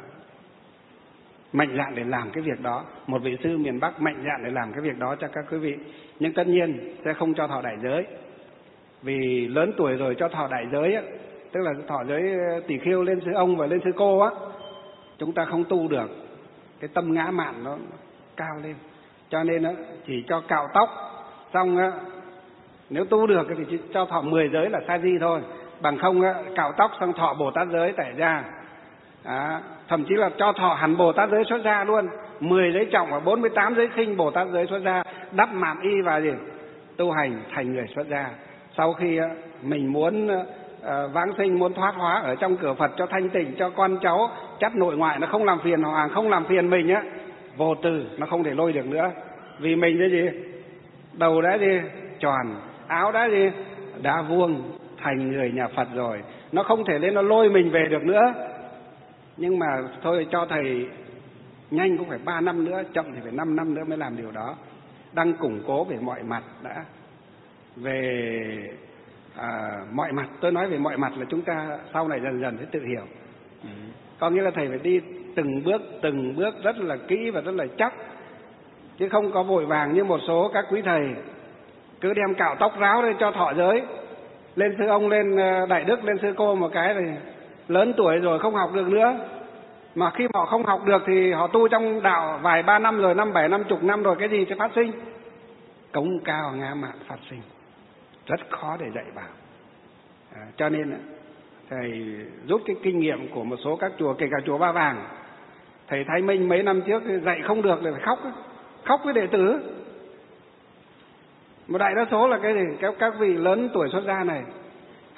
mạnh dạn để làm cái việc đó. Một vị sư miền Bắc mạnh dạn để làm cái việc đó cho các quý vị. Nhưng tất nhiên sẽ không cho thọ đại giới. Vì lớn tuổi rồi cho thọ đại giới á, tức là thọ giới tỷ khưu lên sư ông và lên sư cô á, chúng ta không tu được. Cái tâm ngã mạn nó cao lên. Cho nên á, chỉ cho cạo tóc xong á, nếu tu được thì chỉ cho thọ mười giới là sa di thôi. Bằng không á, cạo tóc xong thọ Bồ Tát giới tại gia. À, thậm chí là cho thọ hẳn Bồ Tát giới xuất gia luôn. mười giới trọng và bốn mươi tám giới khinh Bồ Tát giới xuất gia, đắp mạn y và gì? Tu hành thành người xuất gia. Sau khi á, mình muốn à, vãng sinh, muốn thoát hóa ở trong cửa Phật cho thanh tịnh, cho con cháu chắt nội ngoại nó không làm phiền họ hàng, không làm phiền mình á, vô tư nó không thể lôi được nữa. Vì mình cái gì? Đầu đã gì? Tròn, áo đã gì? Đã vuông, thành người nhà Phật rồi, nó không thể lên nó lôi mình về được nữa. Nhưng mà thôi cho thầy nhanh cũng phải ba năm nữa, chậm thì phải năm năm nữa mới làm điều đó. Đang củng cố về mọi mặt đã. Về à, mọi mặt, tôi nói về mọi mặt là chúng ta sau này dần dần sẽ tự hiểu. Ừ. Có nghĩa là thầy phải đi từng bước, từng bước rất là kỹ và rất là chắc. Chứ không có vội vàng như một số các quý thầy cứ đem cạo tóc ráo lên cho thọ giới. Lên sư ông, lên đại đức, lên sư cô một cái thì lớn tuổi rồi không học được nữa. Mà khi họ không học được thì họ tu trong đạo vài ba năm rồi, năm bảy năm chục năm rồi, cái gì sẽ phát sinh? Cống cao ngã mạn phát sinh, rất khó để dạy bảo. À, cho nên thầy rút cái kinh nghiệm của một số các chùa, kể cả chùa Ba Vàng. Thầy Thái Minh mấy năm trước dạy không được thì phải khóc, khóc với đệ tử. Một đại đa số là cái gì? Các, các vị lớn tuổi xuất gia này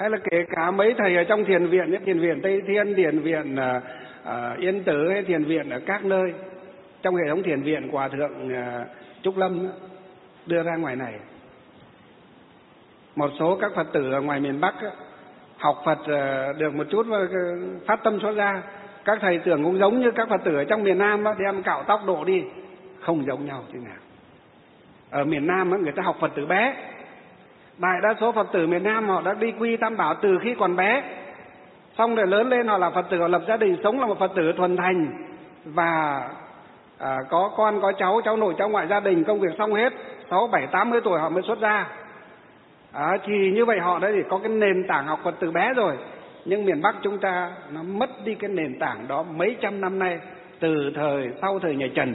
hay là kể cả mấy thầy ở trong thiền viện, thiền viện Tây Thiên, thiền viện uh, uh, Yên Tử hay thiền viện ở các nơi trong hệ thống thiền viện của Hòa thượng uh, Trúc Lâm đưa ra ngoài này. Một số các Phật tử ở ngoài miền Bắc học Phật uh, được một chút và phát tâm xuất gia, các thầy tưởng cũng giống như các Phật tử ở trong miền Nam đó, đem cạo tóc độ đi, không giống nhau thế nào. Ở miền Nam đó, người ta học Phật tử bé. Đại đa số Phật tử miền Nam họ đã đi quy Tam Bảo từ khi còn bé, xong rồi lớn lên họ là Phật tử, họ lập gia đình, sống là một Phật tử thuần thành và à, có con có cháu, cháu nội cháu ngoại, gia đình công việc xong hết, sáu bảy tám mươi tuổi họ mới xuất gia. À, thì như vậy họ đã thì có cái nền tảng học Phật từ bé rồi. Nhưng miền Bắc chúng ta nó mất đi cái nền tảng đó mấy trăm năm nay, từ thời sau thời nhà Trần.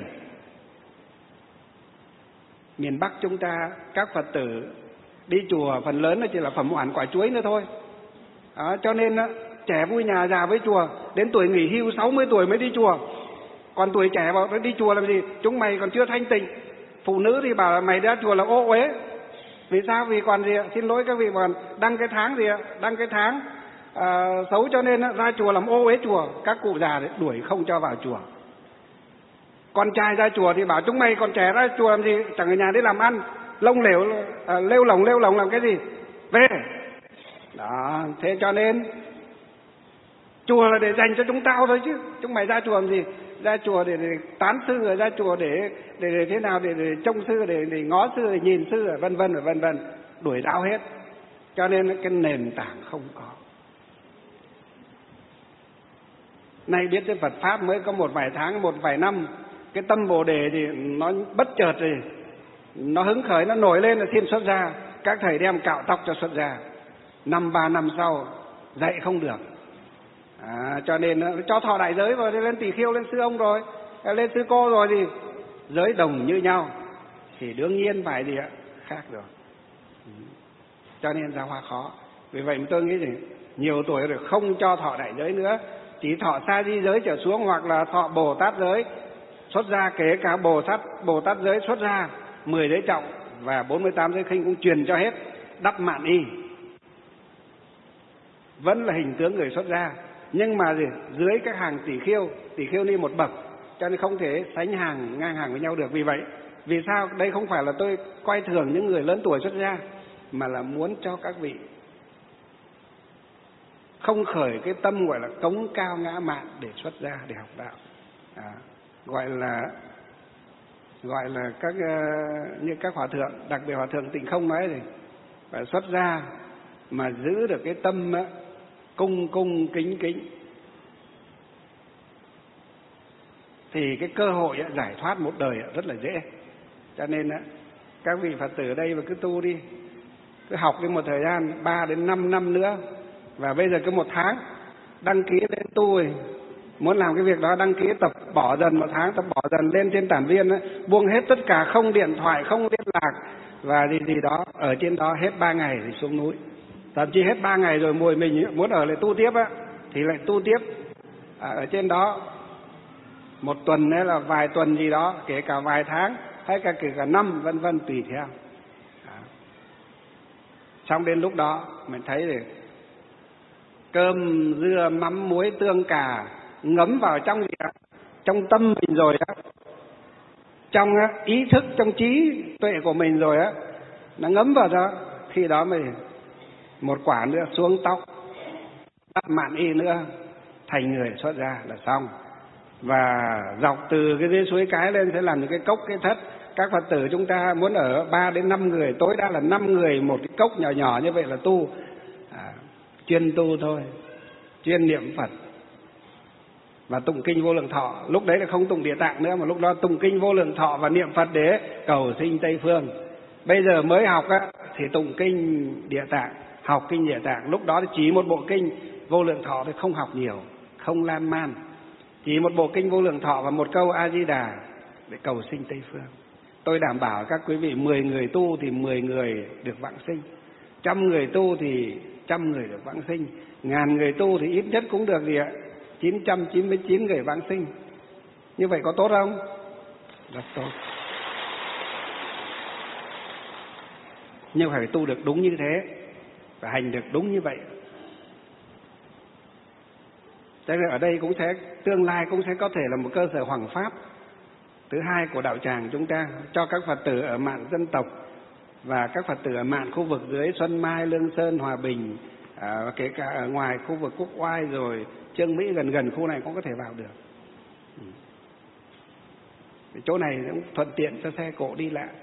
Miền Bắc chúng ta các Phật tử đi chùa phần lớn là chỉ là phẩm oản quả chuối nữa thôi. À, cho nên trẻ vui nhà, già với chùa, đến tuổi nghỉ hưu sáu mươi tuổi mới đi chùa. Còn tuổi trẻ bảo đi chùa làm gì? Chúng mày còn chưa thanh tịnh. Phụ nữ thì bảo là mày ra chùa là ô uế. Vì sao? Vì còn gì ạ? Xin lỗi các vị, còn đăng cái tháng gì ạ? Đăng cái tháng à, xấu, cho nên ra chùa làm ô uế chùa. Các cụ già để đuổi không cho vào chùa. Con trai ra chùa thì bảo chúng mày còn trẻ ra chùa làm gì? Chẳng ở nhà đi làm ăn, lông lều à, lêu lồng lêu lồng làm cái gì? Về. Đó, thế cho nên chùa là để dành cho chúng tao thôi chứ. Chúng mày ra chùa làm gì? Ra chùa để, để tán sư, rồi ra chùa để để, để thế nào để, để trông sư, để, để ngó sư, để nhìn sư, vân vân và vân vân, đuổi đạo hết. Cho nên cái nền tảng không có. Nay biết cái Phật pháp mới có một vài tháng, một vài năm, cái tâm Bồ Đề thì nó bất chợt thì nó hứng khởi, nó nổi lên là xin xuất gia. Các thầy đem cạo tóc cho xuất gia. Năm ba năm sau dạy không được. À, cho nên nó cho thọ đại giới rồi, lên tỳ khưu, lên sư ông rồi, lên sư cô rồi thì giới đồng như nhau thì đương nhiên phải gì ạ? Khác rồi. Cho nên giáo hóa khó. Vì vậy tôi nghĩ rằng nhiều tuổi rồi không cho thọ đại giới nữa, chỉ thọ sa di giới trở xuống, hoặc là thọ Bồ Tát giới xuất gia. Kể cả Bồ Tát Bồ Tát giới xuất gia, mười giới trọng và bốn mươi tám giới khinh cũng truyền cho hết, đắp mạn y, vẫn là hình tướng người xuất gia. Nhưng mà gì? Dưới các hàng tỷ khiêu, tỷ khiêu ni một bậc, cho nên không thể sánh hàng ngang hàng với nhau được. Vì vậy, vì sao? Đây không phải là tôi coi thường những người lớn tuổi xuất gia, mà là muốn cho các vị không khởi cái tâm gọi là cống cao ngã mạn để xuất gia, để học đạo. À, gọi là gọi là các uh, như các hòa thượng, đặc biệt hòa thượng Tịnh Không nói thì phải xuất gia mà giữ được cái tâm uh, cung cung kính kính thì cái cơ hội uh, giải thoát một đời uh, rất là dễ. Cho nên uh, các vị Phật tử ở đây mà cứ tu đi, cứ học đến một thời gian ba đến năm năm nữa, và bây giờ cứ một tháng đăng ký đến tu rồi, muốn làm cái việc đó đăng ký tập bỏ dần, một tháng tập bỏ dần lên trên tản viên ấy, buông hết tất cả, không điện thoại, không liên lạc và gì gì đó, ở trên đó hết ba ngày thì xuống núi. Thậm chí hết ba ngày rồi mùi mình muốn ở lại tu tiếp á thì lại tu tiếp à, ở trên đó một tuần hay là vài tuần gì đó, kể cả vài tháng hay cả kể cả năm, vân vân tùy theo. À. Xong đến lúc đó mình thấy thì cơm dưa mắm muối tương cà ngấm vào trong gì đó, trong tâm mình rồi á, trong á, ý thức, trong trí tuệ của mình rồi á, nó ngấm vào đó. Khi đó mới một quả nữa xuống tóc, đắp mạn y nữa, thành người xuất gia là xong. Và dọc từ cái dưới suối Cái lên sẽ làm những cái cốc, cái thất. Các Phật tử chúng ta muốn ở ba đến năm người, tối đa là năm người một cái cốc nhỏ nhỏ như vậy là tu, à, chuyên tu thôi, chuyên niệm Phật và tụng kinh Vô Lượng Thọ. Lúc đấy là không tụng Địa Tạng nữa, mà lúc đó tụng kinh Vô Lượng Thọ và niệm Phật để cầu sinh Tây Phương. Bây giờ mới học á, thì tụng kinh Địa Tạng, học kinh Địa Tạng. Lúc đó thì chỉ một bộ kinh Vô Lượng Thọ thì không học nhiều, không lan man, chỉ một bộ kinh Vô Lượng Thọ và một câu A Di Đà để cầu sinh Tây Phương. Tôi đảm bảo các quý vị, mười người tu thì mười người được vãng sinh, trăm người tu thì trăm người được vãng sinh, ngàn người tu thì ít nhất cũng được gì ạ? chín trăm chín mươi chín người vãng sinh. Như vậy có tốt không? Rất tốt. Nhưng phải tu được đúng như thế, phải hành được đúng như vậy. Cho nên ở đây cũng sẽ tương lai cũng sẽ có thể là một cơ sở hoằng pháp thứ hai của đạo tràng chúng ta, cho các Phật tử ở mạn dân tộc và các Phật tử ở mạn khu vực dưới Xuân Mai, Lương Sơn, Hòa Bình, à, kể cả ở ngoài khu vực Quốc Oai rồi Trương Mỹ gần gần khu này cũng có thể vào được. Ừ. Chỗ này cũng thuận tiện cho xe cộ đi lại.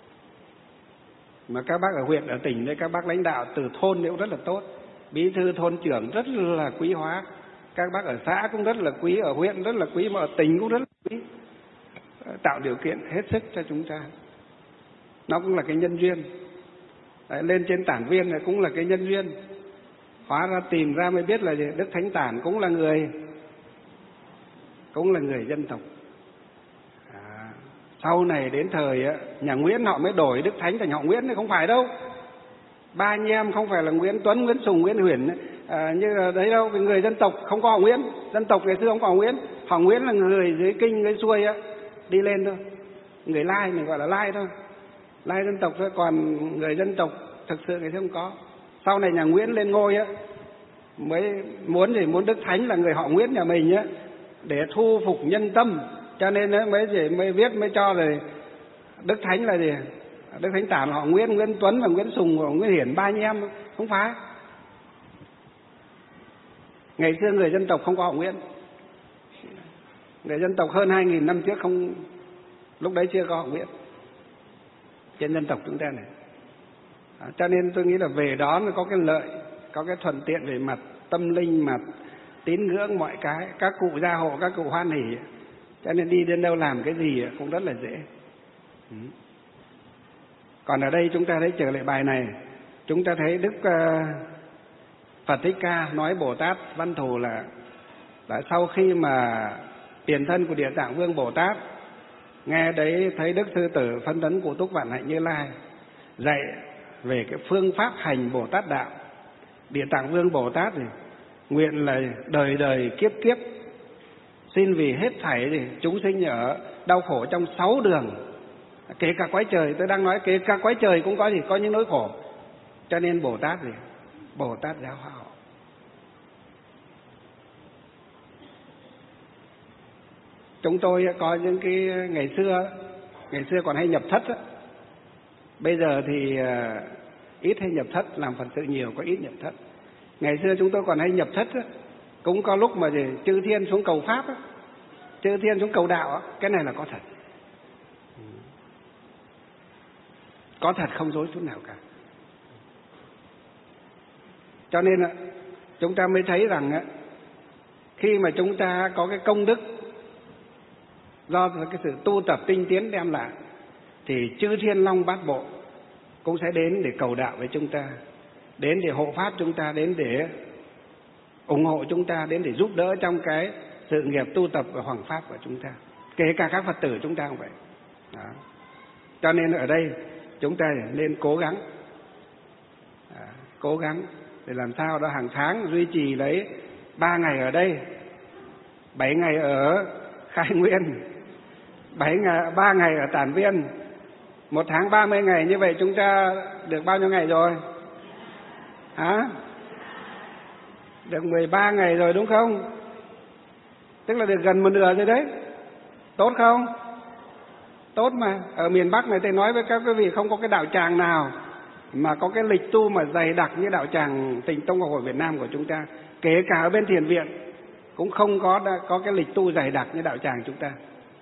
Mà các bác ở huyện, ở tỉnh đấy, các bác lãnh đạo từ thôn cũng rất là tốt, bí thư thôn trưởng rất là quý hóa, các bác ở xã cũng rất là quý, ở huyện rất là quý, mà ở tỉnh cũng rất là quý, tạo điều kiện hết sức cho chúng ta. Nó cũng là cái nhân duyên. Đấy, lên trên Tản Viên này cũng là cái nhân duyên. Hóa ra tìm ra mới biết là gì? Đức Thánh Tản cũng là người cũng là người dân tộc. À, sau này đến thời nhà Nguyễn họ mới đổi Đức Thánh thành họ Nguyễn, không phải đâu. Ba anh em không phải là Nguyễn Tuấn, Nguyễn Sùng, Nguyễn Huyền à, như là đấy đâu. Vì người dân tộc không có họ Nguyễn, dân tộc ngày xưa không có họ Nguyễn. Họ Nguyễn là người dưới kinh dưới xuôi á, đi lên thôi. Người Lai mình gọi là Lai thôi, Lai dân tộc thôi. Còn người dân tộc thực sự ngày xưa không có. Sau này nhà Nguyễn lên ngôi á, mới muốn gì muốn Đức Thánh là người họ Nguyễn nhà mình á, để thu phục nhân tâm, cho nên ấy, mới gì mới viết mới cho rồi Đức Thánh là gì? Đức Thánh Tản họ Nguyễn, Nguyễn Tuấn và Nguyễn Sùng và Nguyễn Hiển, ba anh em. Không phải. Ngày xưa người dân tộc không có họ Nguyễn. Người dân tộc hơn hai nghìn năm trước không, lúc đấy chưa có họ Nguyễn trên dân tộc chúng ta này. À, cho nên tôi nghĩ là về đó nó có cái lợi, có cái thuận tiện về mặt tâm linh, mặt tín ngưỡng, mọi cái. Các cụ gia hộ, các cụ hoan hỉ, cho nên đi đến đâu làm cái gì cũng rất là dễ. Ừ. Còn ở đây chúng ta thấy, trở lại bài này, chúng ta thấy Đức uh, Phật Thích Ca nói Bồ Tát Văn Thù là, là sau khi mà tiền thân của Địa Tạng Vương Bồ Tát nghe đấy thấy Đức Sư Tử Phân Tấn Cụ Túc Vạn Hạnh Như Lai dạy về cái phương pháp hành Bồ Tát đạo, Địa Tạng Vương Bồ Tát thì nguyện là đời đời kiếp kiếp xin vì hết thảy thì chúng sinh ở đau khổ trong sáu đường, kể cả cõi trời. Tôi đang nói kể cả cõi trời cũng có gì, có những nỗi khổ. Cho nên Bồ Tát gì? Bồ Tát giáo hóa họ. Chúng tôi có những cái ngày xưa, ngày xưa còn hay nhập thất á. Bây giờ thì ít hay nhập thất, làm Phật sự nhiều, có ít nhập thất. Ngày xưa chúng tôi còn hay nhập thất á, cũng có lúc mà gì chư thiên xuống cầu pháp á, chư thiên xuống cầu đạo á, cái này là có thật. Có thật, không dối chút nào cả. Cho nên á, chúng ta mới thấy rằng á, khi mà chúng ta có cái công đức do cái sự tu tập tinh tiến đem lại, thì chư thiên long bát bộ cũng sẽ đến để cầu đạo với chúng ta, đến để hộ pháp chúng ta, đến để ủng hộ chúng ta, đến để giúp đỡ trong cái sự nghiệp tu tập và hoằng pháp của chúng ta, kể cả các Phật tử chúng ta cũng vậy. Đó. Cho nên ở đây chúng ta nên cố gắng, à, cố gắng để làm sao đó hàng tháng duy trì lấy ba ngày ở đây, bảy ngày ở Khai Nguyên, bảy ngày, ba ngày ở Tản Viên, một tháng ba mươi ngày. Như vậy chúng ta được bao nhiêu ngày rồi? Hả? Được mười ba ngày rồi đúng không? Tức là được gần một nửa rồi đấy. Tốt không? Tốt mà. Ở miền Bắc này tôi nói với các quý vị, không có cái đạo tràng nào mà có cái lịch tu mà dày đặc như đạo tràng Tịnh Tông Học Hội Việt Nam của chúng ta. Kể cả ở bên Thiền Viện cũng không có có cái lịch tu dày đặc như đạo tràng chúng ta.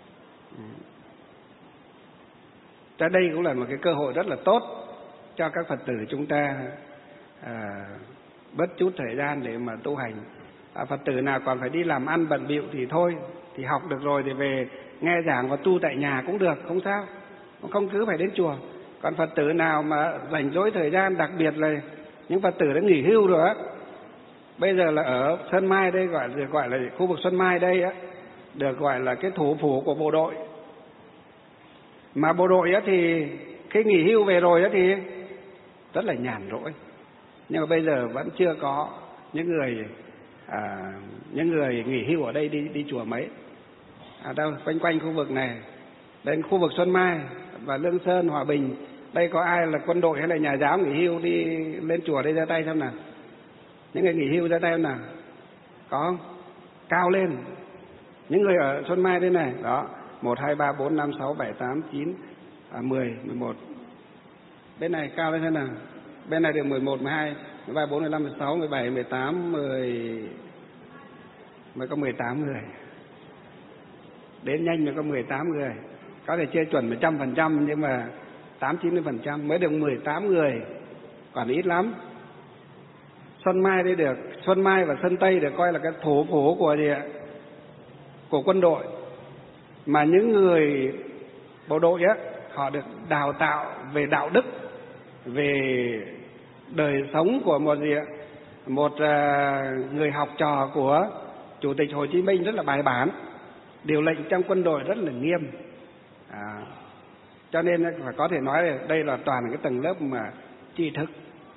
Cho đây cũng là một cái cơ hội rất là tốt cho các Phật tử chúng ta à, bớt chút thời gian để mà tu hành. À, Phật tử nào còn phải đi làm ăn bận bịu thì thôi, thì học được rồi thì về nghe giảng và tu tại nhà cũng được, không sao, không cứ phải đến chùa. Còn Phật tử nào mà rảnh rỗi thời gian, đặc biệt là những Phật tử đã nghỉ hưu rồi á, bây giờ là ở Xuân Mai đây, gọi là gọi là khu vực Xuân Mai đây á, được gọi là cái thủ phủ của bộ đội. Mà bộ đội á thì khi nghỉ hưu về rồi á thì rất là nhàn rỗi. Nhưng mà bây giờ vẫn chưa có những người à, những người nghỉ hưu ở đây đi đi chùa mấy. À, đâu quanh quanh khu vực này, đến khu vực Xuân Mai và Lương Sơn, Hòa Bình, đây có ai là quân đội hay là nhà giáo nghỉ hưu đi lên chùa đây ra tay xem nào? Những người nghỉ hưu ra tay xem nào? Có không? cao lên. Những người ở Xuân Mai đây này, đó, một, hai, ba, bốn, năm, sáu, bảy, tám, chín, mười, mười một. Bên này cao lên thế nào? Bên này được mười một, mười hai, mười ba, mười bốn, mười lăm, mười sáu, mười bảy, mười tám, mười... mới có mười tám người. Đến nhanh mới có mười tám người. Có thể chơi chuẩn một trăm phần trăm nhưng mà tám chín mươi phần trăm mới được mười tám người. Còn ít lắm. Xuân Mai đây được, Xuân Mai và Sơn Tây được coi là cái thủ phủ của gì ạ? Của quân đội. Mà những người bộ đội á, họ được đào tạo về đạo đức, về đời sống của một gì ạ? Một uh, người học trò của Chủ tịch Hồ Chí Minh rất là bài bản, điều lệnh trong quân đội rất là nghiêm. À, cho nên phải có thể nói là đây là toàn cái tầng lớp mà tri thức.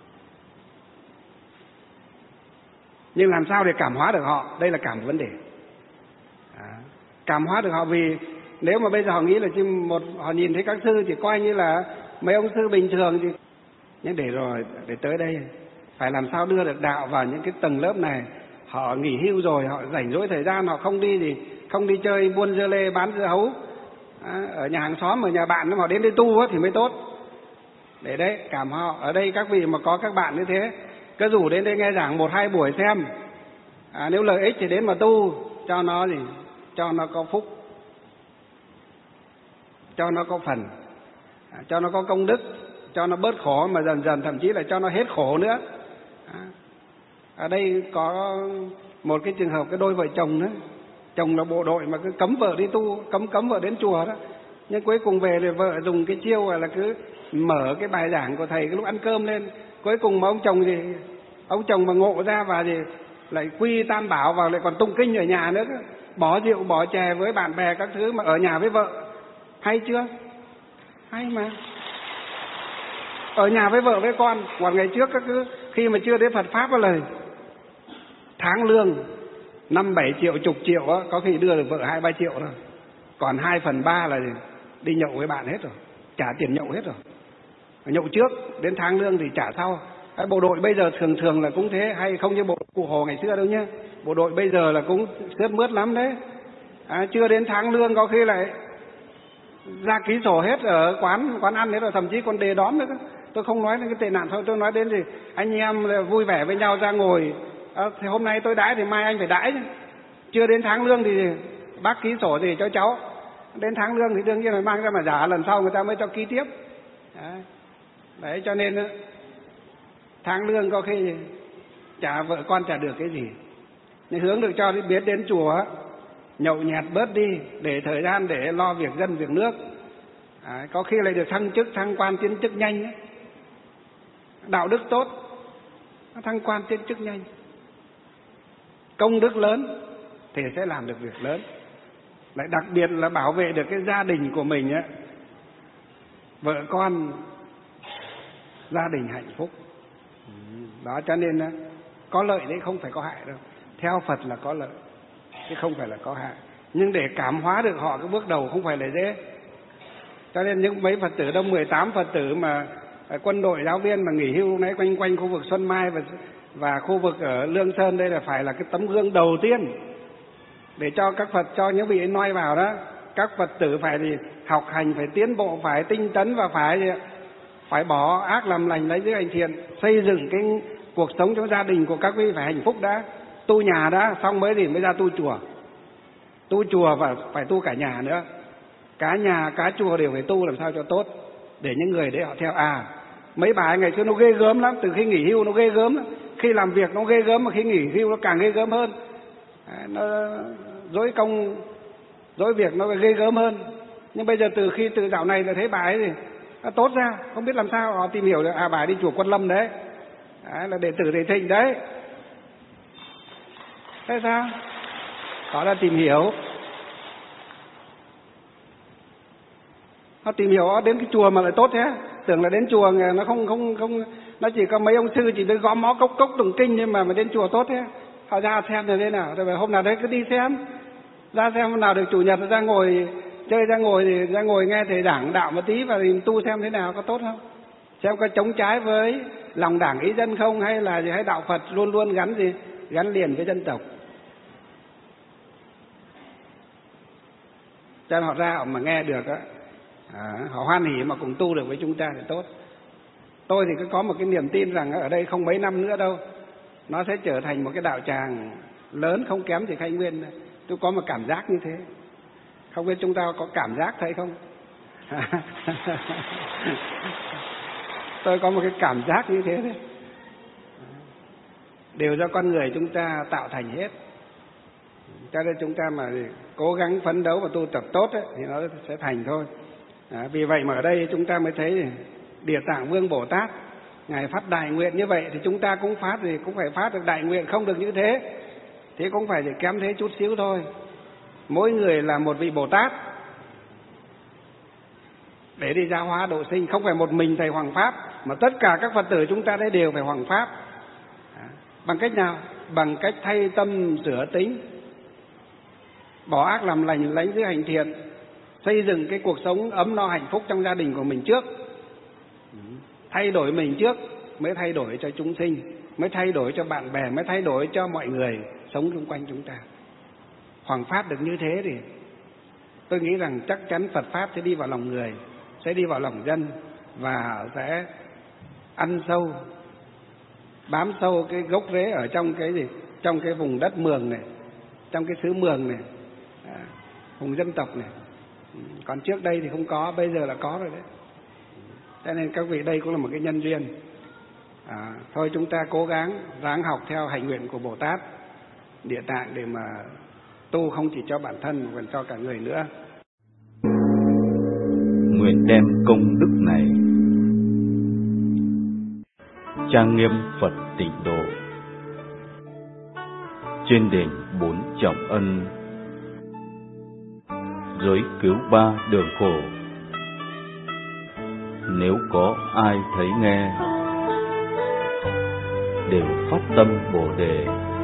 Nhưng làm sao để cảm hóa được họ? Đây là cả một vấn đề. À, cảm hóa được họ vì nếu mà bây giờ họ nghĩ là chỉ một họ nhìn thấy các sư chỉ coi như là mấy ông sư bình thường thì, nhưng để rồi để tới đây phải làm sao đưa được đạo vào những cái tầng lớp này. Họ nghỉ hưu rồi, họ rảnh rỗi thời gian, họ không đi gì, không đi chơi buôn dưa lê bán dưa hấu à, ở nhà hàng xóm, ở nhà bạn, họ đến đây tu á, thì mới tốt. Để đấy cảm họ. Ở đây các vị mà có các bạn như thế, cứ rủ đến đây nghe giảng một hai buổi xem. À, nếu lợi ích thì đến mà tu cho nó gì, cho nó có phúc, cho nó có phần, à, cho nó có công đức, cho nó bớt khổ, mà dần dần thậm chí là cho nó hết khổ nữa. À, ở đây có một cái trường hợp cái đôi vợ chồng đó, chồng là bộ đội mà cứ cấm vợ đi tu, cấm cấm vợ đến chùa đó, nhưng cuối cùng về thì vợ dùng cái chiêu là cứ mở cái bài giảng của thầy cái lúc ăn cơm lên, cuối cùng mà ông chồng thì ông chồng mà ngộ ra và thì lại quy tam bảo vào, lại còn tụng kinh ở nhà nữa, bỏ rượu bỏ chè với bạn bè các thứ mà ở nhà với vợ. Hay chưa? Hay mà. Ở nhà với vợ với con. Còn ngày trước các cứ khi mà chưa đến Phật pháp là tháng lương năm bảy triệu, chục triệu á, có khi đưa được vợ hai ba triệu thôi. Còn hai phần ba là đi nhậu với bạn hết rồi, trả tiền nhậu hết rồi. Nhậu trước, đến tháng lương thì trả sau. Cái bộ đội bây giờ thường thường là cũng thế, hay không như bộ cụ Hồ ngày xưa đâu nhá. Bộ đội bây giờ là cũng sướt mướt lắm đấy. À, chưa đến tháng lương có khi lại ra ký sổ hết ở quán quán ăn hết rồi, thậm chí còn đề đón nữa. Tôi không nói đến cái tệ nạn thôi, tôi nói đến thì anh em vui vẻ với nhau ra ngồi. À, thì hôm nay tôi đãi thì mai anh phải đãi chứ. Chưa đến tháng lương thì bác ký sổ gì cho cháu. Đến tháng lương thì đương nhiên là mang ra mà giả, lần sau người ta mới cho ký tiếp. Đấy, Đấy cho nên tháng lương có khi trả vợ con trả được cái gì. Nhưng hướng được cho biết đến chùa, nhậu nhẹt bớt đi để thời gian để lo việc dân việc nước. À, có khi lại được thăng chức thăng quan tiến chức nhanh ấy. Đạo đức tốt, thăng quan tiến chức nhanh, công đức lớn thì sẽ làm được việc lớn. Lại đặc biệt là bảo vệ được cái gia đình của mình ấy, vợ con, gia đình hạnh phúc. Đó cho nên có lợi đấy, không phải có hại đâu. Theo Phật là có lợi chứ không phải là có hại. Nhưng để cảm hóa được họ cái bước đầu không phải là dễ. Cho nên những mấy Phật tử đông, mười tám Phật tử mà quân đội giáo viên mà nghỉ hưu nãy quanh quanh khu vực Xuân Mai và và khu vực ở Lương Sơn đây là phải là cái tấm gương đầu tiên để cho các Phật, cho những vị noi vào đó. Các Phật tử phải thì học hành, phải tiến bộ, phải tinh tấn và phải phải bỏ ác làm lành, lấy giữ hành thiện, xây dựng cái cuộc sống trong gia đình của các vị phải hạnh phúc đã. Tu nhà đã, xong mới thì mới ra tu chùa. Tu chùa và phải tu cả nhà nữa. Cả nhà, cả chùa đều phải tu làm sao cho tốt, để những người đấy họ theo. À, mấy bà ngày xưa nó ghê gớm lắm, từ khi nghỉ hưu nó ghê gớm lắm. Khi làm việc nó ghê gớm, mà khi nghỉ hưu nó càng ghê gớm hơn. Nó dối công, dối việc nó ghê gớm hơn. Nhưng bây giờ từ khi từ dạo này là thấy bà ấy thì nó tốt ra, không biết làm sao họ tìm hiểu được. À, bà ấy đi chùa Quân Lâm đấy, đấy là đệ tử Thầy Thịnh đấy. Thế sao? Họ đã tìm hiểu. Họ tìm hiểu họ đến cái chùa mà lại tốt thế. Tưởng là đến chùa nó không không không nó chỉ có mấy ông sư chỉ biết gõ mõ cốc cốc tụng kinh, nhưng mà mà đến chùa tốt thế. Họ ra xem là thế nào. Rồi hôm nào đấy cứ đi xem. Ra xem hôm nào được chủ nhật ra ngồi chơi, ra ngồi thì ra ngồi nghe thầy giảng đạo một tí và thì tu xem thế nào, có tốt không? Xem có chống trái với lòng đảng ý dân không, hay là gì, hay đạo Phật luôn luôn gắn gì, gắn liền với dân tộc. cho nên họ ra họ mà nghe được á, à, họ hoan hỉ mà cùng tu được với chúng ta thì tốt. Tôi thì cứ có một cái niềm tin rằng ở đây không mấy năm nữa đâu, nó sẽ trở thành một cái đạo tràng lớn không kém gì Khai Nguyên. Tôi có một cảm giác như thế. Không biết chúng ta có cảm giác thấy không? Tôi có một cái cảm giác như thế đấy. Đều do con người chúng ta tạo thành hết. Cho nên chúng ta mà cố gắng phấn đấu và tu tập tốt ấy, thì nó sẽ thành thôi. À, vì vậy mà ở đây chúng ta mới thấy Địa Tạng Vương Bồ Tát Ngài phát đại nguyện như vậy, thì chúng ta cũng phát thì cũng phải phát được đại nguyện, không được như thế thì cũng phải chỉ kém thế chút xíu thôi. Mỗi người là một vị Bồ Tát để đi giáo hóa độ sinh, không phải một mình thầy Hoàng Pháp, mà tất cả các Phật tử chúng ta đây đều phải Hoàng Pháp. À, bằng cách nào? Bằng cách thay tâm sửa tính, bỏ ác làm lành, lánh giữ hành thiện, xây dựng cái cuộc sống ấm no hạnh phúc trong gia đình của mình trước. Thay đổi mình trước mới thay đổi cho chúng sinh, mới thay đổi cho bạn bè, mới thay đổi cho mọi người sống xung quanh chúng ta. Hoàng Pháp được như thế thì tôi nghĩ rằng chắc chắn Phật Pháp sẽ đi vào lòng người, sẽ đi vào lòng dân và sẽ ăn sâu, bám sâu cái gốc rễ ở trong cái gì? Trong cái vùng đất Mường này, trong cái xứ Mường này, à, vùng dân tộc này. Còn trước đây thì không có, bây giờ là có rồi đấy. Cho nên các vị đây cũng là một cái nhân duyên. À, thôi chúng ta cố gắng ráng học theo hạnh nguyện của Bồ Tát Địa Tạng để mà tu không chỉ cho bản thân mà còn cho cả người nữa. Nguyện đem công đức này trang nghiêm Phật Tịnh Độ, trên đền bốn trọng ân, giới cứu ba đường khổ. Nếu có ai thấy nghe, đều phát tâm Bồ Đề,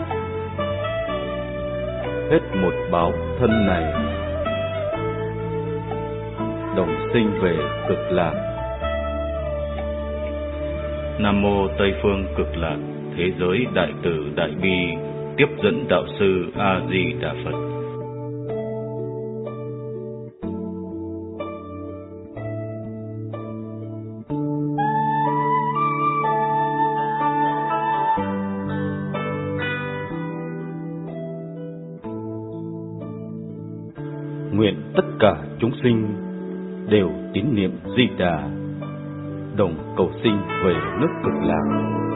hết một báo thân này, đồng sinh về Cực Lạc. Nam mô Tây phương Cực Lạc Thế giới Đại Từ Đại Bi Tiếp dẫn Đạo sư A Di Đà Phật. Nguyện tất cả chúng sinh đều tín niệm Di Đà, đồng cầu sinh về nước Cực Lạc.